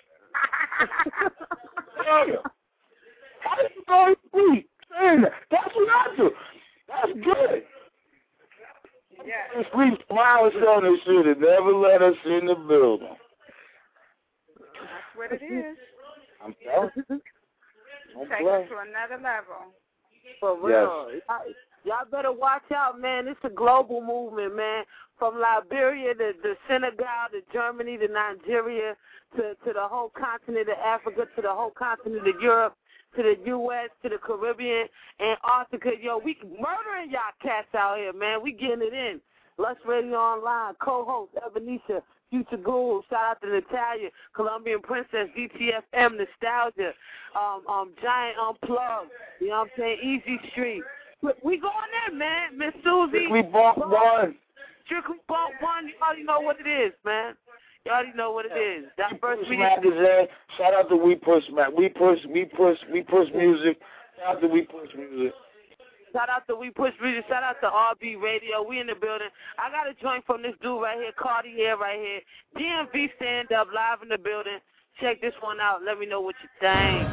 How do you go to sleep saying that? That's what I do. That's good. Yeah. Sleep smiling saying they should have never let us in the building. That's what it is. I'm telling you. Take it to another level. For real. Yes. I, Y'all better watch out, man. It's a global movement, man. From Liberia to, to Senegal to Germany to Nigeria to, to the whole continent of Africa to the whole continent of Europe to the U S to the Caribbean, Antarctica. Yo, we murdering y'all cats out here, man. We getting it in. Lust Radio Online, co-host Ebenezer, Future Guru, shout out to Natalia, Colombian Princess, D T F M, Nostalgia, um, um, Giant Unplugged, you know what I'm saying, Easy Street. We going there, man. Miss Susie. Strictly Bump One. Strictly Bump One. You already know what it is, man. You already know what it is. That We first Push meeting. Magazine. Shout out to We Push Mag. We Push. We Push. We Push Music. Shout out to We Push Music. Shout out to We Push Music. Shout out to R B Radio. We in the building. I got a joint from this dude right here, Cartier right here. D M V stand up live in the building. Check this one out. Let me know what you think.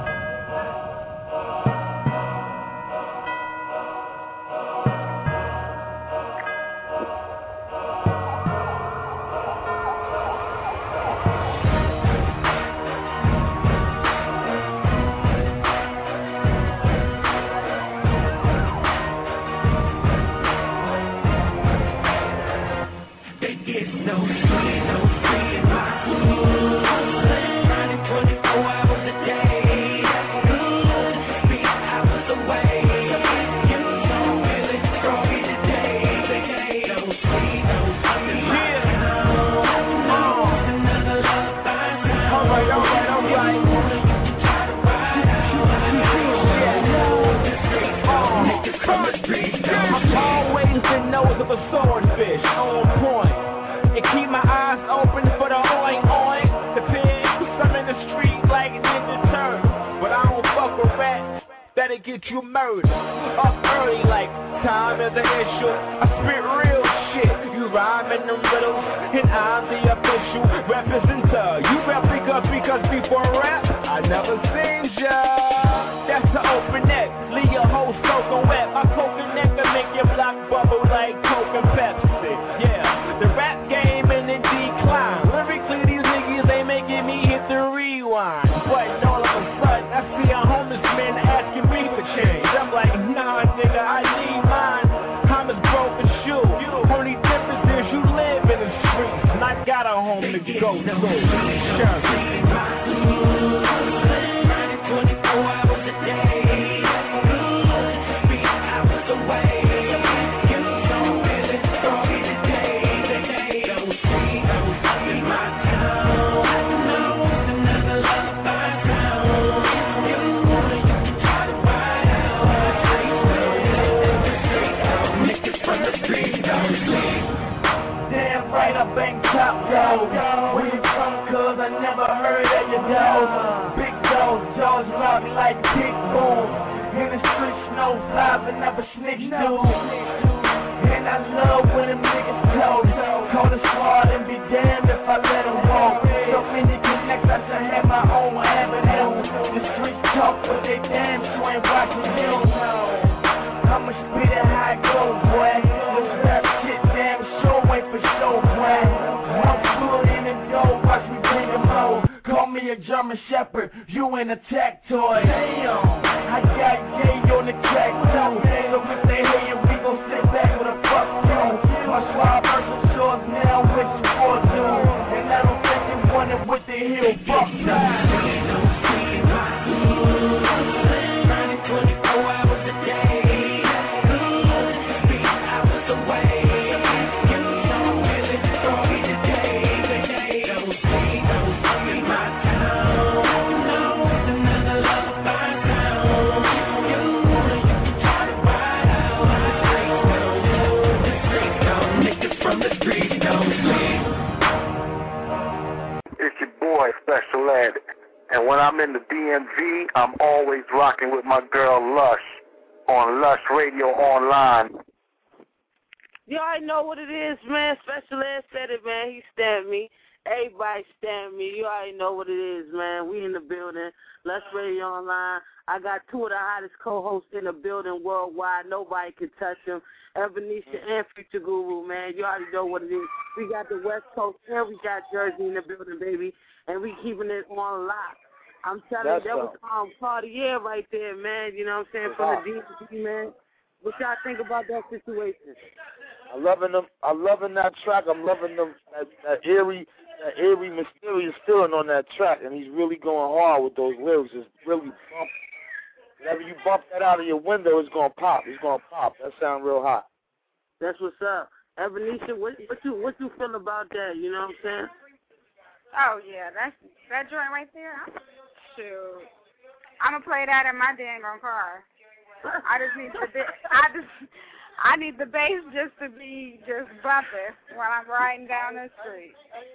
Of a swordfish on point, and keep my eyes open for the oink oink. The pigs, I'm in the street like Ninja Turtle, but I don't fuck with rats that'll get you murdered. Up early like time is an issue. I spit real shit. You rhyme in the riddles, and I'm the official representative. You replica because before rap, I never seen ya. That's the open neck. Leave your whole soaking wet. My coconut can make your block bubble like Coke and Pepsi. Yeah, the rap game in the decline. Lyrically, these niggas ain't making me hit the rewind. But all of a sudden, I see a homeless man asking me for change. I'm like, nah, nigga, I need mine. I'm his broken shoe. Only difference is you live in the streets, and I got a home to go to. Sure. twenty-four hours a day. Top dog, where you from? Cause I never heard of your dog. Big dog, jaws rock me like big boom. In the streets, no flies, I never snitch dude. And I love when them niggas talk. Call the squad and be damned if I let them walk. So many connects, I should have my own avenue. The streets talk, but they damn sure ain't watching you. I'ma spit it how it go, boy. This rap shit damn sure ain't for show, boy. Watch me bring them low. Call me a German Shepherd, you an attack toy. Damn, I got gay on the track too. So if they hate you, we gon' sit back with a fuck you. My swab versus shores now with some more dude. And I don't think you want it with the heel fuck now. twenty-four hours a day. Special Ed, and when I'm in the D M V, I'm always rocking with my girl Lush on Lush Radio Online. You already know what it is, man. Special Ed said it, man. He stamped me. Everybody stamped me. You already know what it is, man. We in the building. Lush Radio Online. I got two of the hottest co-hosts in the building worldwide. Nobody can touch them. Ebenezer and Future Guru, man. You already know what it is. We got the West Coast and we got Jersey in the building, baby. And we keeping it on lock. I'm telling That's you, that was um, Cartier right there, man. You know what I'm saying? From the D M V, man. What y'all think about that situation? I'm loving them. I'm loving that track. I'm loving them. That, that eerie, that eerie, mysterious feeling on that track, and he's really going hard with those lyrics. It's really bump. Whenever you bump that out of your window, it's gonna pop. It's gonna pop. That sound real hot. That's what's up. Ebenezer, what, what you what you feel about that? You know what I'm saying? Oh yeah, that's that joint right there. Shoot, I'm gonna play that in my dang on car. I just need the I just I need the bass just to be just bumping while I'm riding down the street.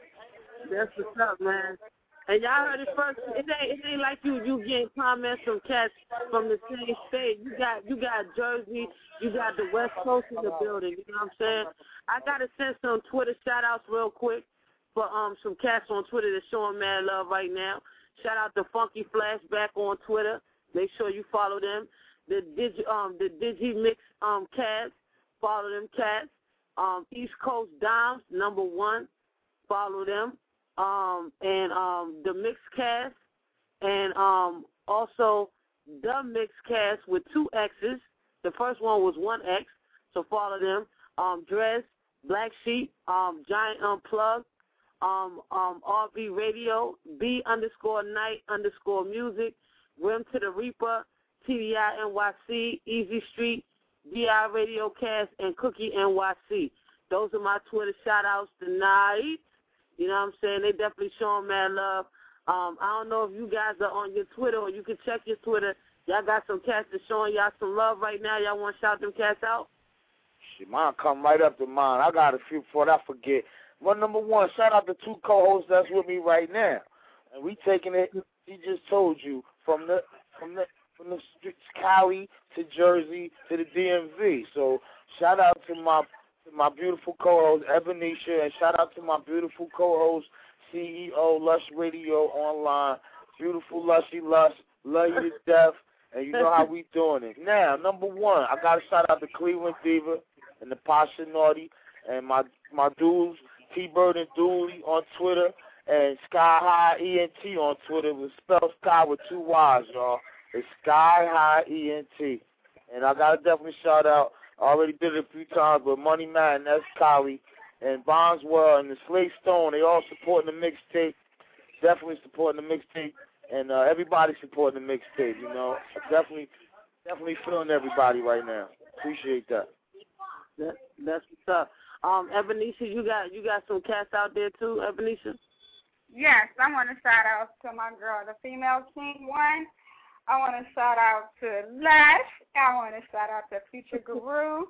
That's what's up, man. And y'all heard it first. It ain't, it ain't like you you getting comments from cats from the same state. You got you got Jersey, you got the West Coast in the building. You know what I'm saying? I gotta send some Twitter shout outs real quick for um some cats on Twitter that's showing mad love right now. Shout out to Funky Flashback on Twitter. Make sure you follow them. The Digi um the Digimix um cats, follow them cats. Um East Coast Dimes number one, follow them. Um, and um, the Mixcast, and um, also the Mixcast with two X's. The first one was one X, so follow them. Um, Dress, Black Sheep, um, Giant Unplugged, um, um, R V Radio, B underscore Night underscore Music, Rim to the Reaper, T D I N Y C, Easy Street, D I Radio Cast, and Cookie N Y C. Those are my Twitter shout-outs tonight. You know what I'm saying? They definitely showing mad love. Um, I don't know if you guys are on your Twitter or you can check your Twitter. Y'all got some cats that's showing y'all some love right now. Y'all want to shout them cats out? Shit, mine come right up to mine. I got a few before I forget. Well, number one, shout out to two co-hosts that's with me right now. And we taking it, he just told you, from the from the from the streets, Cali to Jersey to the D M V. So shout out to my my beautiful co-host, Ebenezer, and shout out to my beautiful co-host, C E O, Lush Radio Online. Beautiful Lushy Lush, love you to death, and you know how we doing it. Now, number one, I got to shout out to Cleveland Diva and the Pasha Naughty, and my my dudes, T-Bird and Dooley on Twitter, and Sky High E N T on Twitter. We spell Sky with two Y's, y'all. It's Sky High E N T. And I got to definitely shout out, I already did it a few times, but Money Man, that's Kali, and Bondswell and the Slate Stone, they all supporting the mixtape. Definitely supporting the mixtape, and uh, everybody supporting the mixtape. You know, definitely, definitely feeling everybody right now. Appreciate that. that that's what's up. Um, Ebenezer, you got you got some cats out there too, Ebenezer? Yes, I want to shout out to my girl, the Female King One. I want to shout out to Lush. I want to shout out to Future Guru.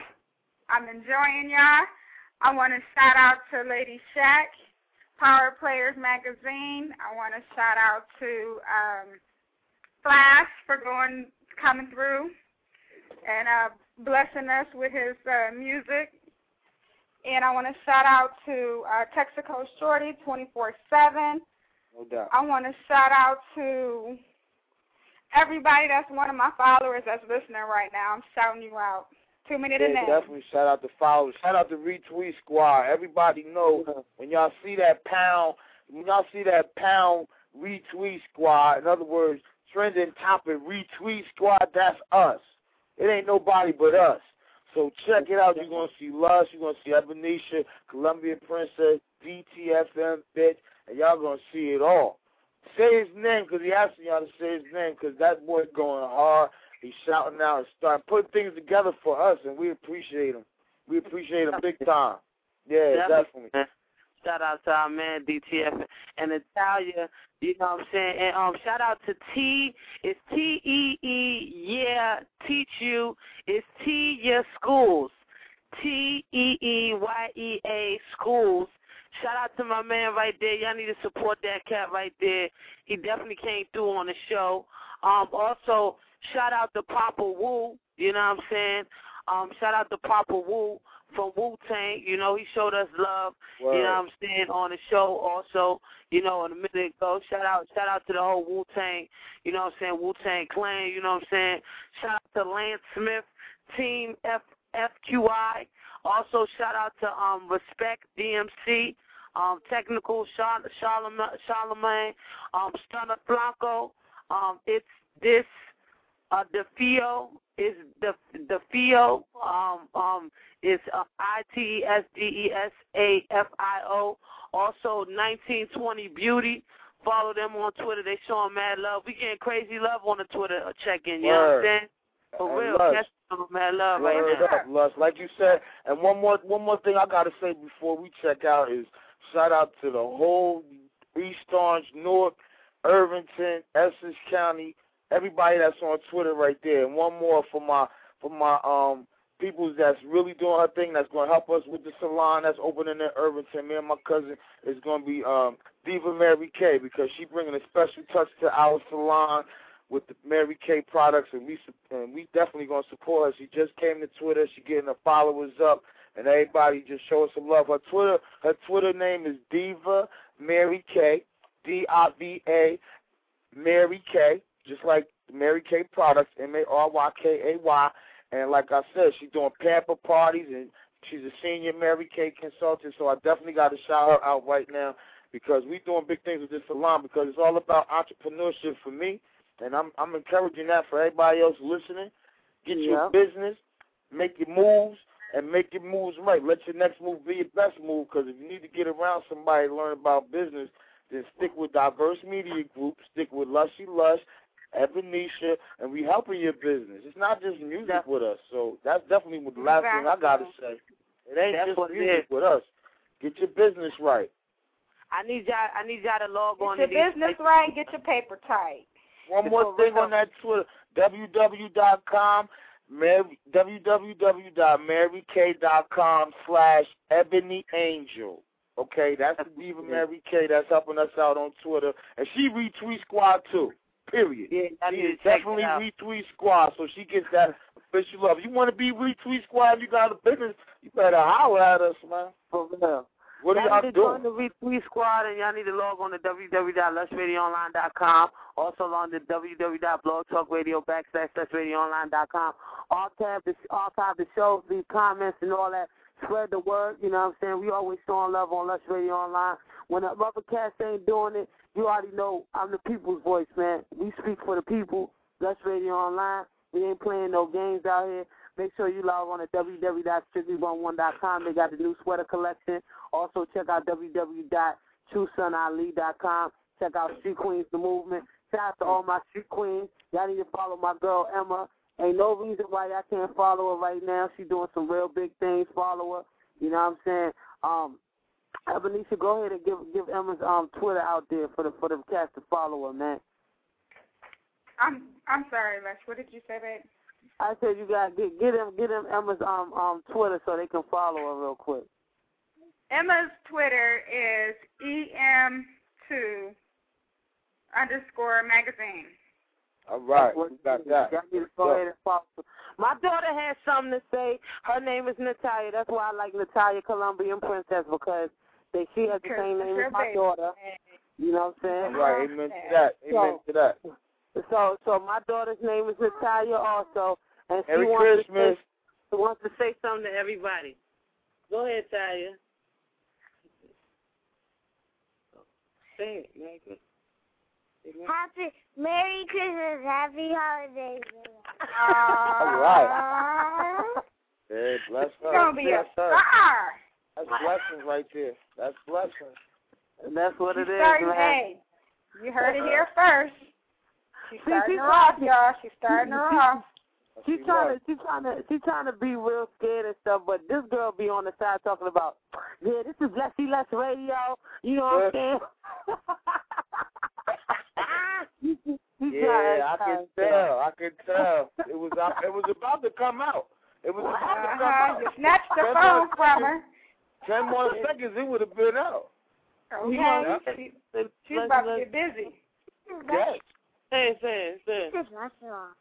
I'm enjoying y'all. I want to shout out to Lady Shack, Power Players Magazine. I want to shout out to um, Flash for going, coming through and uh, blessing us with his uh, music. And I want to shout out to uh, Texaco Shorty twenty-four seven. No doubt. I want to shout out to everybody that's one of my followers that's listening right now. I'm shouting you out. Too many to yeah, name. Definitely shout out to followers. Shout out to Retweet Squad. Everybody know when y'all see that pound, when y'all see that pound Retweet Squad, in other words, trending topic Retweet Squad, that's us. It ain't nobody but us. So check it out. You're going to see Lush. You're going to see Ebenezer, Columbia Princess, D T F M, bitch, and y'all going to see it all. Say his name because he asking y'all to say his name because that boy going hard. He's shouting out and starting putting things together for us, and we appreciate him. We appreciate him big time. Yeah, definitely. definitely. Shout out to our man D T F and Natalia, you know what I'm saying? And um, shout out to T. It's T E E, yeah, teach you. It's T, yeah, schools. T E E Y E A, schools. Shout out to my man right there. Y'all need to support that cat right there. He definitely came through on the show. Um, also, shout out to Papa Wu, you know what I'm saying? Um, shout out to Papa Wu from Wu-Tang. You know, he showed us love, Word. you know what I'm saying, on the show also, you know, a minute ago. Shout out shout out to the whole Wu-Tang, you know what I'm saying, Wu-Tang clan, you know what I'm saying? Shout out to Lance Smith, Team F F Q I. Also, shout out to um, Respect D M C, um, Technical Char- Charlemagne, Charlemagne um, Stunner Blanco. Um, it's this, uh, DeFio, is the DeFio, um, um, is uh, I T E S D E S A F I O. Also, nineteen twenty Beauty. Follow them on Twitter. They showing mad love. We getting crazy love on the Twitter check-in, you Word. know what I'm saying? For real. Catch man. Love Word right now. up, Lush. Like you said, and one more one more thing I gotta say before we check out is shout out to the whole East Orange, Newark, Irvington, Essex County, everybody that's on Twitter right there. And one more for my for my um people that's really doing her thing, that's gonna help us with the salon that's opening in Irvington. Me and my cousin is gonna be um Diva Mary Kay, because she bringing a special touch to our salon with the Mary Kay products, and we and we definitely gonna support her. She just came to Twitter, she getting her followers up, and everybody just show us some love. Her Twitter her Twitter name is Diva Mary Kay, D I V A Mary Kay, just like Mary Kay products, M A R Y K A Y. And like I said, she's doing pamper parties, and she's a senior Mary Kay consultant, so I definitely got to shout her out right now, because we're doing big things with this salon, because it's all about entrepreneurship for me, and I'm I'm encouraging that for everybody else listening. Get yeah. your business, make your moves, and make your moves right. Let your next move be your best move, because if you need to get around somebody to learn about business, then stick with Diverse Media Group, stick with Lushy Lush, Ebenetia, and we helping your business. It's not just music that's, with us, so that's definitely what the last exactly. thing I got to say. It ain't that's just music with us. Get your business right. I need y'all. I need y'all to log get on. Get to your business these right. Get your paper tight. One more thing on that Twitter: w w w dot com, w w w dot mary kay dot com slash Ebony Angel. Okay, that's the Diva Mary Kay that's helping us out on Twitter, and she retweet Squad too. Period. Yeah, I she need is to check definitely retweet Squad, so she gets that official love. You want to be retweet Squad? You got a business? You better holler at us, man. For real. What y'all are y'all need to doing? join the retweet Squad, and y'all need to log on to w w w dot lush radio online dot com. Also on the w w w dot blog talk radio backslash lush radio online dot com. Archive the archive the shows, leave comments and all that. Spread the word. You know what I'm saying? We always showing love on Lush Radio Online. When the other cats ain't doing it, you already know I'm the people's voice, man. We speak for the people. Lush Radio Online. We ain't playing no games out here. Make sure you log on to w w w dot strictly one one dot com. They got the new sweater collection. Also, check out w w w dot true son ali dot com. Check out Street Queens, the movement. Shout out to all my Street Queens. Y'all need to follow my girl, Emma. Ain't no reason why y'all can't follow her right now. She's doing some real big things. Follow her. You know what I'm saying? Um, Ebenetia, go ahead and give give Emma's um Twitter out there for the for the cast to follow her, man. I'm I'm sorry, Les. What did you say, babe? I said you got get get them get them Emma's um um Twitter so they can follow her real quick. Emma's Twitter is E M two underscore magazine. All right, we got that. Y'all need to go ahead and follow. My daughter has something to say. Her name is Natalia. That's why I like Natalia Colombian Princess, because they, she has the same name as my daughter. You know what I'm saying? All right, amen to that. Amen so, to that. So, so my daughter's name is Natalia also, and she Merry wants Christmas. to say, wants to say something to everybody. Go ahead, Talia. Say it, Merry Christmas. Happy Merry Christmas, Happy Holidays. All right. Yeah, bless her. It's gonna be bless a her. star. That's blessings right there. That's blessings. And that's what She's it is, starting, man. hey, you heard it here first. She's See, starting she her off, trying- y'all. She's starting her off. She's trying to, she's trying to, she's trying to be real scared and stuff, but this girl be on the side talking about, yeah, this is Leslie Less Radio. You know what I'm saying? Yeah, I can tell. I can tell. It was it was about to come out. It was about to come Uh-huh. out. You snatched the Ten phone more from seconds- her. Ten more seconds, it would have been out. Okay. Yeah. She, she's about to get busy. Yes. Say it, say it, say it. This is my song.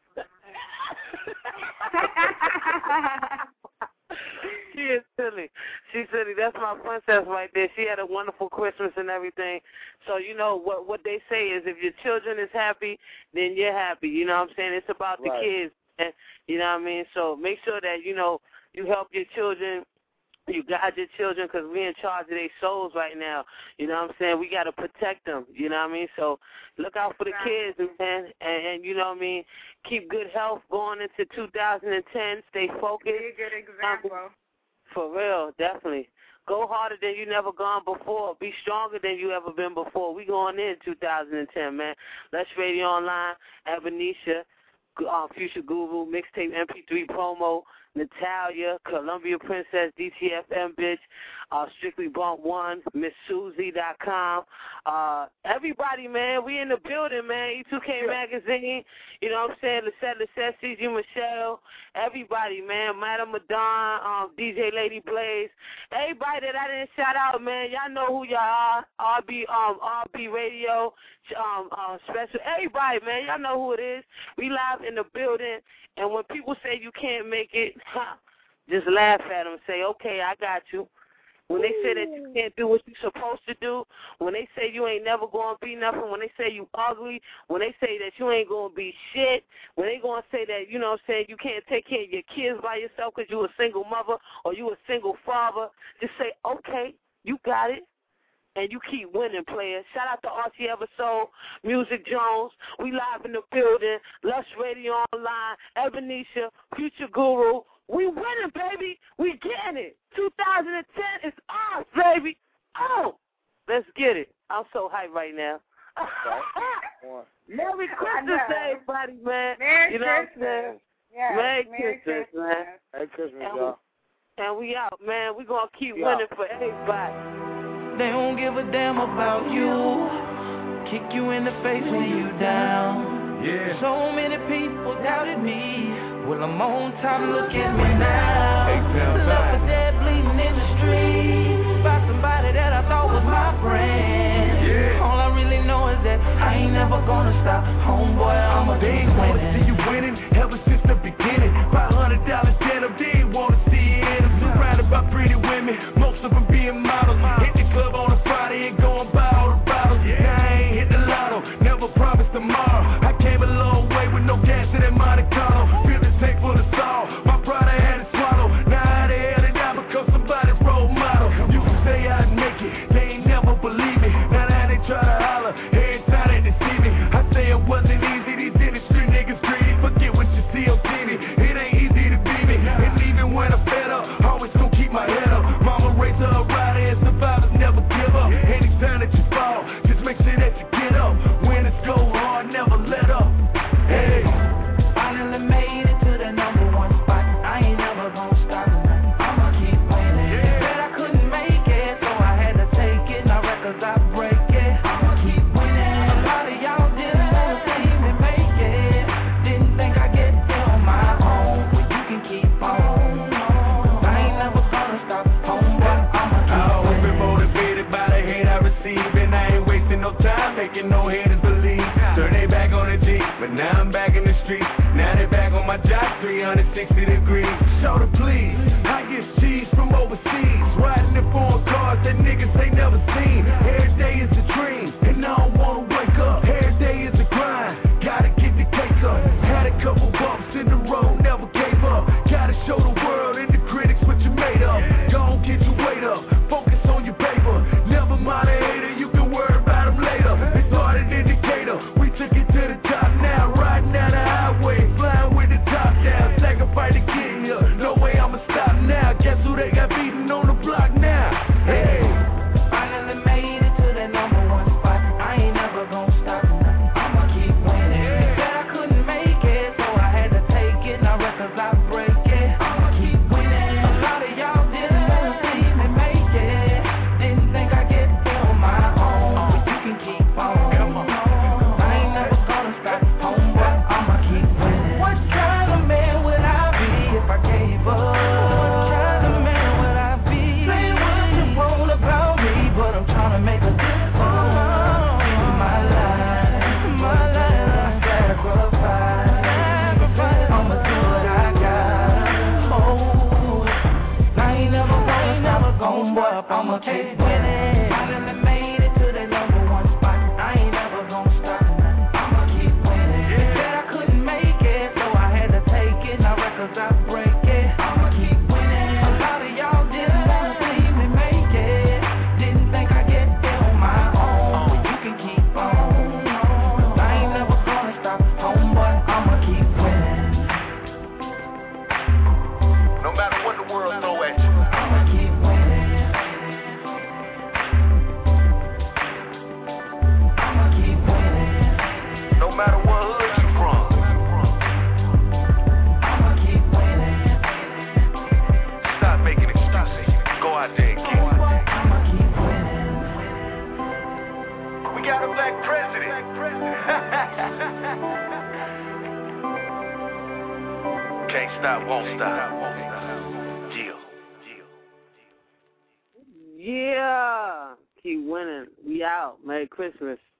She is silly. She's silly. That's my princess right there. She had a wonderful Christmas and everything. So, you know, what what they say is if your children is happy, then you're happy. You know what I'm saying? It's about the Right. kids. And, you know what I mean? So make sure that, you know, you help your children. You guide your children, because we're in charge of their souls right now. You know what I'm saying? We got to protect them. You know what I mean? So look out for the kids, man. And, and you know what I mean? Keep good health going into two thousand ten. Stay focused. Be a good example. For real, definitely. Go harder than you never gone before. Be stronger than you ever been before. We going in two thousand ten, man. Lush Radio Online, Ebenetia, uh, Future Guru, Mixtape M P three Promo, Natalia, Columbia Princess, D T F M Bitch, uh, Strictly Bump One, Miss Susie dot com. Uh, everybody, man, we in the building, man. E two K Magazine, you know what I'm saying? Lisette, Lisette, C G Michelle, everybody, man. Madam Madon, um, D J Lady Blaze, everybody that I didn't shout out, man. Y'all know who y'all are. R B, um, R B Radio, um, uh, Special. Everybody, man, y'all know who it is. We live in the building, and when people say you can't make it, huh, just laugh at them and say, okay, I got you. When they say that you can't do what you're supposed to do, when they say you ain't never going to be nothing, when they say you ugly, when they say that you ain't going to be shit, when they going to say that, you know what I'm saying, you can't take care of your kids by yourself because you a single mother or you a single father, just say, okay, you got it. And you keep winning, players. Shout out to R T Eversoul, Music Jones. We live in the building. Lush Radio Online, Ebenezer, Future Guru. We winning, baby. We getting it. two thousand ten is ours, baby. Oh, let's get it. I'm so hyped right now. Merry Christmas, everybody, man. Merry you know Christmas. what I'm saying? Yes, Merry, Merry Christmas, Christmas, man. Merry Christmas, and y'all. We, and we out, man. We going to keep Yeah. winning for everybody. They don't give a damn about you. Kick you in the face when you down. Yeah. So many people doubted me. Well, I'm on top, look at me now. Left for dead, bleeding in the street by somebody that I thought was my friend. Yeah. All I really know is that I ain't never gonna stop. Homeboy, I'm a big wanna winner. see you winning ever since the beginning. five hundred dollars dead up, they ain't wanna see it. I'm surrounded by pretty women, most of them being models. Hit the club on a Friday and go and buy all the bottles. Yeah. Now I ain't hit the lotto, never promised tomorrow. I came a long way with no gas in that Monte Carlo. Fill the tank full of salt, my pride I had to swallow. Now how the hell did I become somebody's role model? You can say I'd make it, they ain't never believe me. Now now they try to holler, every time they deceive me. I say it wasn't easy, these industry niggas greedy. Forget what you see on T V, it ain't easy to be me. And even when I'm fed up, always gon' keep my head up. Mama raised her a rider and survivors never give up. Anytime that you fall, just make sure that you get up. When it's go hard, never let up. Hey, Finally made it to the number one spot. I ain't never gonna stop. I'ma keep winning. Yeah. Said I couldn't make it, so I had to take it. Now records I break it. I'ma keep winning. A lot of y'all didn't wanna see me make it. Didn't think I'd get there on my own. Well, you can keep on. I ain't never gonna stop. Homeboy, I'ma I keep always been winning. motivated by the hate I receive, and I ain't wasting no time making no haters believe. Turn they back on the G, but now I'm back in the streets. Now they back on my job, three hundred sixty degrees. Shoulder please, I get cheese from overseas, riding in foreign cars that niggas ain't never seen. Every day is a dream, and I don't wanna wake up. Every day is a grind, gotta get the cake up. Had a couple bumps in the road, never gave up. Gotta show the world and the critics what you made of. Don't get your weight up, focus on your paper. Never mind a hater, you can worry about him later. It started indicator, we took it to the top now. Riding down the highway, flying with the top down. Sacrifice to get here, no way I'ma stop now. Guess who they got beating on the block now? Hey, Finally made it to the number one spot. I ain't never gonna stop. I'ma keep winning. Said I couldn't make it, so I had to take it. Now records I break it. I'ma keep winning. A lot of y'all didn't wanna see me make it. Didn't think I'd get there on my own. But you can keep on. Come on. I ain't never gonna stop. Homeboy, I'ma keep winning. What kind of man would I be if I gave up? What kind of man would I be? Say what you want about me, but I'm trying to make a difference. My life, my life, I sacrifice. I'ma do what I got. Oh, I ain't never gonna stop. Homeboy, I'ma keep winning. Finally made it to the number one spot. I ain't never gonna stop. I'ma keep winning. Said I couldn't make it, so I had to take it. Now records I break it. I'ma keep winning. A lot of y'all didn't wanna see me make it. Didn't think I'd get there on my own. But you can keep on. I ain't never gonna stop. Homeboy, I'ma keep winning. no matter what the world throw at you, I'ma keep winning. got a black president. Can't stop, won't stop. Jill. Yeah. Keep winning. We out. Merry Christmas.